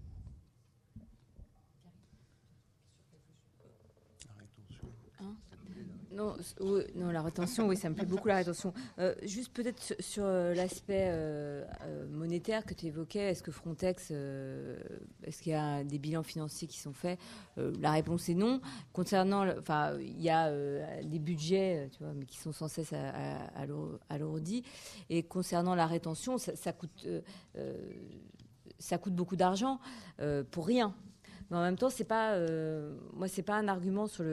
Speaker 2: Non, la rétention, oui, ça me plaît beaucoup, la rétention. Juste peut-être sur l'aspect monétaire que tu évoquais, est-ce que Frontex, est-ce qu'il y a des bilans financiers qui sont faits ? La réponse est non. Concernant, il y a des budgets, tu vois, mais qui sont sans cesse à l'euro dit. Et concernant la rétention, ça coûte beaucoup d'argent pour rien. Mais en même temps, c'est pas un argument sur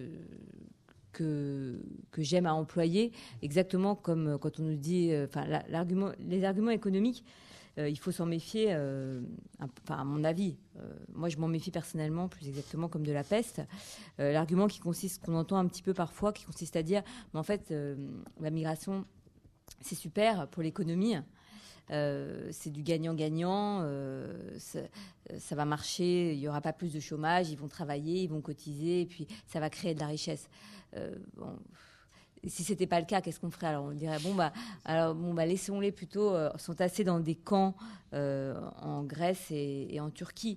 Speaker 2: que j'aime à employer, exactement comme quand on nous dit... les arguments économiques, il faut s'en méfier, à mon avis. Moi, je m'en méfie personnellement, plus exactement comme de la peste. L'argument qu'on entend un petit peu parfois, qui consiste à dire, mais en fait, la migration, c'est super pour l'économie, c'est du gagnant-gagnant, ça va marcher, il n'y aura pas plus de chômage, ils vont travailler, ils vont cotiser, et puis ça va créer de la richesse. Si c'était pas le cas, qu'est-ce qu'on ferait? Alors on dirait laissons-les plutôt s'entasser dans des camps en Grèce et en Turquie.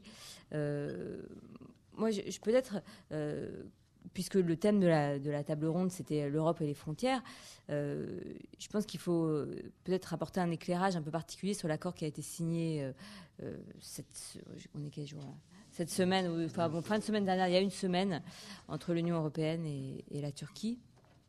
Speaker 2: Moi, je peut-être, puisque le thème de la table ronde c'était l'Europe et les frontières, je pense qu'il faut peut-être apporter un éclairage un peu particulier sur l'accord qui a été signé. On est quel jour là? Cette semaine, fin de semaine dernière, il y a une semaine entre l'Union européenne et la Turquie.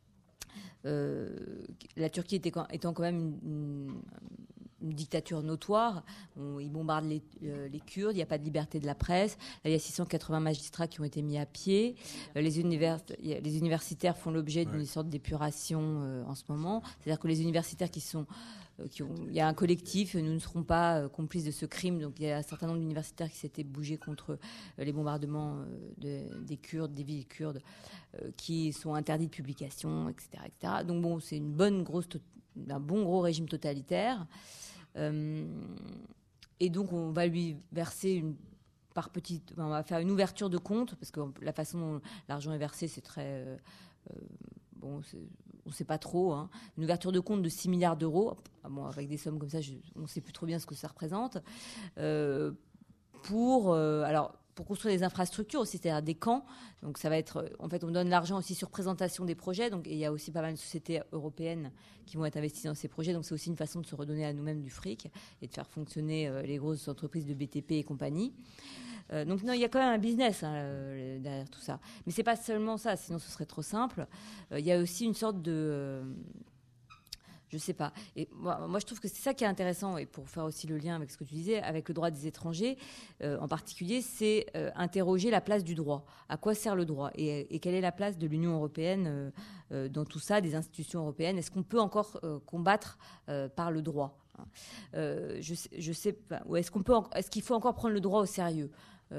Speaker 2: La Turquie étant quand même une dictature notoire, ils bombardent les Kurdes, il n'y a pas de liberté de la presse. Là, il y a 680 magistrats qui ont été mis à pied. Les universitaires font l'objet d'une sorte d'épuration en ce moment. C'est-à-dire que les universitaires il y a un collectif, nous ne serons pas complices de ce crime. Donc il y a un certain nombre d'universitaires qui s'étaient bougés contre les bombardements des Kurdes, des villes kurdes, qui sont interdits de publication, etc., etc. Donc bon, c'est un bon gros régime totalitaire. Et donc on va lui verser on va faire une ouverture de compte, parce que la façon dont l'argent est versé, c'est très... on ne sait pas trop. Une ouverture de compte de 6 milliards d'euros. Avec des sommes comme ça, on ne sait plus trop bien ce que ça représente. Pour construire des infrastructures aussi, c'est-à-dire des camps. Donc ça va être... En fait, on donne l'argent aussi sur présentation des projets. Donc il y a aussi pas mal de sociétés européennes qui vont être investies dans ces projets. Donc c'est aussi une façon de se redonner à nous-mêmes du fric et de faire fonctionner les grosses entreprises de BTP et compagnie. Donc non, il y a quand même un business derrière tout ça. Mais c'est pas seulement ça, sinon ce serait trop simple. Il y a aussi une sorte de... je sais pas. Et moi, je trouve que c'est ça qui est intéressant, et pour faire aussi le lien avec ce que tu disais, avec le droit des étrangers, en particulier, c'est interroger la place du droit. À quoi sert le droit, et quelle est la place de l'Union européenne dans tout ça, des institutions européennes? Est-ce qu'on peut encore combattre par le droit? Je sais pas. Ou est-ce qu'il faut encore prendre le droit au sérieux?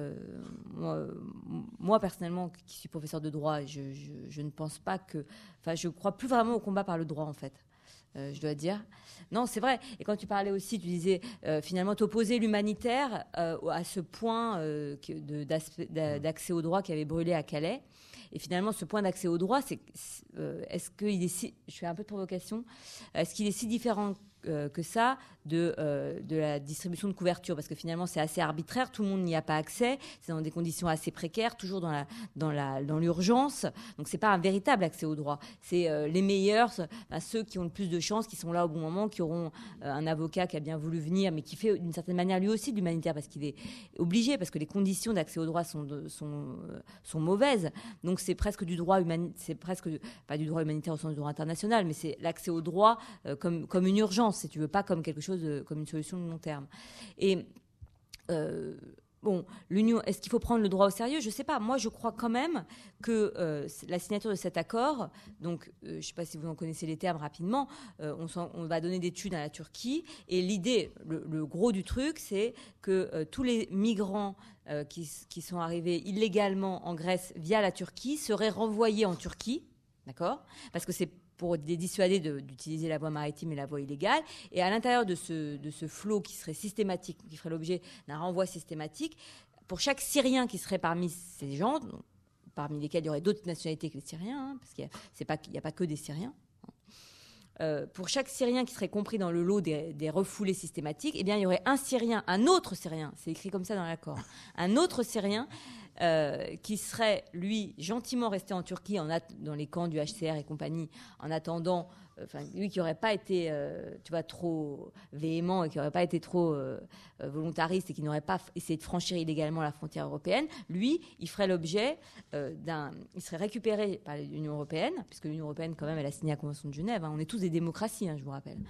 Speaker 2: Moi, personnellement, qui suis professeur de droit, je ne pense pas que... Enfin, je crois plus vraiment au combat par le droit, en fait. Je dois dire. Non, c'est vrai. Et quand tu parlais aussi, tu disais, finalement, t'opposer l'humanitaire à ce point d'accès au droit qui avait brûlé à Calais. Et finalement, ce point d'accès au droit, est-ce qu'il est si... Je fais un peu de provocation. Est-ce qu'il est si différent que ça de la distribution de couverture, parce que finalement c'est assez arbitraire, tout le monde n'y a pas accès, c'est dans des conditions assez précaires, toujours dans l'urgence, donc c'est pas un véritable accès au droit, c'est les meilleurs, ceux qui ont le plus de chance, qui sont là au bon moment, qui auront un avocat qui a bien voulu venir, mais qui fait d'une certaine manière lui aussi de l'humanitaire, parce qu'il est obligé, parce que les conditions d'accès au droit sont mauvaises, donc c'est presque du droit humanitaire, c'est presque pas du droit humanitaire au sens du droit international, mais c'est l'accès au droit comme une urgence, si tu veux, pas comme quelque chose comme une solution de long terme. Et l'Union, est-ce qu'il faut prendre le droit au sérieux? Je ne sais pas. Moi, je crois quand même que la signature de cet accord, donc je ne sais pas si vous en connaissez les termes rapidement, on va donner des thunes à la Turquie, et l'idée, le gros du truc, c'est que tous les migrants qui sont arrivés illégalement en Grèce via la Turquie seraient renvoyés en Turquie, d'accord? Parce que c'est pour les dissuader d'utiliser la voie maritime et la voie illégale. Et à l'intérieur de ce flot qui serait systématique, qui ferait l'objet d'un renvoi systématique, pour chaque Syrien qui serait parmi ces gens, parmi lesquels il y aurait d'autres nationalités que les Syriens, parce qu'il n'y a pas que des Syriens, pour chaque Syrien qui serait compris dans le lot des refoulés systématiques, eh bien, il y aurait un autre Syrien, c'est écrit comme ça dans l'accord, un autre Syrien qui serait, lui, gentiment resté en Turquie dans les camps du HCR et compagnie, en attendant, lui qui n'aurait pas été, trop véhément et qui n'aurait pas été trop volontariste et qui n'aurait pas essayé de franchir illégalement la frontière européenne, lui, il ferait l'objet il serait récupéré par l'Union européenne, puisque l'Union européenne, quand même, elle a signé la Convention de Genève, on est tous des démocraties, je vous rappelle.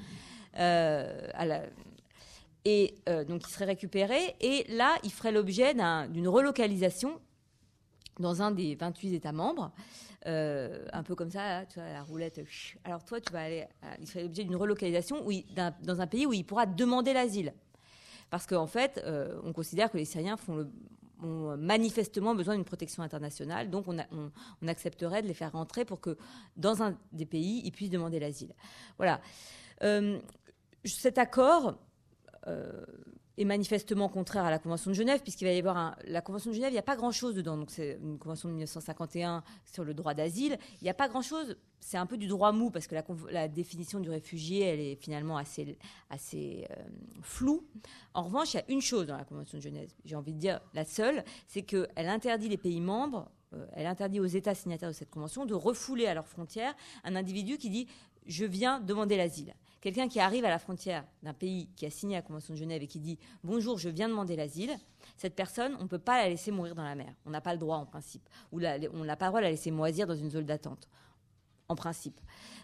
Speaker 2: Donc, il serait récupéré, et là, il ferait l'objet d'une relocalisation dans un des 28 États membres, un peu comme ça, là, tu vois, la roulette. Alors toi, tu vas aller... il ferait l'objet d'une relocalisation dans un pays où il pourra demander l'asile. Parce qu'en fait, on considère que les Syriens ont manifestement besoin d'une protection internationale, donc on accepterait de les faire rentrer pour que, dans un des pays, ils puissent demander l'asile. Voilà. Cet accord... est manifestement contraire à la Convention de Genève, puisqu'il va y avoir la Convention de Genève, il n'y a pas grand-chose dedans. Donc c'est une convention de 1951 sur le droit d'asile. Il n'y a pas grand-chose. C'est un peu du droit mou, parce que la définition du réfugié, elle est finalement assez floue. En revanche, il y a une chose dans la Convention de Genève, j'ai envie de dire la seule, c'est qu'elle interdit les pays membres, elle interdit aux États signataires de cette convention de refouler à leurs frontières un individu qui dit « je viens demander l'asile ». Quelqu'un qui arrive à la frontière d'un pays qui a signé la Convention de Genève et qui dit « bonjour, je viens demander l'asile », cette personne, on ne peut pas la laisser mourir dans la mer. On n'a pas le droit, en principe. Ou on n'a pas le droit de la laisser moisir dans une zone d'attente, en principe.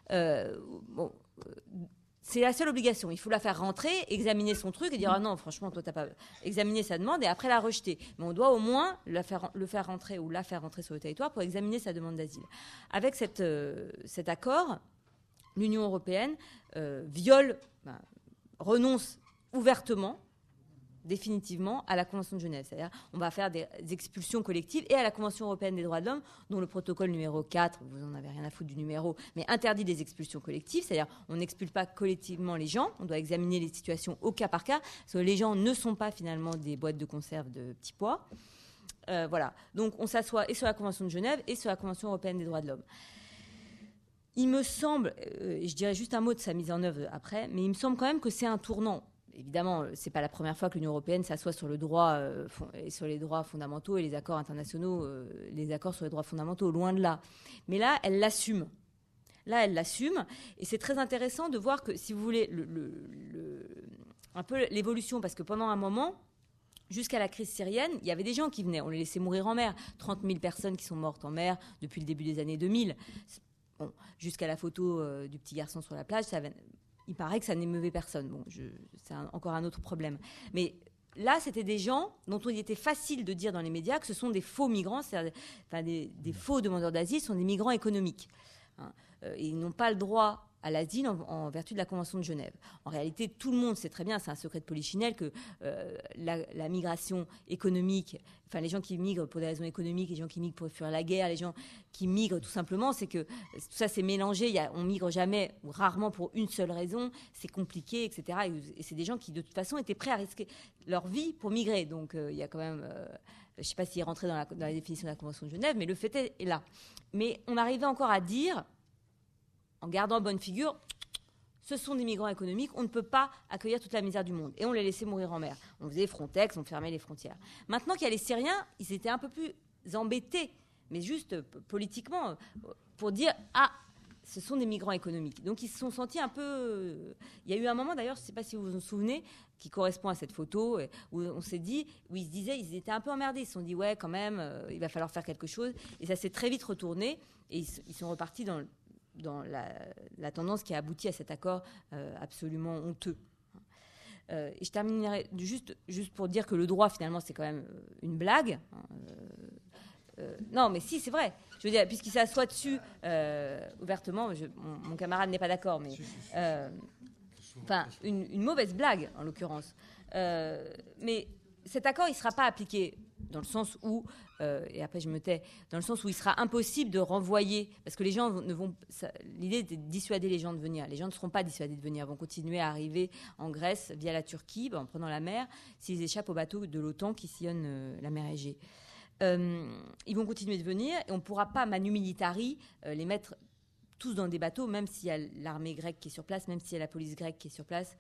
Speaker 2: C'est la seule obligation. Il faut la faire rentrer, examiner son truc et dire « ah non, franchement, toi, tu n'as pas examiné sa demande » et après la rejeter. Mais on doit au moins le faire rentrer ou la faire rentrer sur le territoire pour examiner sa demande d'asile. Avec cet accord, l'Union européenne renonce ouvertement, définitivement, à la Convention de Genève. C'est-à-dire on va faire des expulsions collectives et à la Convention européenne des droits de l'homme, dont le protocole numéro 4, vous n'en avez rien à foutre du numéro, mais interdit des expulsions collectives. C'est-à-dire on n'expulse pas collectivement les gens, on doit examiner les situations au cas par cas, parce que les gens ne sont pas finalement des boîtes de conserve de petits pois. Voilà. Donc on s'assoit et sur la Convention de Genève et sur la Convention européenne des droits de l'homme. Il me semble, et je dirais juste un mot de sa mise en œuvre après, mais il me semble quand même que c'est un tournant. Évidemment, ce n'est pas la première fois que l'Union européenne s'assoit sur le droit et sur les droits fondamentaux et les accords internationaux, les accords sur les droits fondamentaux, loin de là. Mais là, elle l'assume. Et c'est très intéressant de voir que, si vous voulez, un peu l'évolution, parce que pendant un moment, jusqu'à la crise syrienne, il y avait des gens qui venaient, on les laissait mourir en mer. 30 000 personnes qui sont mortes en mer depuis le début des années 2000. Bon, jusqu'à la photo du petit garçon sur la plage, il paraît que ça n'émeuvait personne. Bon, c'est encore un autre problème. Mais là, c'était des gens dont il était facile de dire dans les médias que ce sont des faux migrants, c'est-à-dire des faux demandeurs d'asile, sont des migrants économiques. Et ils n'ont pas le droit à l'asile en vertu de la Convention de Genève. En réalité, tout le monde sait très bien, c'est un secret de polichinelle, que la migration économique, enfin les gens qui migrent pour des raisons économiques, les gens qui migrent pour fuir la guerre, les gens qui migrent tout simplement, c'est que tout ça c'est mélangé. On migre jamais ou rarement pour une seule raison, c'est compliqué, etc. Et c'est des gens qui de toute façon étaient prêts à risquer leur vie pour migrer. Donc il y a quand même, je ne sais pas s'il est rentré dans la définition de la Convention de Genève, mais le fait est là. Mais on arrivait encore à dire, en gardant bonne figure, ce sont des migrants économiques, on ne peut pas accueillir toute la misère du monde. Et on les laissait mourir en mer. On faisait Frontex, on fermait les frontières. Maintenant qu'il y a les Syriens, ils étaient un peu plus embêtés, mais juste politiquement, pour dire « ah, ce sont des migrants économiques ». Donc ils se sont sentis un peu... Il y a eu un moment d'ailleurs, je ne sais pas si vous vous en souvenez, qui correspond à cette photo, où on s'est dit, où ils se disaient, ils étaient un peu emmerdés. Ils se sont dit « ouais, quand même, il va falloir faire quelque chose ». Et ça s'est très vite retourné, et ils sont repartis dans la tendance qui a abouti à cet accord absolument honteux. Et je terminerai juste pour dire que le droit, finalement, c'est quand même une blague. Non, mais si, c'est vrai. Je veux dire, puisqu'il s'assoit dessus ouvertement, mon camarade n'est pas d'accord, mais... Enfin, une mauvaise blague, en l'occurrence. Mais cet accord, il ne sera pas appliqué dans le sens où, et après je me tais, dans le sens où il sera impossible de renvoyer, parce que les gens ne vont... L'idée est de dissuader les gens de venir. Les gens ne seront pas dissuadés de venir, vont continuer à arriver en Grèce via la Turquie, en prenant la mer, s'ils échappent au bateau de l'OTAN qui sillonne la mer Égée. Ils vont continuer de venir et on ne pourra pas, manu militari, les mettre tous dans des bateaux, même s'il y a l'armée grecque qui est sur place, même s'il y a la police grecque qui est sur place.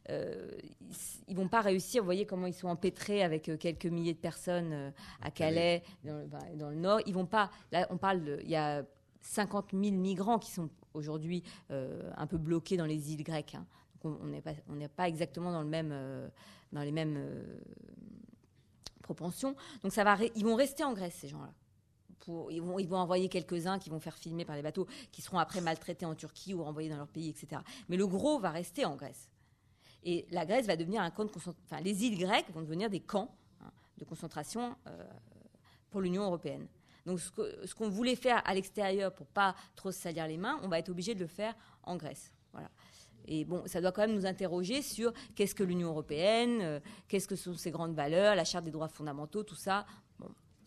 Speaker 2: Ils vont pas réussir. Vous voyez comment ils sont empêtrés avec quelques milliers de personnes à Calais, dans le nord. Ils vont pas. Là, il y a 50 000 migrants qui sont aujourd'hui un peu bloqués dans les îles grecques. Hein. Donc on n'est pas exactement dans les mêmes propensions. Donc ils vont rester en Grèce, ces gens-là. Ils vont envoyer quelques-uns qui vont faire filmer par les bateaux, qui seront après maltraités en Turquie ou renvoyés dans leur pays, etc. Mais le gros va rester en Grèce. Et la Grèce va devenir un camp de concentration. Enfin, les îles grecques vont devenir des camps de concentration pour l'Union européenne. Donc, ce qu'on voulait faire à l'extérieur pour pas trop se salir les mains, on va être obligé de le faire en Grèce. Voilà. Et bon, ça doit quand même nous interroger sur qu'est-ce que l'Union européenne, qu'est-ce que sont ses grandes valeurs, la charte des droits fondamentaux, tout ça. Bon.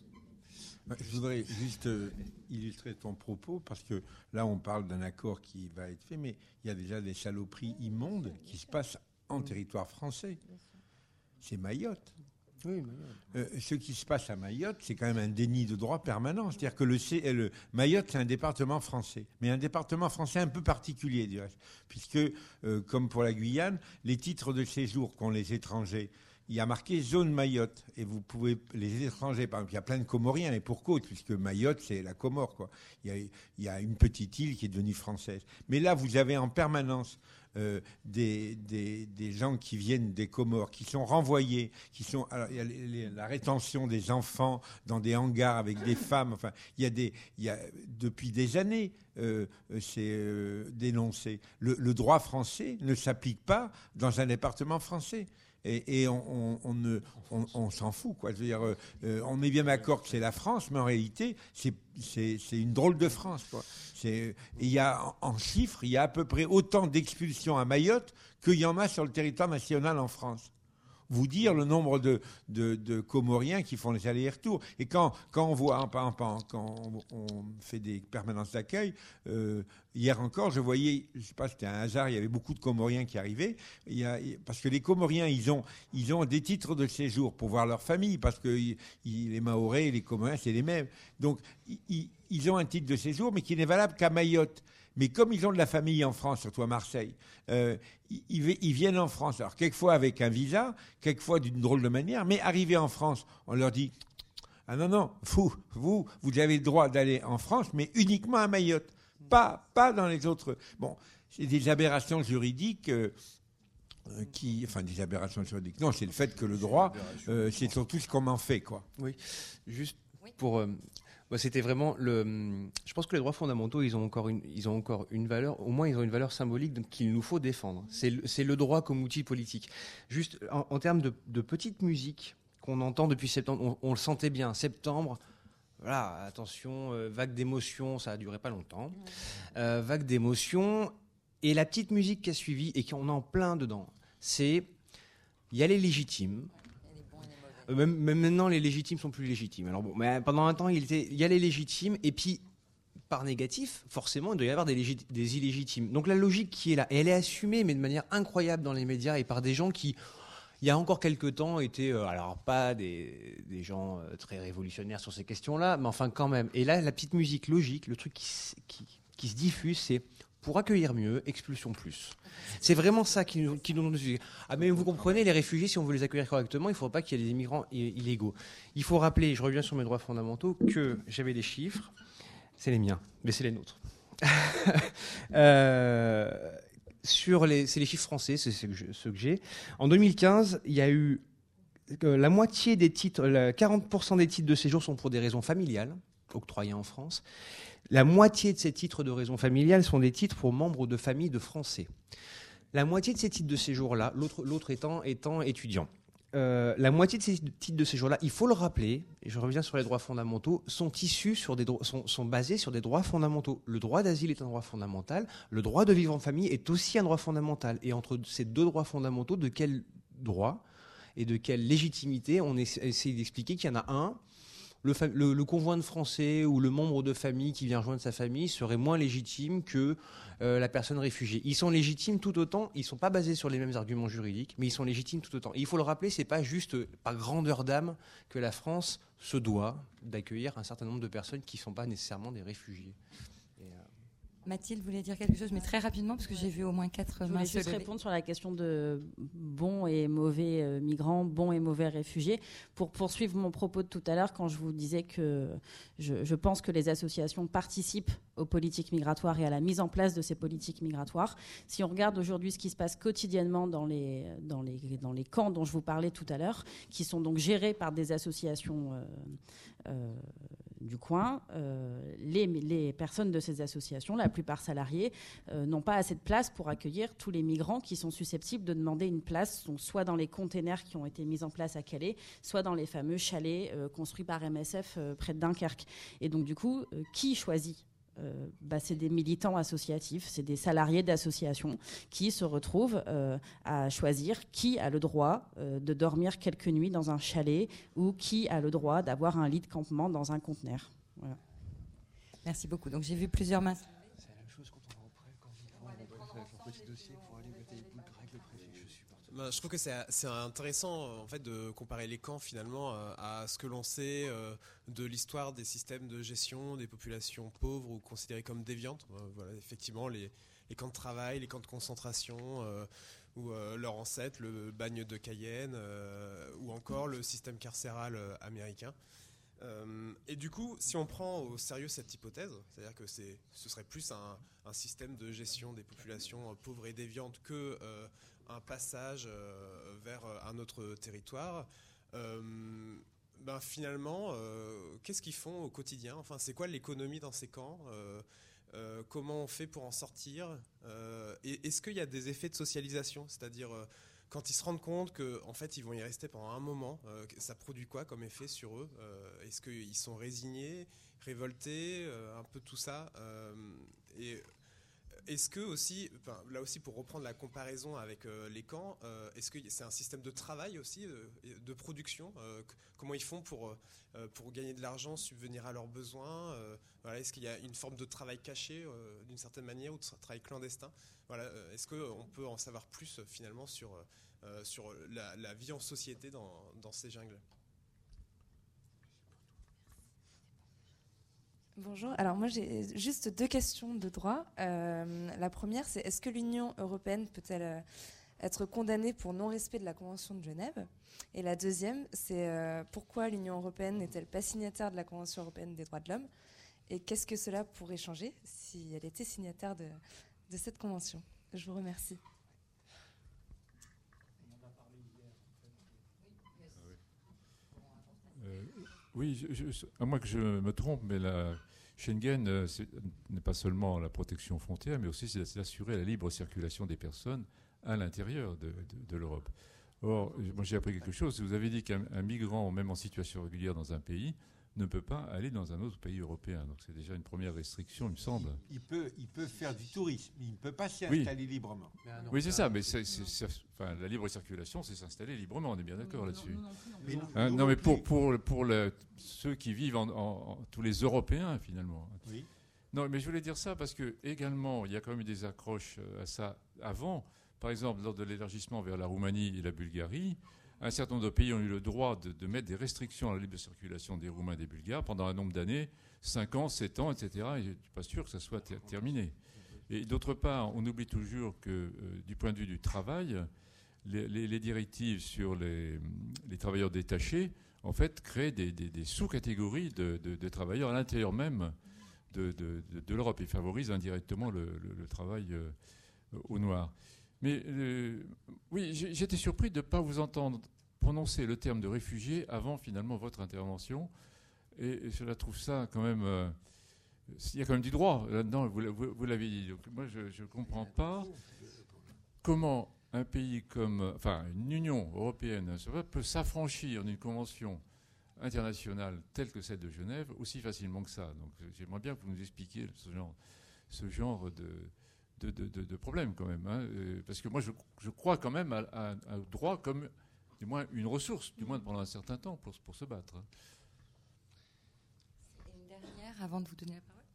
Speaker 3: Je voudrais juste illustrer ton propos, parce que là, on parle d'un accord qui va être fait, mais il y a déjà des saloperies immondes qui se passent en territoire français. C'est Mayotte.
Speaker 5: Oui, Mayotte.
Speaker 3: Ce qui se passe à Mayotte, c'est quand même un déni de droit permanent. C'est-à-dire que Mayotte, c'est un département français, mais un département français un peu particulier, du reste, puisque, comme pour la Guyane, les titres de séjour qu'ont les étrangers, il y a marqué zone Mayotte, et vous pouvez, les étrangers, par exemple, il y a plein de Comoriens, et pour cause, puisque Mayotte, c'est la Comore, quoi. Il y a une petite île qui est devenue française. Mais là, vous avez en permanence des gens qui viennent des Comores, qui sont renvoyés, alors, il y a la rétention des enfants dans des hangars avec des femmes. Enfin, depuis des années, c'est dénoncé. Le droit français ne s'applique pas dans un département français. Et on s'en fout, quoi. Je veux dire, on est bien d'accord que c'est la France, mais en réalité, c'est une drôle de France, quoi. Il y a, en chiffres, il y a à peu près autant d'expulsions à Mayotte qu'il y en a sur le territoire national en France. Vous dire le nombre de Comoriens qui font les allers-retours. Et quand on voit, quand on fait des permanences d'accueil, hier encore, je voyais, je ne sais pas, c'était un hasard, il y avait beaucoup de Comoriens qui arrivaient, parce que les Comoriens, ils ont des titres de séjour pour voir leur famille, parce que les Mahorais et les Comoriens, c'est les mêmes. Donc, ils ont un titre de séjour, mais qui n'est valable qu'à Mayotte. Mais comme ils ont de la famille en France, surtout à Marseille, ils viennent en France. Alors, quelquefois avec un visa, quelquefois d'une drôle de manière, mais arrivés en France, on leur dit « Ah non, vous avez le droit d'aller en France, mais uniquement à Mayotte, pas dans les autres. » Bon, c'est des aberrations juridiques des aberrations juridiques. Non, c'est le fait que le droit, c'est surtout ce qu'on en fait, quoi.
Speaker 5: Oui, juste pour... c'était vraiment je pense que les droits fondamentaux, ils ont encore une valeur, au moins ils ont une valeur symbolique qu'il nous faut défendre. C'est le droit comme outil politique. Juste en termes de petite musique qu'on entend depuis septembre, on le sentait bien. Septembre, voilà, attention, vague d'émotions, ça a duré pas longtemps. Vague d'émotions, et la petite musique qui a suivi et qu'on est en plein dedans, il y a les légitimes. Même maintenant, les légitimes sont plus légitimes. Alors bon, mais pendant un temps, il y a les légitimes, et puis par négatif, forcément, il doit y avoir des illégitimes. Donc la logique qui est là, et elle est assumée, mais de manière incroyable dans les médias et par des gens qui, il y a encore quelques temps, étaient alors pas des gens très révolutionnaires sur ces questions-là, mais enfin quand même. Et là, la petite musique logique, le truc qui se diffuse, c'est pour accueillir mieux, expulsion plus. C'est vraiment ça qui nous dit. Ah mais vous comprenez, les réfugiés, si on veut les accueillir correctement, il ne faudrait pas qu'il y ait des immigrants illégaux. Il faut rappeler, je reviens sur mes droits fondamentaux, que j'avais des chiffres, c'est les miens, mais c'est les nôtres. C'est les chiffres français, c'est ceux que j'ai. En 2015, il y a eu la moitié des titres, 40% des titres de séjour sont pour des raisons familiales, octroyés en France. La moitié de ces titres de raison familiale sont des titres pour membres de familles de Français. La moitié de ces titres de séjour-là, l'autre étant étudiant. La moitié de ces titres de séjour-là, il faut le rappeler, et je reviens sur les droits fondamentaux, sont basés sur des droits fondamentaux. Le droit d'asile est un droit fondamental, le droit de vivre en famille est aussi un droit fondamental. Et entre ces deux droits fondamentaux, de quel droit et de quelle légitimité on essaie d'expliquer qu'il y en a un. Le conjoint de Français ou le membre de famille qui vient rejoindre sa famille serait moins légitime que la personne réfugiée. Ils sont légitimes tout autant, ils ne sont pas basés sur les mêmes arguments juridiques, mais ils sont légitimes tout autant. Et il faut le rappeler, ce n'est pas juste par grandeur d'âme que la France se doit d'accueillir un certain nombre de personnes qui ne sont pas nécessairement des réfugiés.
Speaker 1: Mathilde voulait dire quelque chose, mais très rapidement, parce que j'ai vu au moins 4 mains se lever.
Speaker 4: Je voulais juste répondre sur la question de bons et mauvais migrants, bons et mauvais réfugiés. Pour poursuivre mon propos de tout à l'heure, quand je vous disais que je pense que les associations participent aux politiques migratoires et à la mise en place de ces politiques migratoires. Si on regarde aujourd'hui ce qui se passe quotidiennement dans les camps dont je vous parlais tout à l'heure, qui sont donc gérés par des associations du coin, les personnes de ces associations, la plupart salariés, n'ont pas assez de place pour accueillir tous les migrants qui sont susceptibles de demander une place, donc soit dans les containers qui ont été mis en place à Calais, soit dans les fameux chalets construits par MSF près de Dunkerque. Et donc du coup, qui choisit ? C'est des militants associatifs, c'est des salariés d'associations qui se retrouvent à choisir qui a le droit de dormir quelques nuits dans un chalet ou qui a le droit d'avoir un lit de campement dans un conteneur. Voilà.
Speaker 1: Merci beaucoup. Donc j'ai vu plusieurs mains.
Speaker 5: C'est la même chose quand on va auprès, quand on va faire un petit dossier pour aller voter les poules avec le préfet. Je suis pas.
Speaker 9: Je trouve que c'est intéressant en fait de comparer les camps finalement à ce que l'on sait de l'histoire des systèmes de gestion des populations pauvres ou considérées comme déviantes. Voilà, effectivement, les camps de travail, les camps de concentration, ou leur ancêtre, le bagne de Cayenne, ou encore le système carcéral américain. Et du coup, si on prend au sérieux cette hypothèse, c'est-à-dire que ce serait plus un système de gestion des populations pauvres et déviantes que un passage vers un autre territoire, finalement, qu'est-ce qu'ils font au quotidien ? Enfin, c'est quoi l'économie dans ces camps ? Comment on fait pour en sortir ? Et est-ce qu'il y a des effets de socialisation ? C'est-à-dire, quand ils se rendent compte qu'en fait, ils vont y rester pendant un moment, ça produit quoi comme effet sur eux ? Est-ce qu'ils sont résignés, révoltés, un peu tout ça ? Et est-ce que aussi, là aussi pour reprendre la comparaison avec les camps, est-ce que c'est un système de travail aussi, de production ? Comment ils font pour gagner de l'argent, subvenir à leurs besoins ? Voilà, est-ce qu'il y a une forme de travail caché d'une certaine manière ou de travail clandestin ? Voilà, est-ce qu'on peut en savoir plus finalement sur la vie en société dans ces jungles ?
Speaker 10: Bonjour, alors moi j'ai juste 2 questions de droit. La première, c'est est-ce que l'Union européenne peut-elle être condamnée pour non-respect de la Convention de Genève ? Et la deuxième, c'est pourquoi l'Union européenne n'est-elle pas signataire de la Convention européenne des droits de l'homme ? Et qu'est-ce que cela pourrait changer si elle était signataire de cette convention ? Je vous remercie.
Speaker 11: Oui, à moins que je me trompe, mais la Schengen n'est pas seulement la protection frontière, mais aussi c'est d'assurer la libre circulation des personnes à l'intérieur de l'Europe. Or, moi j'ai appris quelque chose. Vous avez dit qu'un migrant, même en situation régulière dans un pays, ne peut pas aller dans un autre pays européen. Donc c'est déjà une première restriction, il me semble.
Speaker 3: Il peut faire du tourisme, mais il ne peut pas s'y installer librement.
Speaker 11: Oui, c'est ça, mais la libre circulation, c'est s'installer librement, on est bien d'accord là-dessus. Non, mais pour ceux qui vivent tous les Européens, finalement.
Speaker 3: Oui.
Speaker 11: Non, mais je voulais dire ça parce que également, il y a quand même eu des accroches à ça avant. Par exemple, lors de l'élargissement vers la Roumanie et la Bulgarie, un certain nombre de pays ont eu le droit de mettre des restrictions à la libre circulation des Roumains et des Bulgares pendant un nombre d'années, 5 ans, 7 ans, etc. Et je ne suis pas sûr que ça soit terminé. Et d'autre part, on oublie toujours que du point de vue du travail, les directives sur les travailleurs détachés, en fait, créent des sous-catégories de travailleurs à l'intérieur même de l'Europe et favorisent indirectement le travail au noir. Mais oui, j'étais surpris de ne pas vous entendre prononcer le terme de réfugié avant finalement votre intervention. Et je trouve ça quand même... il y a quand même du droit là-dedans, vous l'avez dit. Donc moi, je ne comprends pas comment un pays comme... Enfin, une Union européenne peut s'affranchir d'une convention internationale telle que celle de Genève aussi facilement que ça. Donc j'aimerais bien que vous nous expliquiez ce genre de problème quand même. Parce que moi, je crois quand même à droit comme du moins une ressource, du moins pendant un certain temps pour se battre.
Speaker 1: Une dernière avant de vous donner la parole.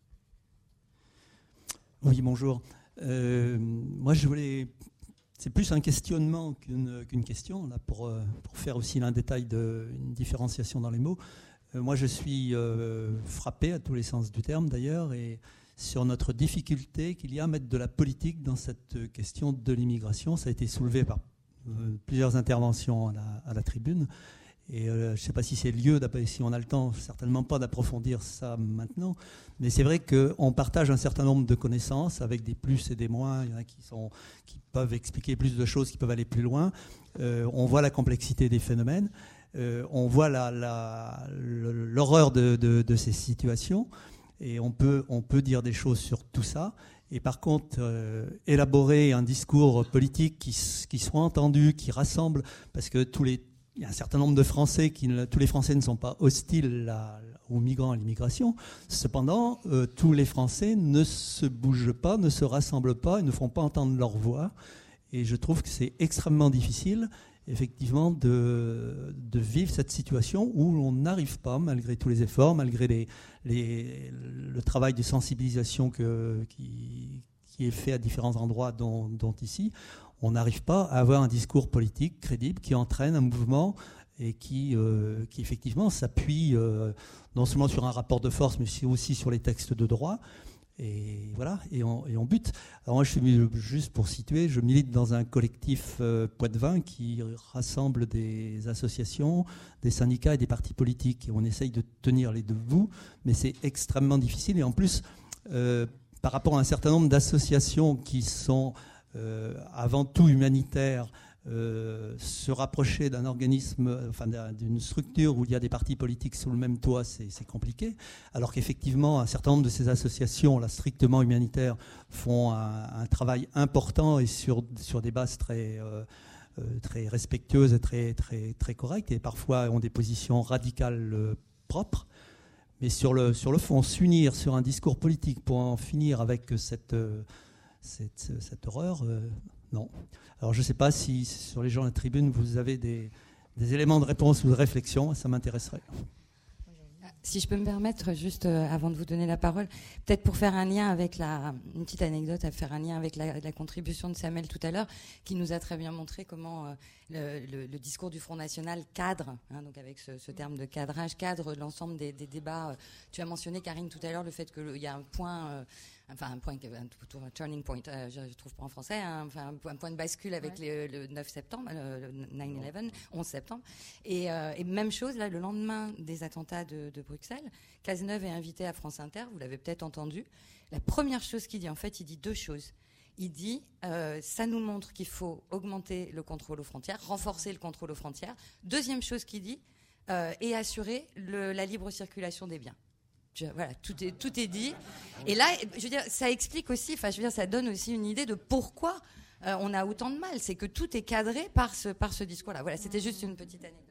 Speaker 12: Oui, bonjour. Moi, je voulais... C'est plus un questionnement qu'une question, là, pour faire aussi un détail une différenciation dans les mots. Moi, je suis frappé, à tous les sens du terme d'ailleurs, et sur notre difficulté qu'il y a à mettre de la politique dans cette question de l'immigration. Ça a été soulevé par plusieurs interventions à la tribune. Et je ne sais pas si c'est le lieu, si on a le temps, certainement pas d'approfondir ça maintenant. Mais c'est vrai qu'on partage un certain nombre de connaissances avec des plus et des moins. Il y en a qui peuvent expliquer plus de choses, qui peuvent aller plus loin. On voit la complexité des phénomènes. On voit l'horreur de ces situations. Et on peut dire des choses sur tout ça. Et par contre, élaborer un discours politique qui soit entendu, qui rassemble, parce que il y a un certain nombre de Français, tous les Français ne sont pas hostiles aux migrants, à l'immigration. Cependant, tous les Français ne se bougent pas, ne se rassemblent pas et ne font pas entendre leur voix. Et je trouve que c'est extrêmement difficile, effectivement, de vivre cette situation où on n'arrive pas, malgré tous les efforts, malgré le travail de sensibilisation qui est fait à différents endroits, dont ici, on n'arrive pas à avoir un discours politique crédible qui entraîne un mouvement et qui effectivement s'appuie non seulement sur un rapport de force, mais aussi sur les textes de droit. Et voilà, et on bute. Alors moi, juste pour situer, je milite dans un collectif Poitevin qui rassemble des associations, des syndicats et des partis politiques. Et on essaye de tenir les deux bouts, mais c'est extrêmement difficile. Et en plus, par rapport à un certain nombre d'associations qui sont avant tout humanitaires, se rapprocher d'un organisme, enfin d'une structure où il y a des partis politiques sous le même toit, c'est compliqué. Alors qu'effectivement, un certain nombre de ces associations, là, strictement humanitaires, font un travail important et sur des bases très respectueuses et très correctes, et parfois ont des positions radicales propres. Mais sur le fond, s'unir sur un discours politique pour en finir avec cette horreur, non. Alors je ne sais pas si sur les gens de la tribune, vous avez des éléments de réponse ou de réflexion, ça m'intéresserait.
Speaker 1: Si je peux me permettre, juste avant de vous donner la parole, peut-être pour faire un lien avec une petite anecdote, à faire un lien avec la contribution de Samuel tout à l'heure, qui nous a très bien montré comment le discours du Front National cadre, donc avec ce terme de cadrage, cadre l'ensemble des débats. Tu as mentionné, Karine, tout à l'heure, le fait qu'il y a un point... un turning point, je trouve pas en français, un point de bascule avec le 9 septembre, le 9/11, 11 septembre. Et même chose, là, le lendemain des attentats de Bruxelles, Cazeneuve est invité à France Inter, vous l'avez peut-être entendu. La première chose qu'il dit, en fait, il dit deux choses. Il dit, ça nous montre qu'il faut augmenter le contrôle aux frontières, renforcer le contrôle aux frontières. Deuxième chose qu'il dit, et assurer la libre circulation des biens. Voilà, tout est dit. Et là, je veux dire, ça explique aussi, enfin, je veux dire, ça donne aussi une idée de pourquoi on a autant de mal. C'est que tout est cadré par ce discours-là. Voilà, c'était juste une petite anecdote.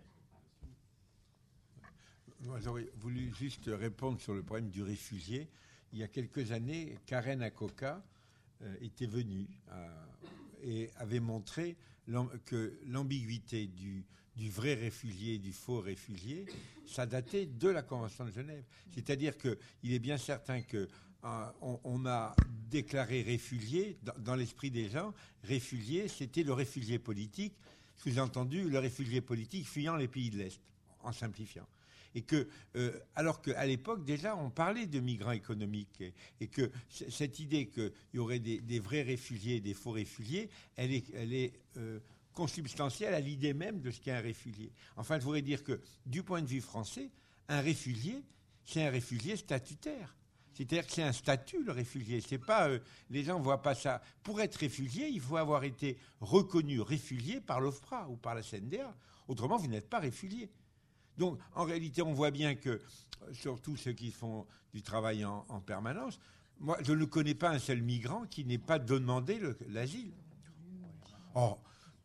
Speaker 3: Moi, j'aurais voulu juste répondre sur le problème du réfugié. Il y a quelques années, Karen Akoka était venue et avait montré que l'ambiguïté du vrai réfugié et du faux réfugié, ça datait de la Convention de Genève. C'est-à-dire qu'il est bien certain qu'on a déclaré réfugié, dans l'esprit des gens, réfugié, c'était le réfugié politique, sous-entendu le réfugié politique fuyant les pays de l'Est, en simplifiant. Et alors qu'à l'époque, déjà, on parlait de migrants économiques, et que cette idée qu'il y aurait des vrais réfugiés et des faux réfugiés, elle est consubstantielle à l'idée même de ce qu'est un réfugié. Enfin, je voudrais dire que, du point de vue français, un réfugié, c'est un réfugié statutaire. C'est-à-dire que c'est un statut, le réfugié. C'est pas, les gens ne voient pas ça. Pour être réfugié, il faut avoir été reconnu réfugié par l'OFPRA ou par la CNDA. Autrement, vous n'êtes pas réfugié. Donc, en réalité, on voit bien que, surtout ceux qui font du travail en permanence, moi, je ne connais pas un seul migrant qui n'ait pas demandé l'asile. Or,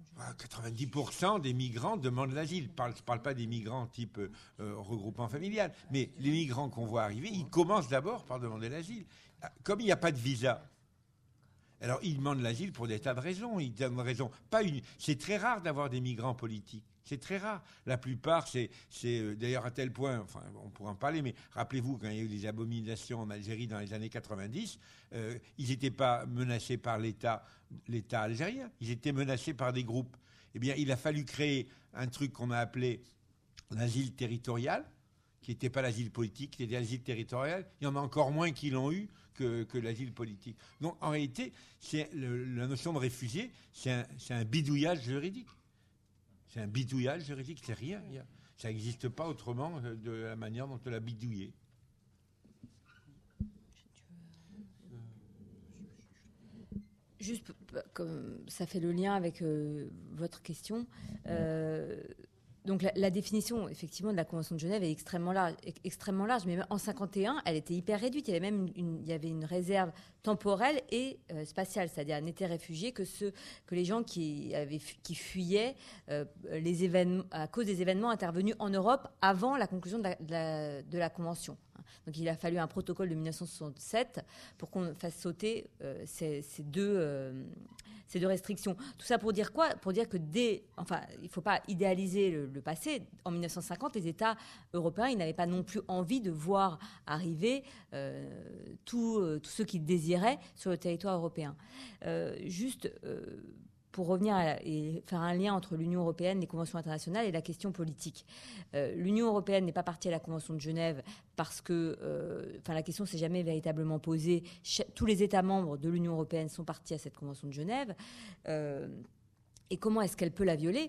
Speaker 3: 90% des migrants demandent l'asile. Je ne parle pas des migrants type regroupement familial, mais les migrants qu'on voit arriver, ils commencent d'abord par demander l'asile. Comme il n'y a pas de visa, alors ils demandent l'asile pour des tas de raisons. Ils donnent raison. Pas une. C'est très rare d'avoir des migrants politiques. C'est très rare. La plupart, c'est d'ailleurs à tel point, enfin, on pourra en parler, mais rappelez-vous, quand il y a eu les abominations en Algérie dans les années 90, ils n'étaient pas menacés par l'État algérien, ils étaient menacés par des groupes. Eh bien, il a fallu créer un truc qu'on a appelé l'asile territorial, qui n'était pas l'asile politique, qui était l'asile territorial. Il y en a encore moins qui l'ont eu que l'asile politique. Donc, en réalité, la notion de réfugié, c'est un bidouillage juridique. C'est un bidouillage juridique, c'est rien. Ça n'existe pas autrement de la manière dont on l'a bidouillé.
Speaker 2: Juste, comme ça fait le lien avec votre question, donc la définition, effectivement, de la Convention de Genève est extrêmement large, mais même en 1951, elle était hyper réduite. Il y avait même il y avait une réserve temporelle et spatiale, c'est-à-dire un été réfugié que les gens qui fuyaient les événements à cause des événements intervenus en Europe avant la conclusion de la Convention. Donc il a fallu un protocole de 1967 pour qu'on fasse sauter ces deux restrictions. Tout ça pour dire quoi ? Pour dire que il ne faut pas idéaliser le passé. En 1950, les États européens, ils n'avaient pas non plus envie de voir arriver tous ceux qui désiraient sur le territoire européen. pour revenir et faire un lien entre l'Union européenne, les conventions internationales et la question politique. L'Union européenne n'est pas partie à la Convention de Genève parce que la question s'est jamais véritablement posée. Tous les États membres de l'Union européenne sont partis à cette Convention de Genève. Et comment est-ce qu'elle peut la violer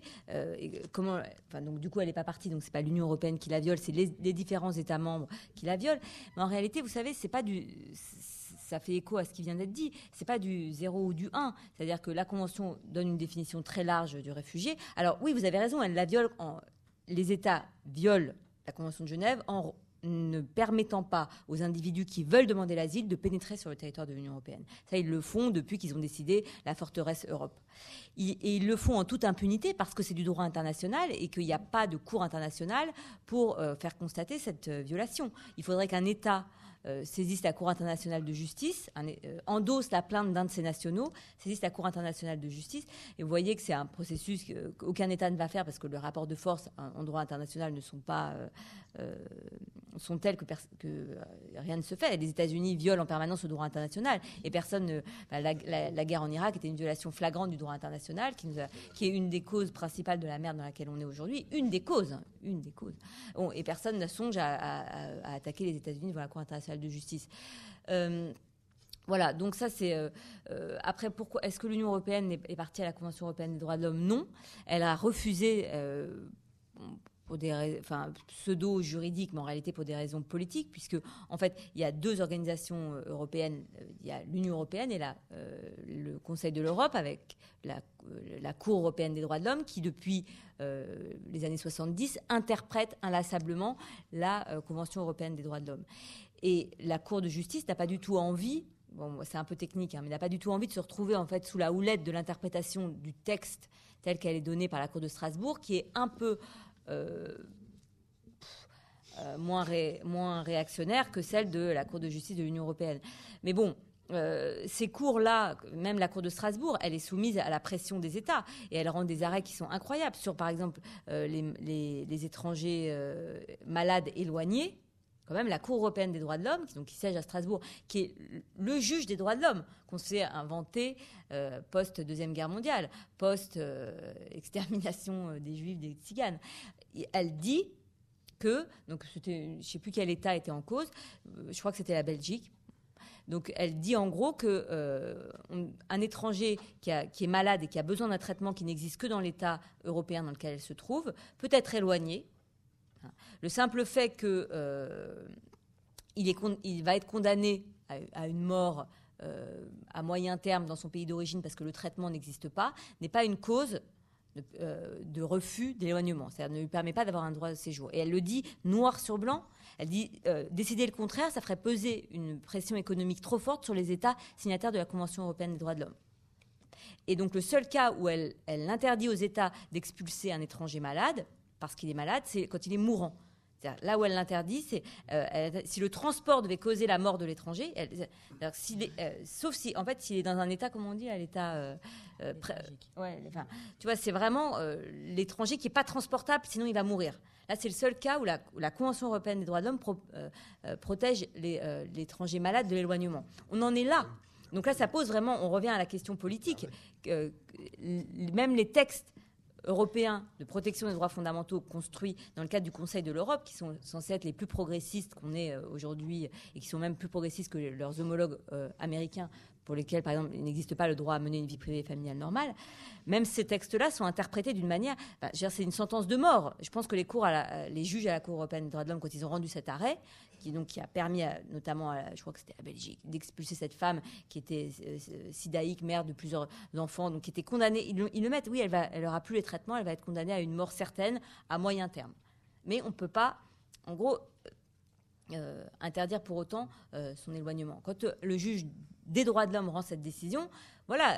Speaker 2: donc du coup, elle n'est pas partie, donc c'est pas l'Union européenne qui la viole, c'est les différents États membres qui la violent. Mais en réalité, vous savez, c'est pas ça fait écho à ce qui vient d'être dit. C'est pas du 0 ou du 1. C'est-à-dire que la Convention donne une définition très large du réfugié. Alors oui, vous avez raison, elle la viole. Les États violent la Convention de Genève en ne permettant pas aux individus qui veulent demander l'asile de pénétrer sur le territoire de l'Union européenne. Ça, ils le font depuis qu'ils ont décidé la forteresse Europe. Et ils le font en toute impunité parce que c'est du droit international et qu'il n'y a pas de cour internationale pour faire constater cette violation. Il faudrait qu'un État saisisse la Cour internationale de justice, endosse la plainte d'un de ses nationaux, saisisse la Cour internationale de justice. Et vous voyez que c'est un processus qu'aucun État ne va faire parce que les rapports de force en droit international ne sont pas sont tels que rien ne se fait. Les États-Unis violent en permanence le droit international et personne la guerre en Irak était une violation flagrante du droit international qui est une des causes principales de la merde dans laquelle on est aujourd'hui. Une des causes. Bon, et personne ne songe à attaquer les États-Unis devant la Cour internationale de justice. Voilà, donc ça c'est... après, pourquoi est-ce que l'Union européenne est partie à la Convention européenne des droits de l'homme ? Non. Elle a refusé... pour des pseudo-juridiques, mais en réalité pour des raisons politiques, puisque en fait il y a deux organisations européennes, il y a l'Union européenne et le Conseil de l'Europe avec la Cour européenne des droits de l'homme qui depuis les années 70 interprète inlassablement la Convention européenne des droits de l'homme. Et la Cour de justice n'a pas du tout envie, c'est un peu technique, mais n'a pas du tout envie de se retrouver en fait sous la houlette de l'interprétation du texte telle qu'elle est donnée par la Cour de Strasbourg, qui est un peu moins réactionnaire que celle de la Cour de justice de l'Union européenne. Mais bon, ces cours-là, même la Cour de Strasbourg, elle est soumise à la pression des États et elle rend des arrêts qui sont incroyables sur, par exemple, les étrangers malades éloignés. Quand même, la Cour européenne des droits de l'homme, qui siège à Strasbourg, qui est le juge des droits de l'homme, qu'on s'est inventé post-Deuxième Guerre mondiale, post-extermination des Juifs, des Tziganes. Et elle dit que, donc je ne sais plus quel État était en cause, je crois que c'était la Belgique. Donc elle dit en gros qu'un étranger qui est malade et qui a besoin d'un traitement qui n'existe que dans l'État européen dans lequel elle se trouve peut être éloigné. Le simple fait qu'il va être condamné à une mort à moyen terme dans son pays d'origine parce que le traitement n'existe pas, n'est pas une cause de refus d'éloignement. C'est-à-dire ne lui permet pas d'avoir un droit de séjour. Et elle le dit noir sur blanc. Elle dit décider le contraire, ça ferait peser une pression économique trop forte sur les États signataires de la Convention européenne des droits de l'homme. Et donc le seul cas où elle interdit aux États d'expulser un étranger malade, parce qu'il est malade, c'est quand il est mourant. C'est-à-dire, là où elle l'interdit, c'est si le transport devait causer la mort de l'étranger, sauf si, en fait, s'il est dans un état, comme on dit, à l'état... tu vois, c'est vraiment l'étranger qui n'est pas transportable, sinon il va mourir. Là, c'est le seul cas où la Convention européenne des droits de l'homme protège l'étranger malade de l'éloignement. On en est là. Donc là, ça pose vraiment... On revient à la question politique. Même les textes européens de protection des droits fondamentaux construits dans le cadre du Conseil de l'Europe, qui sont censés être les plus progressistes qu'on ait aujourd'hui et qui sont même plus progressistes que leurs homologues américains, pour lesquels, par exemple, il n'existe pas le droit à mener une vie privée et familiale normale, même ces textes-là sont interprétés d'une manière... c'est une sentence de mort. Je pense que les juges à la Cour européenne des droits de l'homme, quand ils ont rendu cet arrêt, qui a permis notamment, je crois que c'était la Belgique, d'expulser cette femme qui était sidaïque, mère de plusieurs enfants, donc qui était condamnée. Ils le mettent, oui, elle n'aura plus les traitements, elle va être condamnée à une mort certaine à moyen terme. Mais on ne peut pas, en gros, interdire pour autant son éloignement. Quand le juge des droits de l'homme rend cette décision, voilà,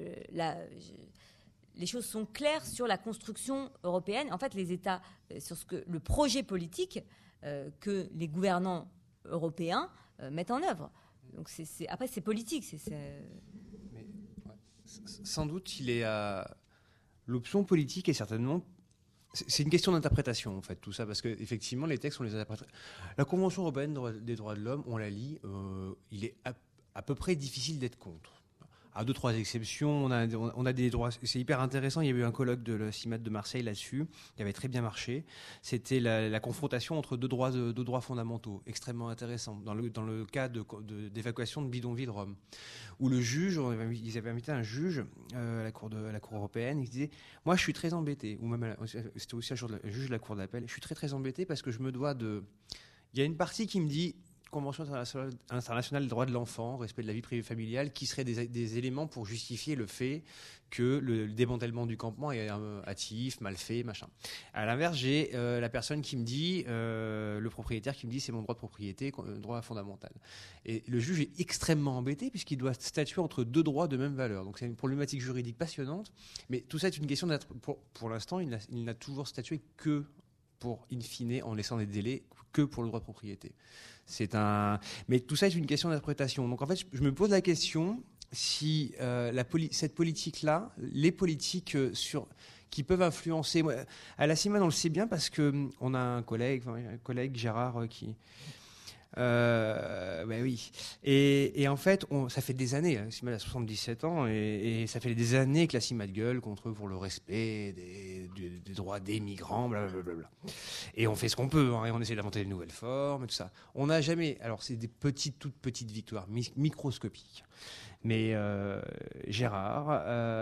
Speaker 2: les choses sont claires sur la construction européenne. En fait, les États, sur le projet politique que les gouvernants européens mettent en œuvre. Donc après, c'est politique.
Speaker 5: Mais, sans doute, l'option politique est certainement... C'est une question d'interprétation, en fait, tout ça, parce qu'effectivement, les textes, on les interprète. La Convention européenne des droits de l'homme, on la lit, il est à peu près difficile d'être contre. À 2-3 exceptions, on a des droits. C'est hyper intéressant. Il y a eu un colloque de la CIMAD de Marseille là-dessus, qui avait très bien marché. C'était la confrontation entre deux droits fondamentaux, extrêmement intéressant. Dans le cas d'évacuation de bidonvilles Rome, où le juge, ils avaient invité un juge à la cour européenne. Il disait, moi, je suis très embêté. Ou même, c'était aussi un juge de la cour d'appel. Je suis très très embêté parce que je me dois de. Il y a une partie qui me dit. Convention internationale des droits de l'enfant, respect de la vie privée familiale, qui seraient des éléments pour justifier le fait que le démantèlement du campement est hâtif, mal fait, machin. À l'inverse, j'ai la personne qui me dit, le propriétaire qui me dit c'est mon droit de propriété, droit fondamental. Et le juge est extrêmement embêté puisqu'il doit statuer entre deux droits de même valeur. Donc c'est une problématique juridique passionnante, mais tout ça est une question d'être. Pour l'instant, il n'a toujours statué que pour, in fine, en laissant des délais, que pour le droit de propriété. Mais tout ça est une question d'interprétation. Donc en fait, je me pose la question si cette politique-là, les politiques qui peuvent influencer. À la CIMAD, on le sait bien parce qu'on a un collègue Gérard qui. Oui. Et en fait, ça fait des années, la CIMAD a 77 ans, et ça fait des années que la CIMAD gueule contre eux pour le respect des droits des migrants, blablabla. Et on fait ce qu'on peut, et on essaie d'inventer de nouvelles formes, et tout ça. On n'a jamais. Alors, c'est des toutes petites victoires, microscopiques. Mais Gérard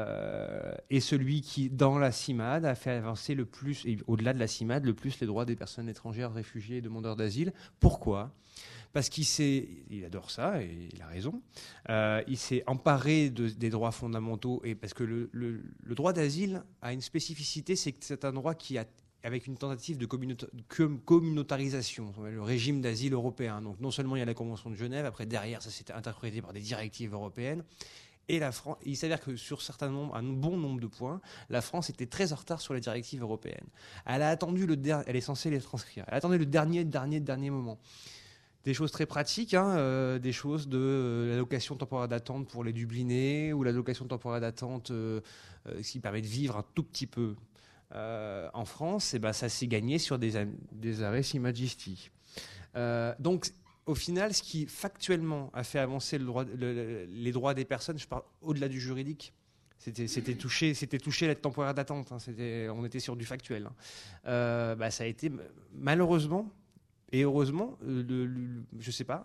Speaker 5: est celui qui, dans la CIMAD, a fait avancer le plus, et au-delà de la CIMAD, le plus les droits des personnes étrangères, réfugiées et demandeurs d'asile. Pourquoi ? Parce il adore ça, et il a raison. Il s'est emparé des droits fondamentaux, et parce que le droit d'asile a une spécificité, c'est que c'est un droit qui a avec une tentative de communautarisation, le régime d'asile européen. Donc non seulement il y a la Convention de Genève, après derrière ça s'était interprété par des directives européennes, et la France, il s'avère que sur un bon nombre de points, la France était très en retard sur les directives européennes. Elle a attendu elle est censée les transcrire. Elle a attendu le dernier moment. Des choses très pratiques, des choses de l'allocation temporaire d'attente pour les Dublinés, ou l'allocation temporaire d'attente qui permet de vivre un tout petit peu en France, ça s'est gagné sur des arrêts Majesty. Donc, au final, ce qui factuellement a fait avancer les droits des personnes, je parle au-delà du juridique, c'était toucher l'aide temporaire d'attente. On était sur du factuel. Ça a été malheureusement et heureusement, je sais pas,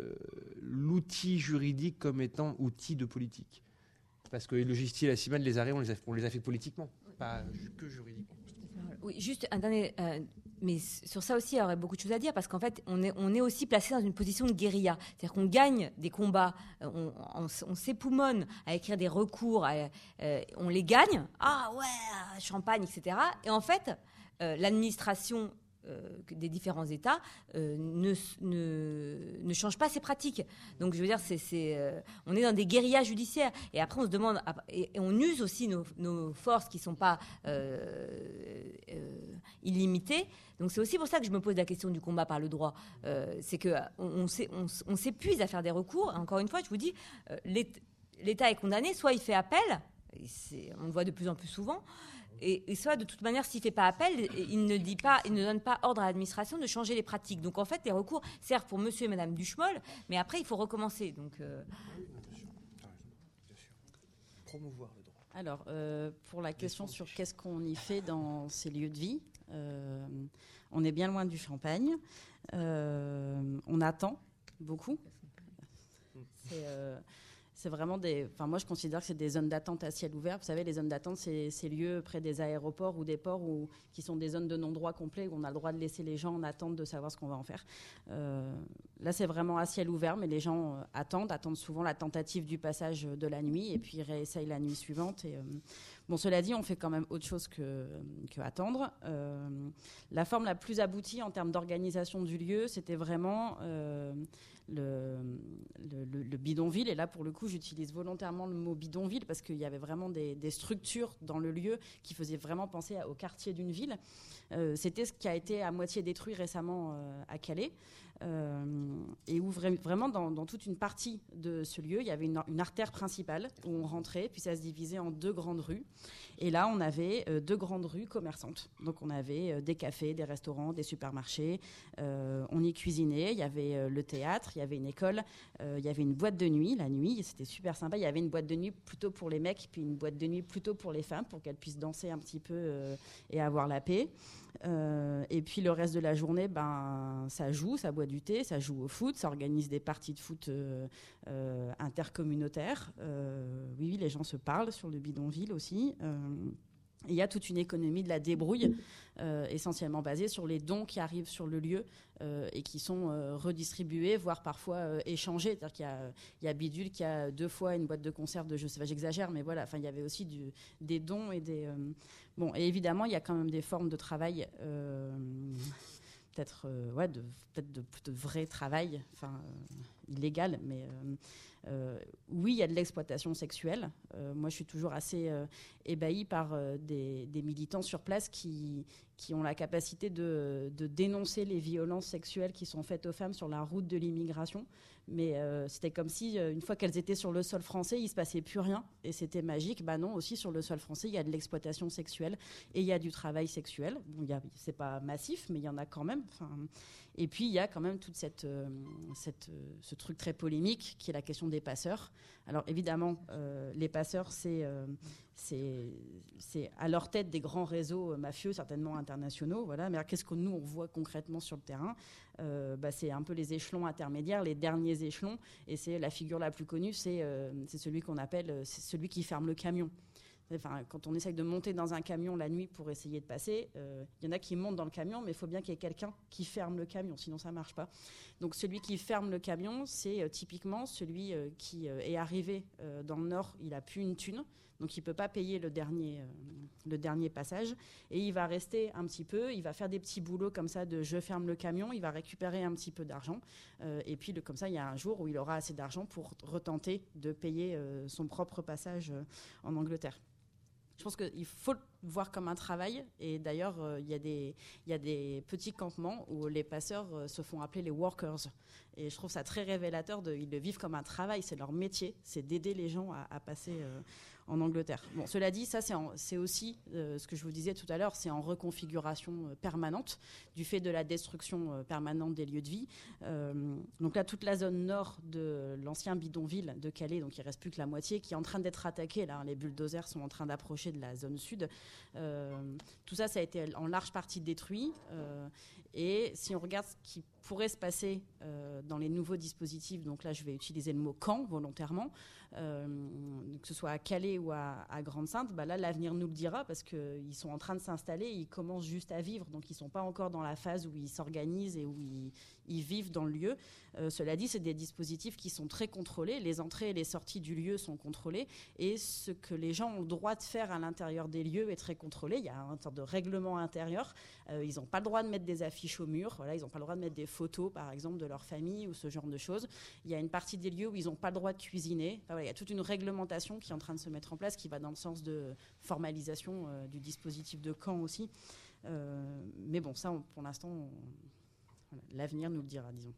Speaker 5: l'outil juridique comme étant outil de politique. Parce que le Gisti et la CIMAD, les arrêts, on les a fait politiquement, pas que juridiquement.
Speaker 2: Oui, juste un dernier. Mais sur ça aussi, il y aurait beaucoup de choses à dire, parce qu'en fait, on est aussi placé dans une position de guérilla. C'est-à-dire qu'on gagne des combats, on s'époumonne à écrire des recours, on les gagne, champagne, etc. Et en fait, l'administration des différents États ne change pas ses pratiques. Donc, je veux dire, on est dans des guérillas judiciaires. Et après, on se demande... Et on use aussi nos forces qui ne sont pas illimitées. Donc, c'est aussi pour ça que je me pose la question du combat par le droit. C'est qu'on s'épuise à faire des recours. Et encore une fois, je vous dis, l'État est condamné. Soit il fait appel, on le voit de plus en plus souvent, et soit, de toute manière, s'il ne fait pas appel, il ne donne pas ordre à l'administration de changer les pratiques. Donc, en fait, les recours servent pour monsieur et madame Duchemol, mais après, il faut recommencer. Donc,
Speaker 5: promouvoir le droit.
Speaker 4: Alors, pour la question sur qu'est-ce qu'on y fait dans ces lieux de vie, on est bien loin du champagne. On attend beaucoup. C'est vraiment moi, je considère que c'est des zones d'attente à ciel ouvert. Vous savez, les zones d'attente, c'est ces lieux près des aéroports ou des ports qui sont des zones de non-droit complet, où on a le droit de laisser les gens en attente de savoir ce qu'on va en faire. Là, c'est vraiment à ciel ouvert, mais les gens attendent souvent la tentative du passage de la nuit, et puis ils réessayent la nuit suivante. Bon, cela dit, on fait quand même autre chose que attendre. La forme la plus aboutie en termes d'organisation du lieu, c'était vraiment le bidonville. Et là, pour le coup, j'utilise volontairement le mot bidonville parce qu'il y avait vraiment des structures dans le lieu qui faisaient vraiment penser au quartier d'une ville. C'était ce qui a été à moitié détruit récemment à Calais. Et où vraiment dans toute une partie de ce lieu, il y avait une artère principale où on rentrait, puis ça se divisait en deux grandes rues. Et là, on avait 2 grandes rues commerçantes. Donc, on avait des cafés, des restaurants, des supermarchés. On y cuisinait. Il y avait le théâtre, il y avait une école, il y avait une boîte de nuit. La nuit, c'était super sympa. Il y avait une boîte de nuit plutôt pour les mecs, puis une boîte de nuit plutôt pour les femmes, pour qu'elles puissent danser un petit peu et avoir la paix. Et puis, le reste de la journée, ça joue, ça boit du thé, ça joue au foot, ça organise des parties de foot intercommunautaires. Oui, les gens se parlent sur le bidonville aussi. Il y a toute une économie de la débrouille, essentiellement basée sur les dons qui arrivent sur le lieu et qui sont redistribués, voire parfois échangés. C'est-à-dire qu'il y a Bidule qui a 2 fois une boîte de conserve de, je sais pas, j'exagère, mais voilà. Enfin, il y avait aussi des dons et des. Bon, et évidemment, il y a quand même des formes de travail. Peut-être de vrai travail, illégal, mais oui, il y a de l'exploitation sexuelle. Moi, je suis toujours assez ébahie par des militants sur place qui ont la capacité de dénoncer les violences sexuelles qui sont faites aux femmes sur la route de l'immigration. Mais c'était comme si, une fois qu'elles étaient sur le sol français, il ne se passait plus rien. Et c'était magique. Non, aussi sur le sol français, il y a de l'exploitation sexuelle et il y a du travail sexuel. Bon, c'est pas massif, mais il y en a quand même. Et puis, il y a quand même toute ce truc très polémique qui est la question des passeurs. Alors, évidemment, les passeurs, c'est à leur tête des grands réseaux mafieux, certainement internationaux. Voilà. Mais alors, qu'est-ce que nous, on voit concrètement sur le terrain ? C'est un peu les échelons intermédiaires, les derniers échelons. Et c'est la figure la plus connue, c'est celui qu'on appelle celui qui ferme le camion. Quand on essaye de monter dans un camion la nuit pour essayer de passer, il y en a qui montent dans le camion, mais il faut bien qu'il y ait quelqu'un qui ferme le camion, sinon ça ne marche pas. Donc celui qui ferme le camion, c'est typiquement celui qui est arrivé dans le Nord, il n'a plus une thune, donc il ne peut pas payer le dernier passage, et il va rester un petit peu, il va faire des petits boulots comme ça de je ferme le camion, il va récupérer un petit peu d'argent, et puis comme ça, il y a un jour où il aura assez d'argent pour retenter de payer son propre passage en Angleterre. Je pense qu'il faut le voir comme un travail. Et d'ailleurs, il y a des petits campements où les passeurs se font appeler les workers. Et je trouve ça très révélateur. Ils le vivent comme un travail. C'est leur métier. C'est d'aider les gens à passer en Angleterre. Bon, cela dit, ça, c'est aussi ce que je vous disais tout à l'heure. C'est en reconfiguration permanente du fait de la destruction permanente des lieux de vie. Donc là, toute la zone nord de l'ancien bidonville de Calais, donc il ne reste plus que la moitié, qui est en train d'être attaquée. Là, les bulldozers sont en train d'approcher de la zone sud. Tout ça, ça a été en large partie détruit. Et si on regarde ce qui pourrait se passer dans les nouveaux dispositifs, donc là je vais utiliser le mot camp volontairement, que ce soit à Calais ou à Grande-Synthe, là l'avenir nous le dira parce qu'ils sont en train de s'installer, ils commencent juste à vivre, donc ils ne sont pas encore dans la phase où ils s'organisent et où ils vivent dans le lieu. Cela dit, c'est des dispositifs qui sont très contrôlés, les entrées et les sorties du lieu sont contrôlées et ce que les gens ont le droit de faire à l'intérieur des lieux est très contrôlé. Il y a une sorte de règlement intérieur, ils n'ont pas le droit de mettre des affiches au mur, voilà, ils n'ont pas le droit de mettre des photos par exemple de leur famille ou ce genre de choses. Il y a une partie des lieux où ils n'ont pas le droit de cuisiner. Enfin, voilà, il y a toute une réglementation qui est en train de se mettre en place qui va dans le sens de formalisation du dispositif de camp aussi. Mais bon, ça pour l'instant, l'avenir nous le dira, disons.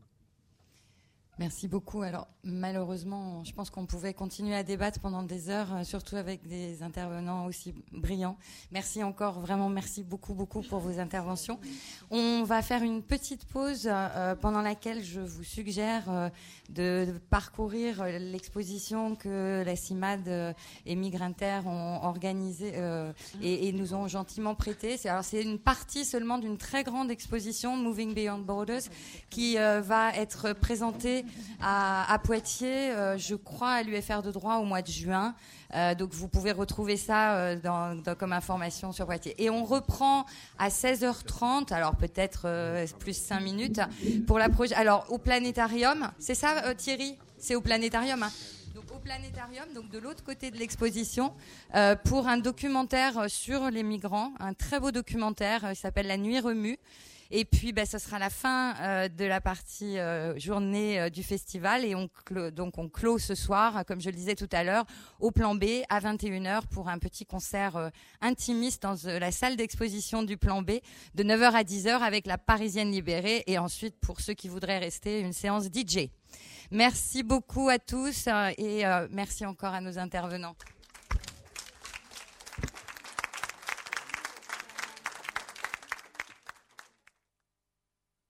Speaker 1: Merci beaucoup. Alors malheureusement, je pense qu'on pouvait continuer à débattre pendant des heures, surtout avec des intervenants aussi brillants. Merci encore, vraiment merci beaucoup pour vos interventions. On va faire une petite pause pendant laquelle je vous suggère de parcourir l'exposition que la CIMAD et Migrinter ont organisée et nous ont gentiment prêtée. C'est une partie seulement d'une très grande exposition, Moving Beyond Borders, qui va être présentée à Poitiers, je crois à l'UFR de droit au mois de juin. Donc vous pouvez retrouver ça comme information sur Poitiers. Et on reprend à 16h30, alors peut-être plus 5 minutes, pour la alors au Planétarium. C'est ça Thierry ? C'est au Planétarium, hein ? Donc au Planétarium, donc de l'autre côté de l'exposition, pour un documentaire sur les migrants, un très beau documentaire, il s'appelle La Nuit remue. Et puis, ce sera la fin de la partie journée du festival. Et on clôt ce soir, comme je le disais tout à l'heure, au Plan B à 21h pour un petit concert intimiste dans la salle d'exposition du Plan B de 9h à 10h avec la Parisienne Libérée. Et ensuite, pour ceux qui voudraient rester, une séance DJ. Merci beaucoup à tous et merci encore à nos intervenants.